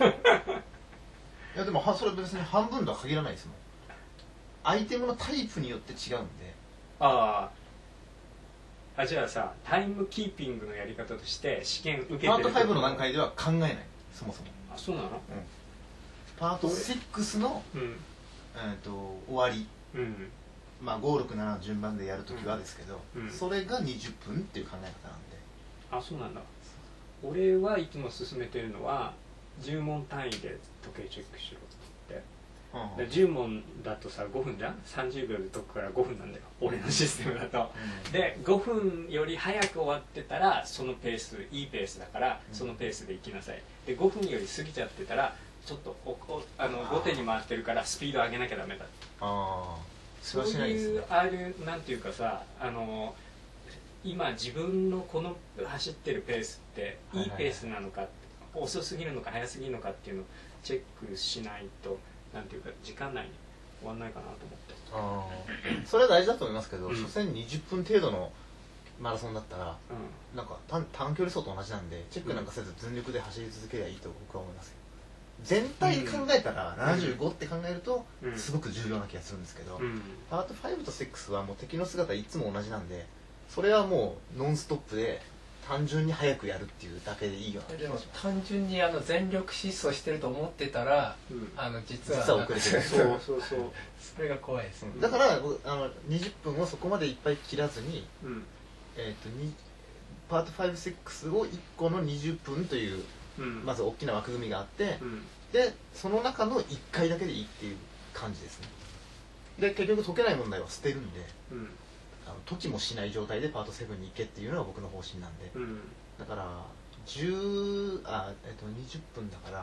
やでもそれ別に半分とは限らないですもん。アイテムのタイプによって違うんで。 ああじゃあさタイムキーピングのやり方として試験受けてるパートごの段階では考えないそもそも。 あそうなの、うん、 パートろくの、うんえー、と終わり、うんまあ、ごろくななの順番でやるときはですけど、うん、それがにじゅっぷんっていう考え方なんで。 あそうなんだ。俺はいつも勧めてるのはじゅうもん単位で時計チェックしろって、うん、じゅうもんだとさごふんじゃん。さんじゅうびょうで解くからごふんなんだよ俺のシステムだと、うん、でごふんより早く終わってたらそのペースいいペースだからそのペースで行きなさい。でごふんより過ぎちゃってたらちょっとおおあの後手に回ってるからスピード上げなきゃダメだ。あそういうあるなんていうかさあの今自分のこの走ってるペースっていいペースなのか、はいはい、遅すぎるのか速すぎるのかっていうのをチェックしないとなんていうか時間内に終わんないかなと思って。 あそれは大事だと思いますけど、うん、所詮にじゅっぷん程度のマラソンだったら、うん、なんか短短距離走と同じなんでチェックなんかせず全力で走り続ければいいと僕は思いますよ。全体考えたらななじゅうごって考えるとすごく重要な気がするんですけど、うん、パートごとろくはもう敵の姿いつも同じなんでそれはもうノンストップで単純に早くやるっていうだけでいいような気がします。 単純にあの全力疾走してると思ってたら、うん、あの実は実は遅れてるそうそうそうそれが怖いです、ね、 だからあのにじゅっぷんをそこまでいっぱい切らずに、うん、えー、とにパートご、ろくをいっこのにじゅっぷんという、うん、まず大きな枠組みがあって、うん、でその中のいっかいだけでいいっていう感じですね。で結局解けない問題は捨てるんで、うん、あの解きもしない状態でパートななに行けっていうのが僕の方針なんで、うん、だからじゅうあ、えっと、にじゅっぷんだから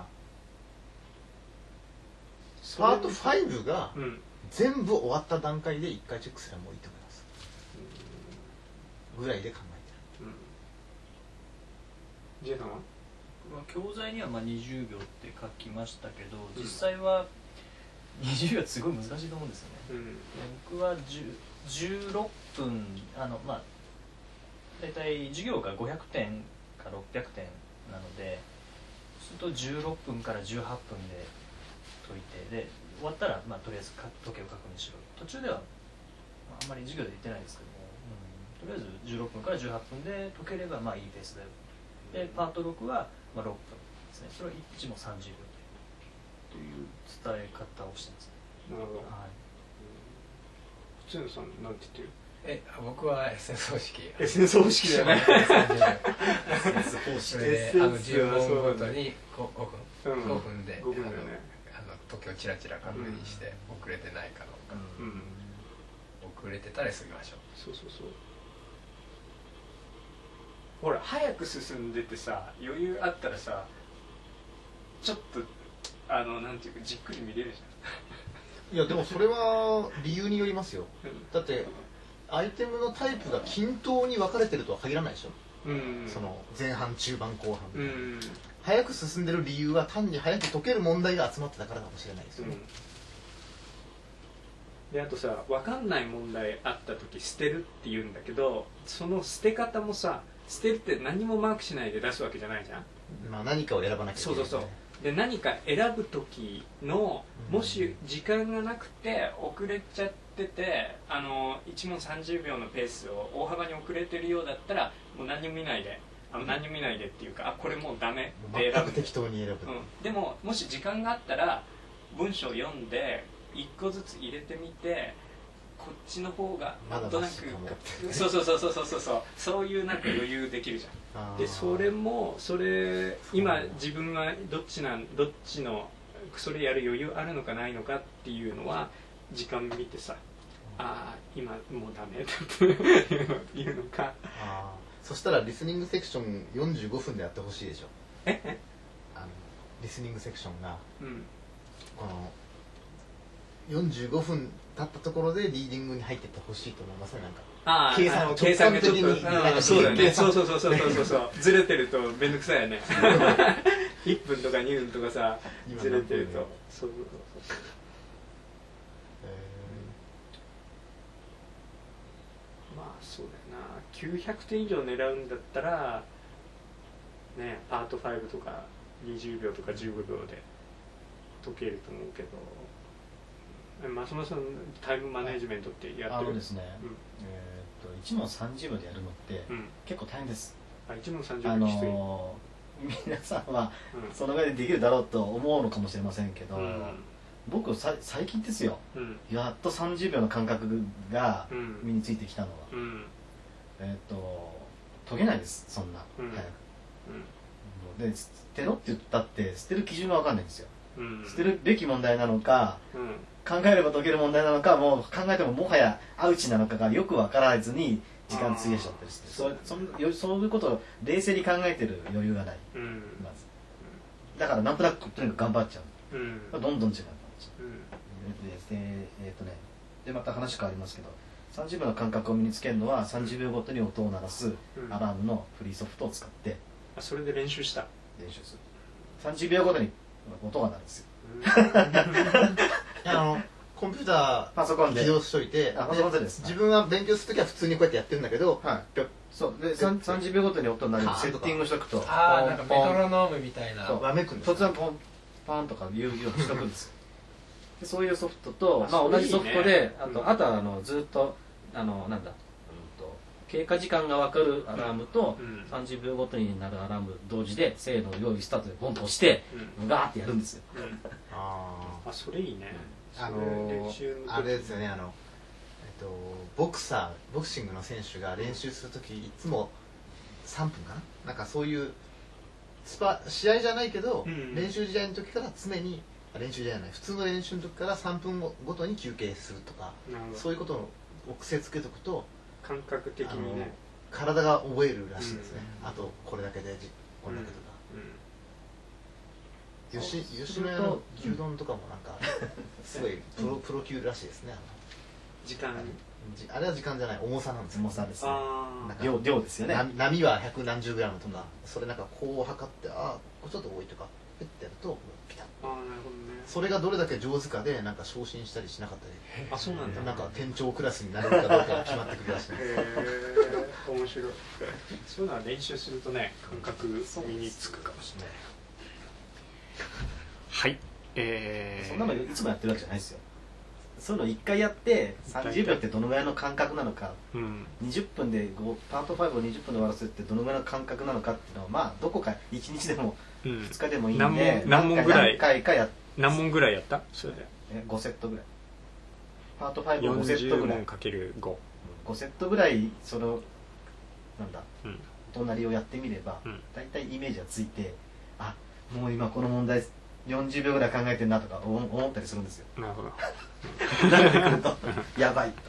パートごが全部終わった段階でいっかいチェックすればもういいと思います、うん、ぐらいで考えてる。 ジェイさんは教材にはまあにじゅうびょうって書きましたけど実際はにじゅうびょうすごい難しいと思うんですよね、うん、僕はじゅうろっぷんあのまあ大体授業がごひゃくてんかろっぴゃくてんなのでそうするとじゅうろっぷんからじゅうはっぷんで解いてで終わったら、まあ、とりあえず時計を確認しろ。途中では、まあ、あんまり授業で言ってないですけども、うん、とりあえずじゅうろっぷんからじゅうはっぷんで解ければまあいいペースだよ。でパートろくはまあろっぷんですね。それはいちもさんじゅうびょうという伝え方をしてますね。 なるほど。はい。普通のさんなんて言ってる？ え、僕は エスエス 方式。 エスエス 方式じゃない。エスエス 方式で、あのじゅうもんごとにごふん、ごふんで、 ごふんだよね。 あの時計をチラチラ確認して遅れてないかどうか。うん、遅れてたら急ぎましょう。 そうそうそう。ほら早く進んでてさ余裕あったらさちょっとあのなんていうかじっくり見れるじゃん。いやでもそれは理由によりますよ。だってアイテムのタイプが均等に分かれてるとは限らないでしょ、うん、その前半中盤後半みたいな、うん、早く進んでる理由は単に早く解ける問題が集まってたからかもしれないですよね、 うん、であとさ分かんない問題あった時捨てるって言うんだけどその捨て方もさ捨てるって何もマークしないで出すわけじゃないじゃん。 まあ何かを選ばなきゃいけない、ね、 そうそうそうで何か選ぶ時のもし時間がなくて遅れちゃっててあのいちもんさんじゅうびょうのペースを大幅に遅れてるようだったらもう何も見ないであの何も見ないでっていうかあこれもうダメで選ぶ適当に選ぶ、うん、 でももし時間があったら文章を読んでいっこずつ入れてみてこっちの方がなんとなくそうそうそうそうそうそうそうそういうなんか余裕できるじゃん。でそれもそれ今自分はどっちなんどっちのそれやる余裕あるのかないのかっていうのは時間見てさああ今もうダメっていうのか。 あそしたらリスニングセクションよんじゅうごふんでやってほしいでしょ。 ええあのリスニングセクションが、うん、このよんじゅうごふん経ったところでリーディングに入ってってほしいと思いますね。なんかあ計算を計算がちょっと、 直感的にそうだよね。そうそうそうそうそうそうずれてるとめんどくさいよね。いっぷんとかにふんとかさずれてると。そうそうそうそう。まあそうだよな。きゅうひゃくてん以上狙うんだったらね、パートごとかにじゅうびょうとかじゅうごびょうで解けると思うけど。松本さんタイムマネジメントってやってる？ あのですね、うん、えー、っといち問さんじゅうびょうでやるのって、うん、結構大変です。 あ、いち問さんじゅうびょうきつい。あのー、皆さんはそのぐらいでできるだろうと思うのかもしれませんけど、うん、僕さ最近ですよ、うん、やっとさんじゅうびょうの感覚が身についてきたのは、うん、えー、っと解けないです、そんな、うん、早く、うん、で捨てろって言ったって捨てる基準が分かんないんですよ、うん、捨てるべき問題なのか、うん、考えれば解ける問題なのか、もう考えてももはやアウチなのかがよく分からずに時間費やしちゃったりして、そそそういうことを冷静に考えてる余裕がない、うん、まずだからなんとなくとにかく頑張っちゃう、うん、どんどん時間がかかっちゃう、うん、で, でえー、とねでまた話変わりますけど、さんじゅうびょうの感覚を身につけるのはさんじゅうびょうごとに音を鳴らすアラームのフリーソフトを使って、 あ、それで練習した練習する。さんじゅうびょうごとに音が鳴るんですよ。 あのコンピューターパソコンで起動しといて、 あ、パソコンでです。 自分は勉強するときは普通にこうやってやってるんだけど、 はい、そうでさんじゅうびょうごとに音になるようにセッティングしとくと、 ああ、なんかメトロノームみたいな、 わめくんです。 突然ポンパンとかいうようにしとくんですよ。でそういうソフトと、まあ同じソフトで、あと、うん、あとはあのずっとあのなんだ、うんと経過時間が分かるアラームと、うん、さんじゅうびょうごとになるアラーム同時で、せーの用意スタートでポンと押して、うん、ガーってやるんですよ。うん、 ああ、それいいね。 あのー、あれですよね、あの、えっと、ボクサーボクシングの選手が練習するときいつもさんぷんかな、なんかそういうスパ試合じゃないけど、うん、練習試合の時から常に練習じゃない普通の練習の時からさんぷんごとに休憩するとか、そういうことを癖つけとくと感覚的にね体が覚えるらしいですね、うん、あとこれだけでこれだけとか、うんうん吉, 吉野家の牛丼とかもなんかすごいプロ、プロ級らしいですね。 時間あれは時間じゃない、重さなんですよ。 重さですね。量量ですよね。 波は百何十グラムとか、それなんかこう測って、ああこれちょっと多いとかペッてやるとピタッ。 ああ、なるほどね。 それがどれだけ上手かでなんか昇進したりしなかったり、 あ、そうなんだ。 なんか店長クラスになれるかどうかが決まってくるらしいです。へえ、面白い。そういうのは練習するとね、感覚身につくかもしれない。はい、えー、 そんなのいつもやってるわけじゃないですよ。そういうのいっかいやってさんじゅうびょうってどのぐらいの感覚なのか、うん、にじゅっぷんでパートごをにじゅっぷんで終わらせるってどのぐらいの感覚なのかっていうのは、まあどこかいちにちでもふつかでもいいんで、 うん、何問ぐらい何回かや何問ぐらいやったそれでえごセットぐらい、パートごをごセットぐらい、よんじゅうもんかけるご、 ごセットぐらいそのなんだ、うん、隣をやってみれば、うん、だいたいイメージがついて、あ、もう今この問題よんじゅうびょうぐらい考えてるなとか思ったりするんですよ。 なるほど。 慣れてくるとやばいと。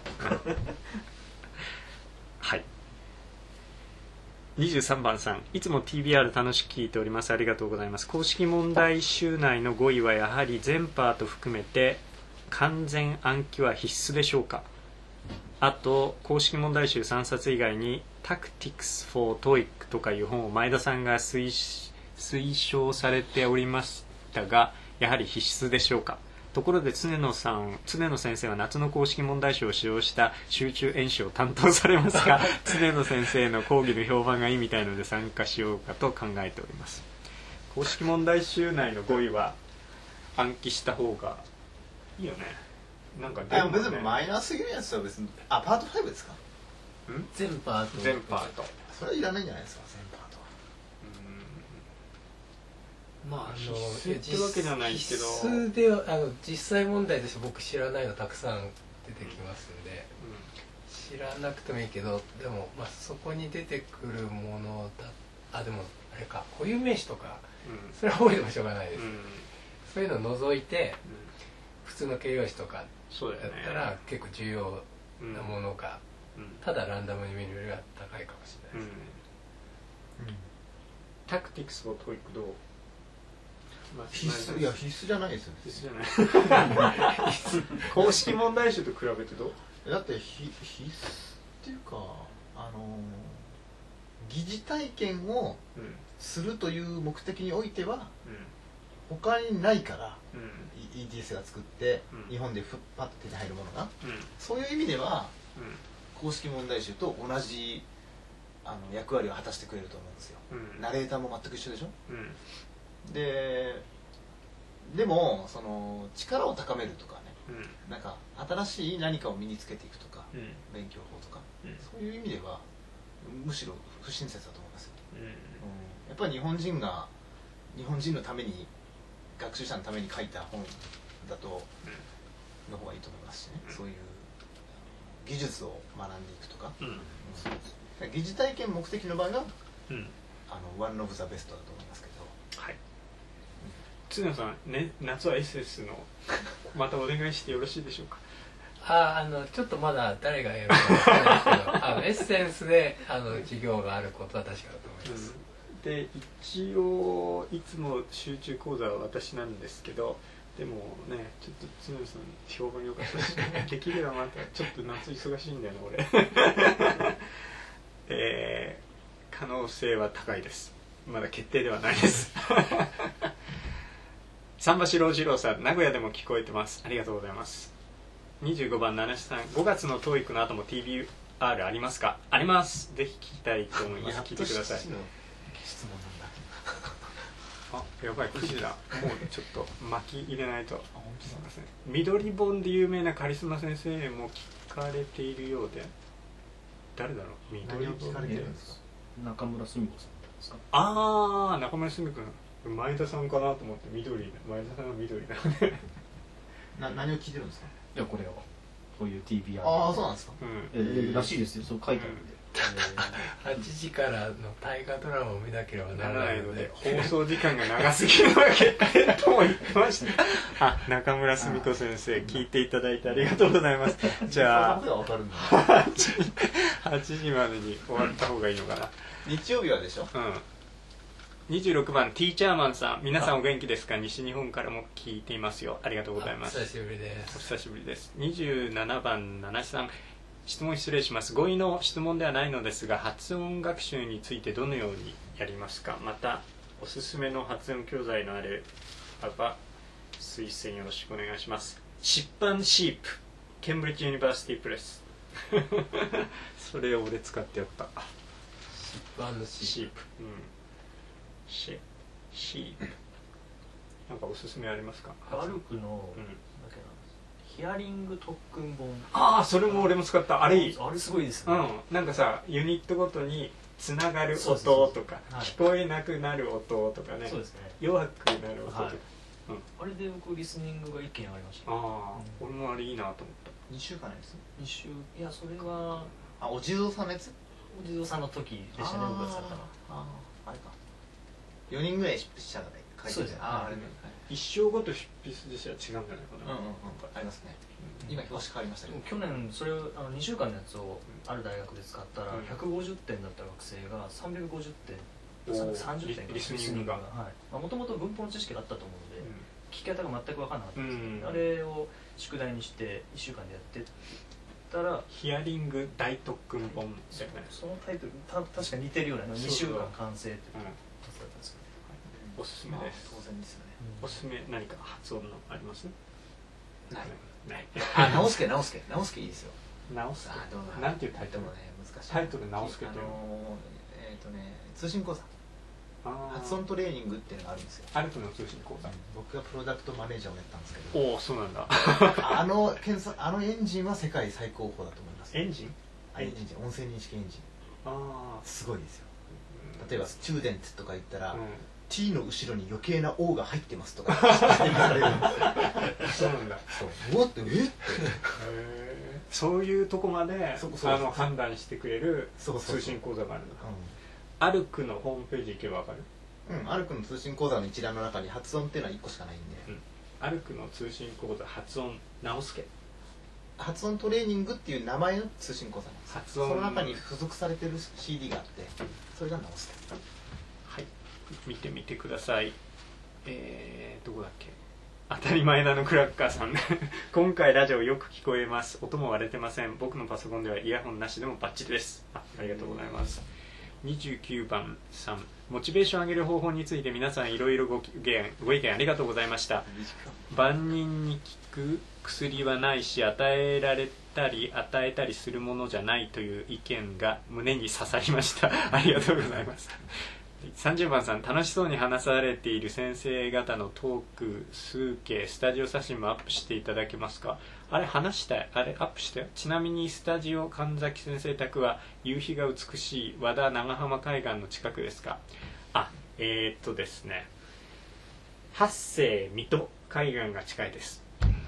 はい。にじゅうさんばんさん、いつも ティービーアール 楽しく聞いております。ありがとうございます。公式問題集内のごいはやはり全パート含めて完全暗記は必須でしょうか。あと公式問題集さんさつ以外に Tactics for トーイック とかいう本を前田さんが推推奨されておりましたが、やはり必須でしょうか。ところで常野さん、常野先生は夏の公式問題集を使用した集中演習を担当されますが常野先生の講義の評判がいいみたいので参加しようかと考えております。公式問題集内のごいは暗記した方がいいよね。なんかでも別にマイナーすぎるやつは別に、あ、パートごですか。ん全パート全パートそれはいらないんじゃないですか。全パートはまあ必須ってわけじゃないけど、 必須ではあの実際問題として僕知らないのたくさん出てきますんで、うん、知らなくてもいいけど、でも、まあ、そこに出てくるものだ、あ、でもあれか、固有名詞とか、うん、それは覚えてもしょうがないです、うん、そういうのを除いて、うん、普通の形容詞とかだったら、ね、結構重要なものが、うん、ただランダムに見るよりは高いかもしれないですね。 うんうん、タクティクスをトイックどう？ 必須、いや必須じゃないですよ。 必須じゃない。 必須公式問題集と比べてどう？ だって必須っていうか、あの疑似体験をするという目的においては、うん、他にないから、うん、イーティーエス が作って、うん、日本でパッと手に入るものが、うん、そういう意味では、うん、公式問題集と同じあの役割を果たしてくれると思うんですよ、うん、ナレーターも全く一緒でしょ、うん、ででもその力を高めるとかね、うん、なんか新しい何かを身につけていくとか、うん、勉強法とか、うん、そういう意味ではむしろ不親切だと思いますよ、うんうん、やっぱり日本人が日本人のために学習者のために書いた本だと、うん、の方がいいと思いますしね、うん、そういう技術を学んでいくとか、うんうん、疑似体験目的の場合は、うん、あのワンオブザベストだと思いますけど、はい、 津野さん、ね、夏は エスエス のまたお願いしてよろしいでしょうか。 ああのちょっとまだ誰がやるか分からないですけどあのエッセンスであの授業があることは確かだと思います、 うん、で一応いつも集中講座は私なんですけど、でもねちょっと津野さん評判良かったしできればまたちょっと夏忙しいんだよね俺えー、可能性は高いです。まだ決定ではないです三橋郎次郎さん、名古屋でも聞こえてます。ありがとうございます。にじゅうごばん七七さん、ごがつの トーイック の後も ティービーアール ありますか？あります。ぜひ聞きたいと思います。聞いてください。質問なんだあ、やばい、くじだ。もうちょっと巻き入れないと。すみません。緑本で有名なカリスマ先生も聞かれているようで、誰だろう？緑本で中村すみ子さんですか？ ああ、中村すみ子さん、前田さんかなと思って緑、前田さんは緑なのでな何を聞いてるんですか？ いやこれをこういう ティービーアールああそうなんですか、 うんえー、らしいですよ。そう書いてあるんで、 うん、はちじからの大河ドラマを見なければならないので放送時間が長すぎるわけとも言ってましたあ、中村すみ子先生聞いていただいてありがとうございますじゃあはちじまでに終わった方がいいのかな。 日曜日はでしょ。 うん。にじゅうろくばんティーチャーマンさん、皆さんお元気ですか？西日本からも聞いていますよ。ありがとうございます。 お久しぶりです。 お久しぶりです。にじゅうななばん七七さん、質問失礼します。語彙の質問ではないのですが、発音学習についてどのようにやりますか？またおすすめの発音教材のあれば推薦よろしくお願いします。出版シープ、ケンブリッジユニバーシティプレスそれを俺使ってやった。 出版のシープ、 シープ、うん、シシープなんかおすすめありますか？ アルクの、うん、だけなヒアリング特訓本。 ああ、それも俺も使った。あれいい。 あれすごいですね、 うん、なんかさユニットごとにつながる音とか、はい、聞こえなくなる音とかね、 そうですね、 弱くなる音とか、はい、 うん、あれで僕リスニングが一件ありました。 ああ、うん、俺もあれいいなと思った。 にしゅうかんのやつ？ に週、いやそれはあ、お地蔵さんのやつ？ お地蔵さんの時でしたね、僕が使ったの。 ああ、あれか。よにんぐらい執筆者がね書いてるじゃん。ああ、あれね。 一生ごと執筆でしたら違うんじゃないかな。 うんうんうん、ありますね。今表紙変わりましたけど、 去年それをあのにしゅうかんのやつをある大学で使ったらひゃくごじゅってんだった学生がさんびゃくごじゅってん、さんじゅってんリスニングがもともと文法の知識があったと思うので、うん、聞き方が全く分からなかったんですけど、うん、あれを宿題にしていっしゅうかんでやってったらヒアリング大特訓本だよね。 そのタイトルた確か似てるようなにしゅうかん完成っていうやつだったんですけど、おすすめです。 当然ですよね。 おすすめ何か発音のあります？ ないない。 あ、直輔直輔直輔いいですよ。 直輔。なんていうタイトル？ ね、難しい。 タイトル直輔っていうの。 えっとね、通信講座。発音トレーニングっていうのがあるんですよ。 アルプの通信講座。 僕がプロダクトマネージャーをやったんですけど。 おお、そうなんだ。 あの検査、あのエンジンは世界最高峰だと思います。 エンジン？ エンジン、音声認識エンジン。 ああ、 すごいですよ。例えばスチューデントとか言ったら。T の後ろに余計な O が入ってますとか指摘されるんですよ。 そうなんだ。 そう。おってえって。へそういうとこまであの判断してくれる通信講座があるんだ。アルクのホームページ行けばわかる？ うん、アルクの通信講座の一覧の中に発音っていうのはいっこしかないんで。 うん、アルクの通信講座発音直輔。 発音トレーニングっていう名前の通信講座なんです。発音その中に付属されてる シーディー があって、それが直輔。 見てみてください。えー、どこだっけ？ 当たり前だのクラッカーさん今回ラジオよく聞こえます。音も割れてません。僕のパソコンではイヤホンなしでもバッチリです。 あ, ありがとうございます。にじゅうきゅうばんさん、モチベーション上げる方法について皆さんいろいろご意見ご意見ありがとうございました。万人に効く薬はないし、与えられたり与えたりするものじゃないという意見が胸に刺さりましたありがとうございます。さんじゅうばんさん、楽しそうに話されている先生方のトーク数形スタジオ写真もアップしていただけますか。あれ話したい、あれアップしたよ。ちなみにスタジオ神崎先生宅は夕日が美しい和田長浜海岸の近くですか。あ、えー、っとですね八世水戸海岸が近いです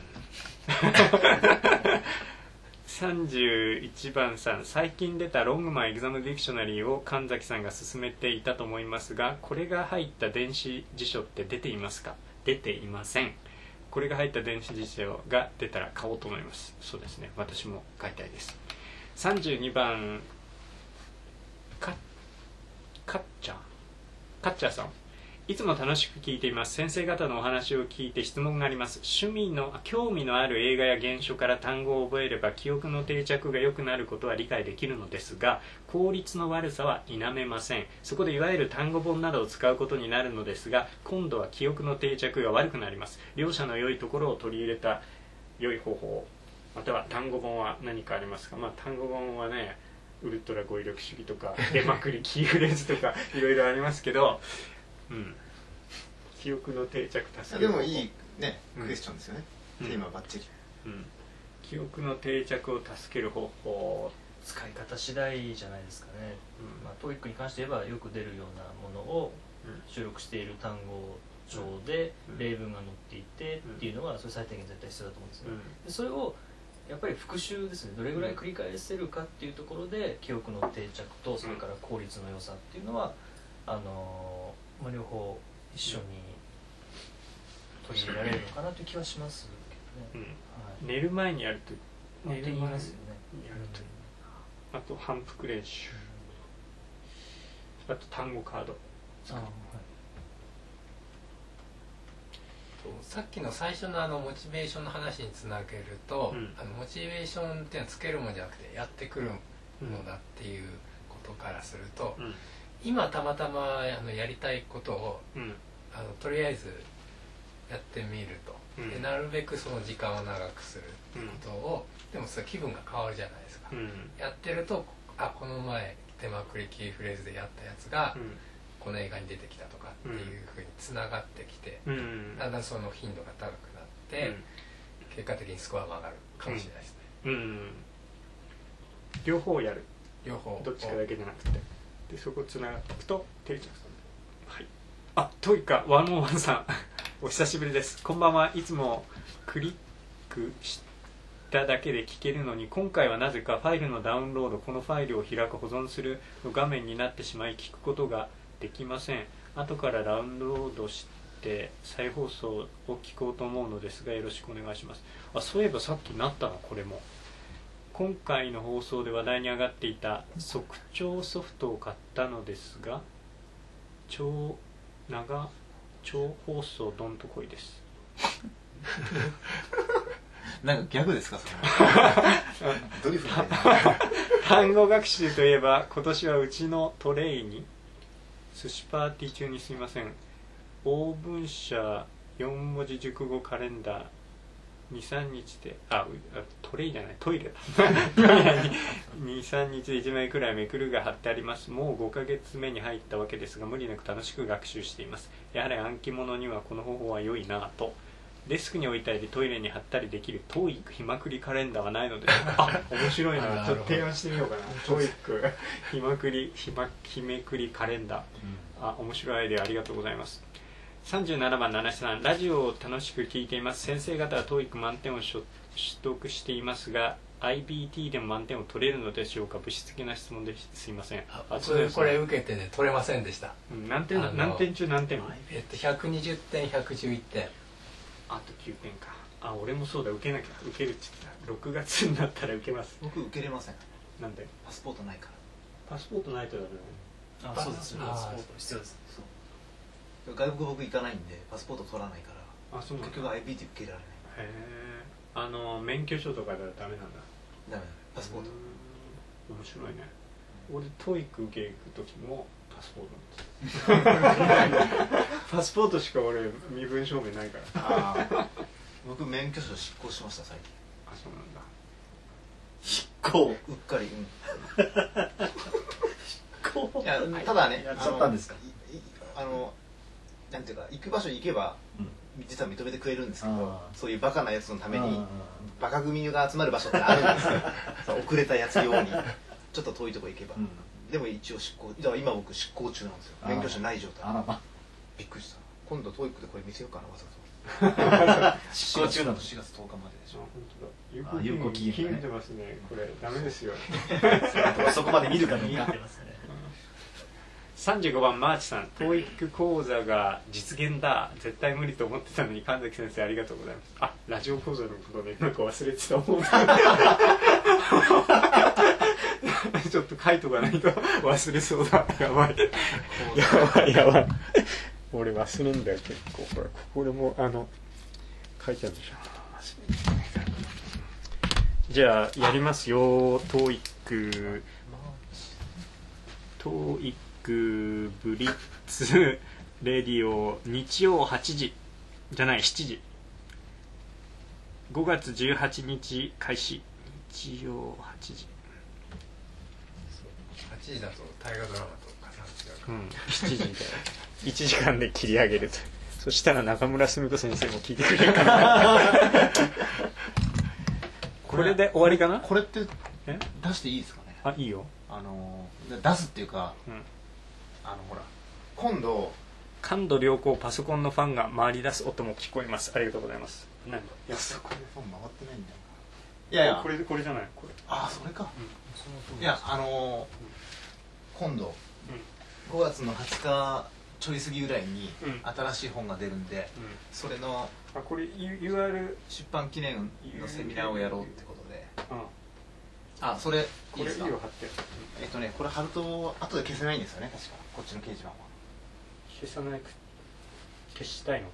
さんじゅういちばんさん、最近出たロングマンエグザムディクショナリーを神崎さんが勧めていたと思いますが、これが入った電子辞書って出ていますか。出ていません。これが入った電子辞書が出たら買おうと思います。そうですね、私も買いたいです。さんじゅうにばんかカッチャーカッチャーさん、いつも楽しく聞いています。先生方のお話を聞いて質問があります。趣味の興味のある映画や原書から単語を覚えれば記憶の定着が良くなることは理解できるのですが、効率の悪さは否めません。そこでいわゆる単語本などを使うことになるのですが、今度は記憶の定着が悪くなります。両者の良いところを取り入れた良い方法、または単語本は何かありますか。まあ単語本はね、ウルトラ語彙力主義とか出まくりキーフレーズとかいろいろありますけど、うん、記憶の定着助ける。 でもいいね、うん、クエスチョンですよね、うん、テーマバッチリ、 うん、記憶の定着を助ける方法、 使い方次第じゃないですかね、うん、まあ、トーイックに関して言えばよく出るようなものを収録している単語帳で例文が載っていてっていうのは、それ最低限絶対必要だと思うんですね、うん、でそれをやっぱり復習ですね、どれぐらい繰り返せるかっていうところで記憶の定着とそれから効率の良さっていうのはあのーまあ、両方一緒に取り入れられるのかなという気はしますけどね、 うん、はい、寝る前にやると寝る前にやると、 あと反復練習、あと単語カード、あ、はい、 さっきの最初のあのモチベーションの話につなげると、うん、あのモチベーションっていうのはつけるものじゃなくてやってくるのだっていうことからすると、うん、今たまたまあのやりたいことを、うん、あのとりあえずやってみると、うん、でなるべくその時間を長くするってことを、うん、でもそれ気分が変わるじゃないですか、うん、やってると、あ、この前手まくりキーフレーズでやったやつが、うん、この映画に出てきたとかっていうふうにつながってきて、うん、だんだんその頻度が高くなって、うん、結果的にスコアが上がるかもしれないですね、うんうん、 両方やる、 両方どっちかだけじゃなくて、でそこつながっていくと定着する。はい、あ、トイカワンオンワンさんお久しぶりです。こんばんは。いつもクリックしただけで聞けるのに、今回はなぜかファイルのダウンロード、このファイルを開く保存するの画面になってしまい聞くことができません。後からダウンロードして再放送を聞こうと思うのですが、よろしくお願いします。あ、そういえばさっきなったの、これも。今回の放送で話題に上がっていた速聴ソフトを買ったのですが、超長超放送どんとこいですなんかギャグですかそれどういうふうに単語学習といえば、今年はうちのトレイに寿司パーティー中にすいません、オーブン社よん文字熟語カレンダーにさんにちで、あ、トレイじゃないトイレだにさんにちでいちまいくらいめくるが貼ってあります。もうごかげつめに入ったわけですが、無理なく楽しく学習しています。やはり暗記物にはこの方法は良いなぁと。デスクに置いたりトイレに貼ったりできるトーイック日まくりカレンダーはないのであ、面白いな、ちょっと提案してみようかなトーイック日まくり日ま日めくりカレンダー、うん、あ、面白いアイデアありがとうございます。さんじゅうななばん七瀬さん、ラジオを楽しく聞いています。先生方は トーイック 満点を取得していますが アイビーティー でも満点を取れるのでしょうか。物質的な質問ですいません。 ああ、それこれ受けてね、取れませんでした、 うん、何点何点中何点、 えっと、ひゃくにじゅってんひゃくじゅういってん、 あときゅうてんか。あ、俺もそうだ、受けなきゃ。受けるって言ってた。ろくがつになったら受けます。 僕受けれません。 なんで？ パスポートないから。 パスポートないとダメだね。あ、そうです。パスポート必要です。 そう。外国僕行かないんでパスポート取らないから。 あ、そう結局 アイピーティー 受けられない。 へえ。あの免許証とかではダメなんだ。 ダメだ、パスポート。 面白いね。俺トイック受け行く時もパスポートなんです。パスポートしか俺身分証明ないから。 あ僕免許証失効しました最近。 あ、そうなんだ。 執行うっかり、うん、執行いやただね、 やっちゃったんですか。 あのなんていうか行く場所に行けば、うん、実は認めてくれるんですけど、そういうバカなやつのためにバカ組が集まる場所ってあるんですよ遅れたやつ用にちょっと遠いとこ行けば、うん、でも一応執行、だから今僕執行中なんですよ。免許証ない状態。あらま、びっくりした。今度トイックでこれ見せようかな、わざと執行中なのしがつとおかまででしょ。 あ、有効期限がね。ますね。これダメですよ。 そこまで見るか見ってますね。 さんじゅうごばんマーチさん、トーイック講座が実現だ。絶対無理と思ってたのに神崎先生ありがとうございます。あ、ラジオ講座のことでなんか忘れてた思う。ちょっと書いとかないと忘れそうだ。やばい。やばいやばい。俺忘れんだよ結構。これここでもあの書いてあるでしょ。じゃあやりますよ。トーイックトーイックブリッツレディオ日曜はちじじゃないしちじ、ごがつじゅうはちにち開始。日曜はちじ、 はちじだと大河ドラマと重なっちゃう。 うん、しちじでいちじかんで切り上げると。そしたら中村澄子先生も聞いてくれるかな。これで終わりかな。 これって出していいですかね。 あ、いいよ。 あの出すっていうか、うん、あのほら今度感度良好パソコンのファンが回り出す音も聞こえます。ありがとうございます。何パソコンのファン回ってないんだよ。いやいやこれこれじゃないこれ。 ああそれか、うん、いやあのーうん、今度、うん、ごがつのはつかちょい過ぎぐらいに新しい本が出るんで、うん、それのあこれ ユーアール出版記念のセミナーをやろうってことで、うんあ、それいいですか。 これいいよ貼って。 えっとね、これ貼ると後で消せないんですよね、確か。こっちの掲示板は。 消さないく消したいの。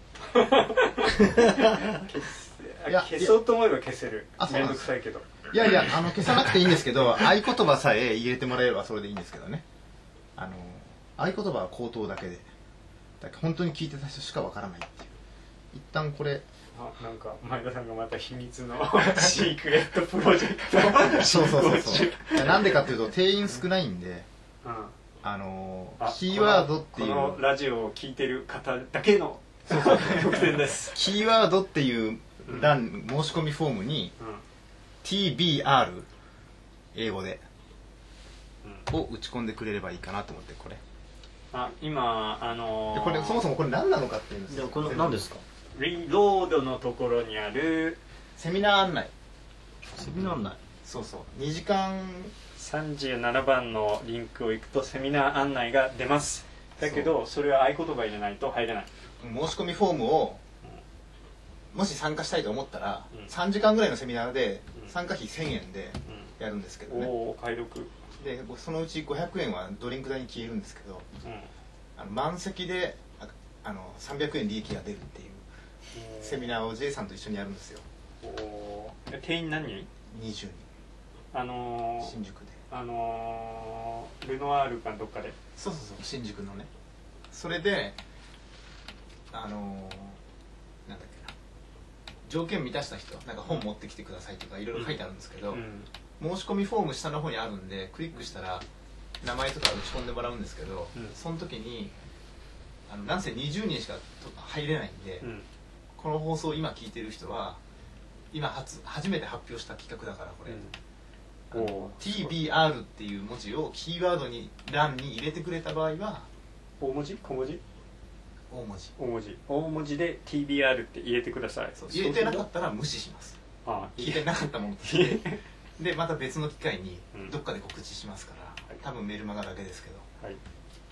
消すいや消そうと思えば消せる。めんどくさいけど。 いやいや、あの消さなくていいんですけど、合言葉さえ入れてもらえればそれでいいんですけどね。あの合言葉は口頭だけで、だから本当に聞いてた人しかわからないっていう。一旦これ。 あ、なんか前田さんがまた秘密のシークレットプロジェクトそうそうそうそうなんでかっていうと定員少ないんで、うん、あのー、キーワードっていうこのラジオを聞いてる方だけの特典です。 キーワードっていう欄、うん、申し込みフォームに、うん、ティービーアール 英語で、うん、を打ち込んでくれればいいかなと思って。これあ今あのー、 これそもそもこれ何なのかっていうんですよ。 これ何ですか。 リロードのところにあるセミナー案内。 セミナー案内、 そうそう、にじかんさんじゅうななばんのリンクを行くとセミナー案内が出ます。だけどそれは合言葉入れないと入れない。 申し込みフォームをもし参加したいと思ったら、うん、さんじかんぐらいのセミナーで参加費せんえんでやるんですけどね、うん、 おお解読でそのうちごひゃくえんはドリンク代に消えるんですけど、うん、あの満席であのさんびゃくえん利益が出るっていうセミナーを J さんと一緒にやるんですよ。 お定員何人？ にじゅうにん。 あのー、 新宿であのー、ルノワールかどっかで。 そうそうそう、新宿のね。それであのー、なんだっけな、条件満たした人なんか本持ってきてくださいとかいろいろ書いてあるんですけど、うんうん、申し込みフォーム下の方にあるんでクリックしたら名前とか打ち込んでもらうんですけど、うん、その時にあのなんせにじゅうにんしか入れないんで、うん、この放送を今聞いてる人は今 初, 初めて発表した企画だからこれ、うん、ティービーアール っていう文字をキーワードに欄に入れてくれた場合は大文字小文字大文字大文字大文字で ティービーアール って入れてください。 そう入れてなかったら無視します。ああ聞いてなかったものとしてでまた別の機会にどっかで告知しますから、うん、多分メルマガだけですけど、はい、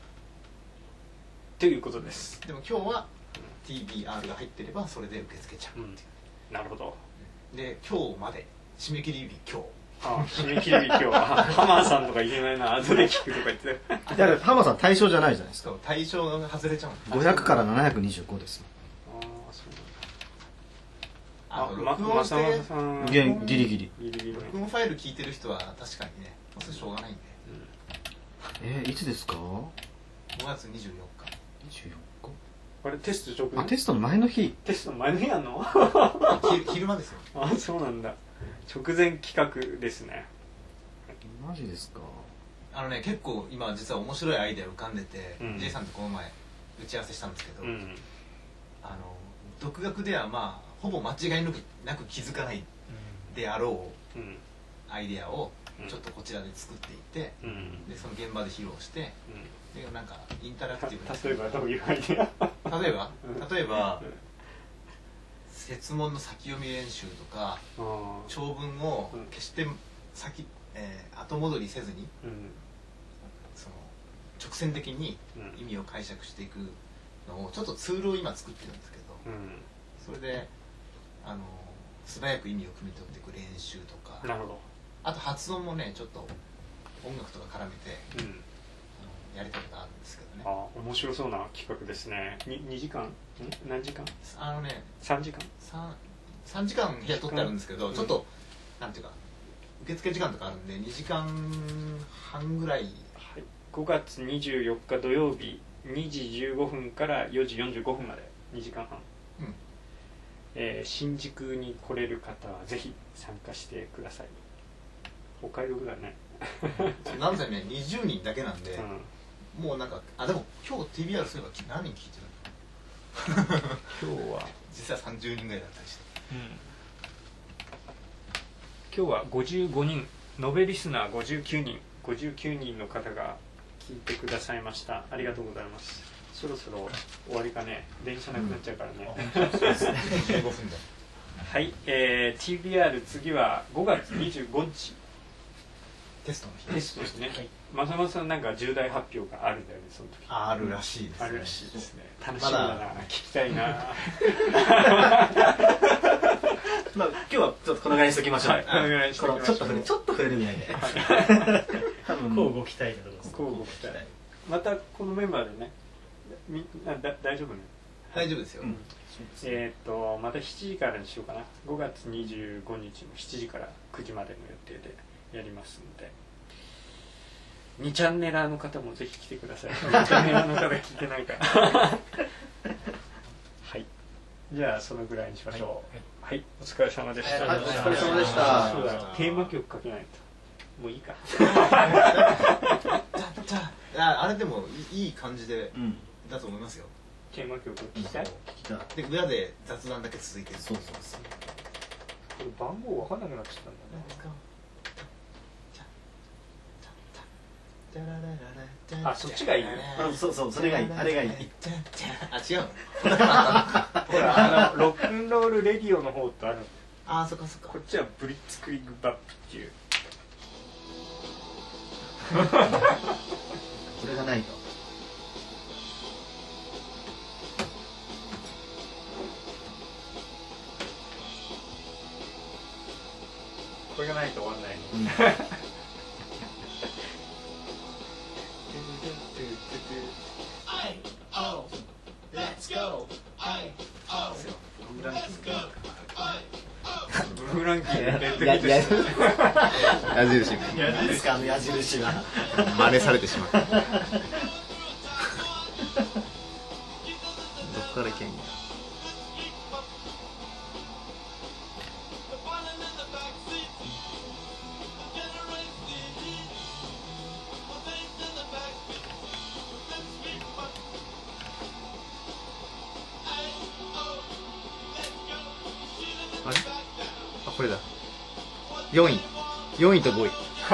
ということです。 でも今日は ティービーアール が入ってればそれで受け付けちゃうっていう、 うん、なるほど。 で今日まで締め切り日今日ああ締め切り日今日はハマーさんとかいけないな後で聞くとか言ってだからハマーさん対象じゃないじゃないですか。 対象が外れちゃうんごひゃくからななひゃくにじゅうごです。 ああそうなんだ。 あの録音してギリギリ録音ファイル聞いてる人は確かにねそれしょうがないんで、 うん、えー、いつですか？ ごがつにじゅうよっか。 にじゅうよっか。 あれテスト直前？ あ、テストの前の日。 テストの前の日やんの？ 昼, 昼間ですよ。 あ、そうなんだ。直前企画ですね。 マジですか？ あのね、結構今実は面白いアイデア浮かんでて、 うん、 J さんとこの前打ち合わせしたんですけど、うん、あの独学ではまあほぼ間違いなく気づかないであろうアイデアをちょっとこちらで作っていって、うん、でその現場で披露して、うん、でなんかインタラクティブに例えばどういうアイデア例えば例えば設問の先読み練習とか長文を決して先、えー、後戻りせずに、うん、その直線的に意味を解釈していくのをちょっとツールを今作ってるんですけど、うん、それであの素早く意味を汲み取っていく練習とか、 なるほど。 あと発音もねちょっと音楽とか絡めて、うん、あのやりたいことあるんですけどね。 あ、面白そうな企画ですね。ににじかんん何時間？ あのねさんじかん 3, 3時間部屋取ってあるんですけど、うん、ちょっとなんていうか受付時間とかあるんでにじかんはんぐらい、はい、 ごがつにじゅうよっか土曜日にじじゅうごふんからよじよんじゅうごふんまでにじかんはん、うん、えー、新宿に来れる方はぜひ参加してください。お買い得だね。 なんせねにじゅうにんだけなんで、うん、もうなんかあでも今日 ティービーアール そういえば何人聞いてるの？今日は実はさんじゅうにんぐらいだったりして、うん、 今日はごじゅうごにん、延べリスナーごじゅうきゅうにん、ごじゅうきゅうにんの方が聞いてくださいました。ありがとうございます。そろそろ終わりかね。電車なくなっちゃうからね。 じゅうごふんで。 はい、えー、ティービーアール 次はごがつにじゅうごにち。 テストの日。 テストですね。はい、まさまさんなんか重大発表があるんだよね、その時。 あるらしいですね。 あるらしいですね。楽しみだな、聞きたいな。 まあ今日はちょっとこのぐらいにしときましょう。はい、このぐらいにしときましょう。ちょっと触れ、ちょっと触れるぐらいで。 多分こうご期待なところです。 こうご期待。またこのメンバーでね、みあだ大丈夫ね。 大丈夫ですよ。うん、 えっとまたしちじからにしようかな。ごがつにじゅうごにちのしちじからくじまでの予定でやりますので、にチャンネラーの方もぜひ来てください。にチャンネラーの方聞いてないから。はい。じゃあそのぐらいにしましょう。はい、はい、お疲れ様でした。 はい、お疲れ様でした。 そうだ、テーマ曲かけないと。もういいか。 あ, あれでもいい感じで、うん、だと思いますよ。 テーマ曲聞きたい？聞きたい。で裏で雑談だけ続いてる。 そうそうそう。 これ番号わかんなくなっちゃったんだね。あ、そっちがいい。 あ、そうそう、それがいい。あれがいい。 あ、違うの。 ほら、あのロックンロールレディオの方とある。 あ、そっかそっか。 こっちはブリッツクリッグバップっていう。 これがないと。 これがないと終わんないの。うん、ブルーランキングレッドヒットしてる。 矢印。 何ですかあの矢印は。 真似されてしまった。どっからいけんや。あれ？あ、これだ。よんい。よんいとごい。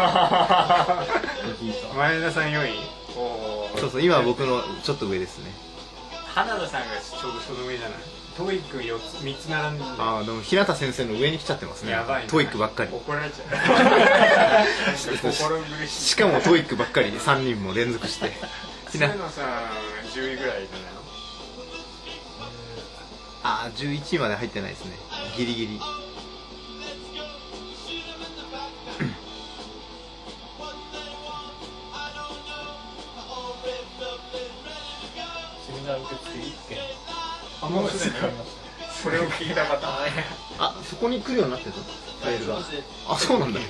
前田さんよんい。 そうそう、今は僕のちょっと上ですね。 花田さんがちょうどその上じゃない。トイックよっつみっつ並んでる。 ああ、でも日向先生の上に来ちゃってますね。 やばいね。 トイックばっかり。 怒られちゃう。心苦しい。 しかもトイックばっかりさんにんも連続して。 菅野さんじゅういぐらいじゃないの？ ああ、じゅういちいまで入ってないですね。ギリギリ。 セミナー受付いっけん。 あ、もうすでにありました。それを聞いた方。 あ、そこに来るようになってるのファイルが。あ、そうなんだ。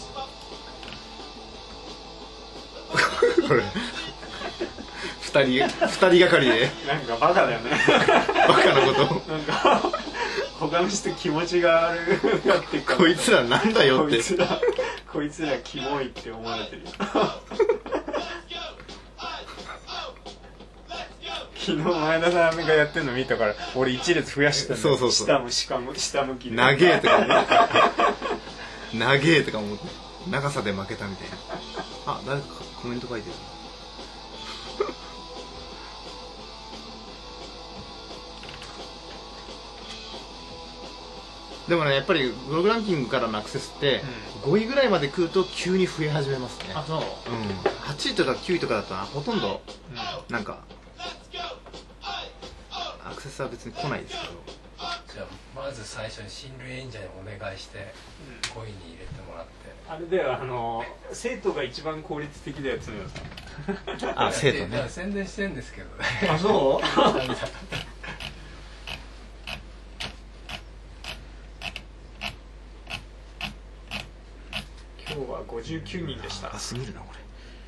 これ二人二人がかりでなんかバカだよね。 バカなことなんか他の人気持ちが悪くなってこいつらなんだよって。 こいつらこいつらキモいって思われてるよ。昨日前田さんがやってるの見たから俺一列増やしたんだよ。 そうそうそう、 下も下も下向きで長えとか思って長えとか思って長さで負けたみたいな。あ、誰かコメント書いてる。でもね、やっぱりブログランキングからのアクセスって、うん、ごいぐらいまで来ると急に増え始めますね。 あ、そう、うん、 はちいとかきゅういとかだったらほとんど、うん、なんかアクセスは別に来ないですけど。 じゃあまず最初に親類演者にお願いしてコインに入れてもらって、 あれではあの生徒が一番効率的なやつのあ、生徒ね。 宣伝してるんですけどね。 あ、そう今日はごじゅうきゅうにんでした。 高すぎるなこれ。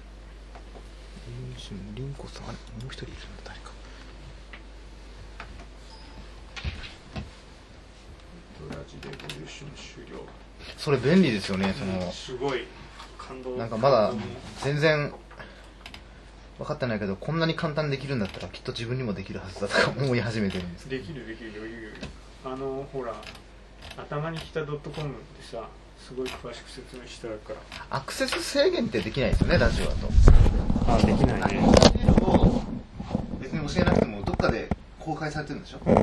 リンコさん、あれもう一人いるの誰か。 ラジレボリューション終了。 それ便利ですよね。その、 うん、すごい感動。 なんかまだ全然分かってないけど、こんなに簡単にできるんだったらきっと自分にもできるはずだとか思い始めてるんです。 できるできる余裕。あのほら頭にきた .com ってさ、すごい詳しく説明してあるから。 アクセス制限ってできないですよね、ラジオだと。 あ、できないね。 別に教えなくてもどっかで公開されてるんでしょ。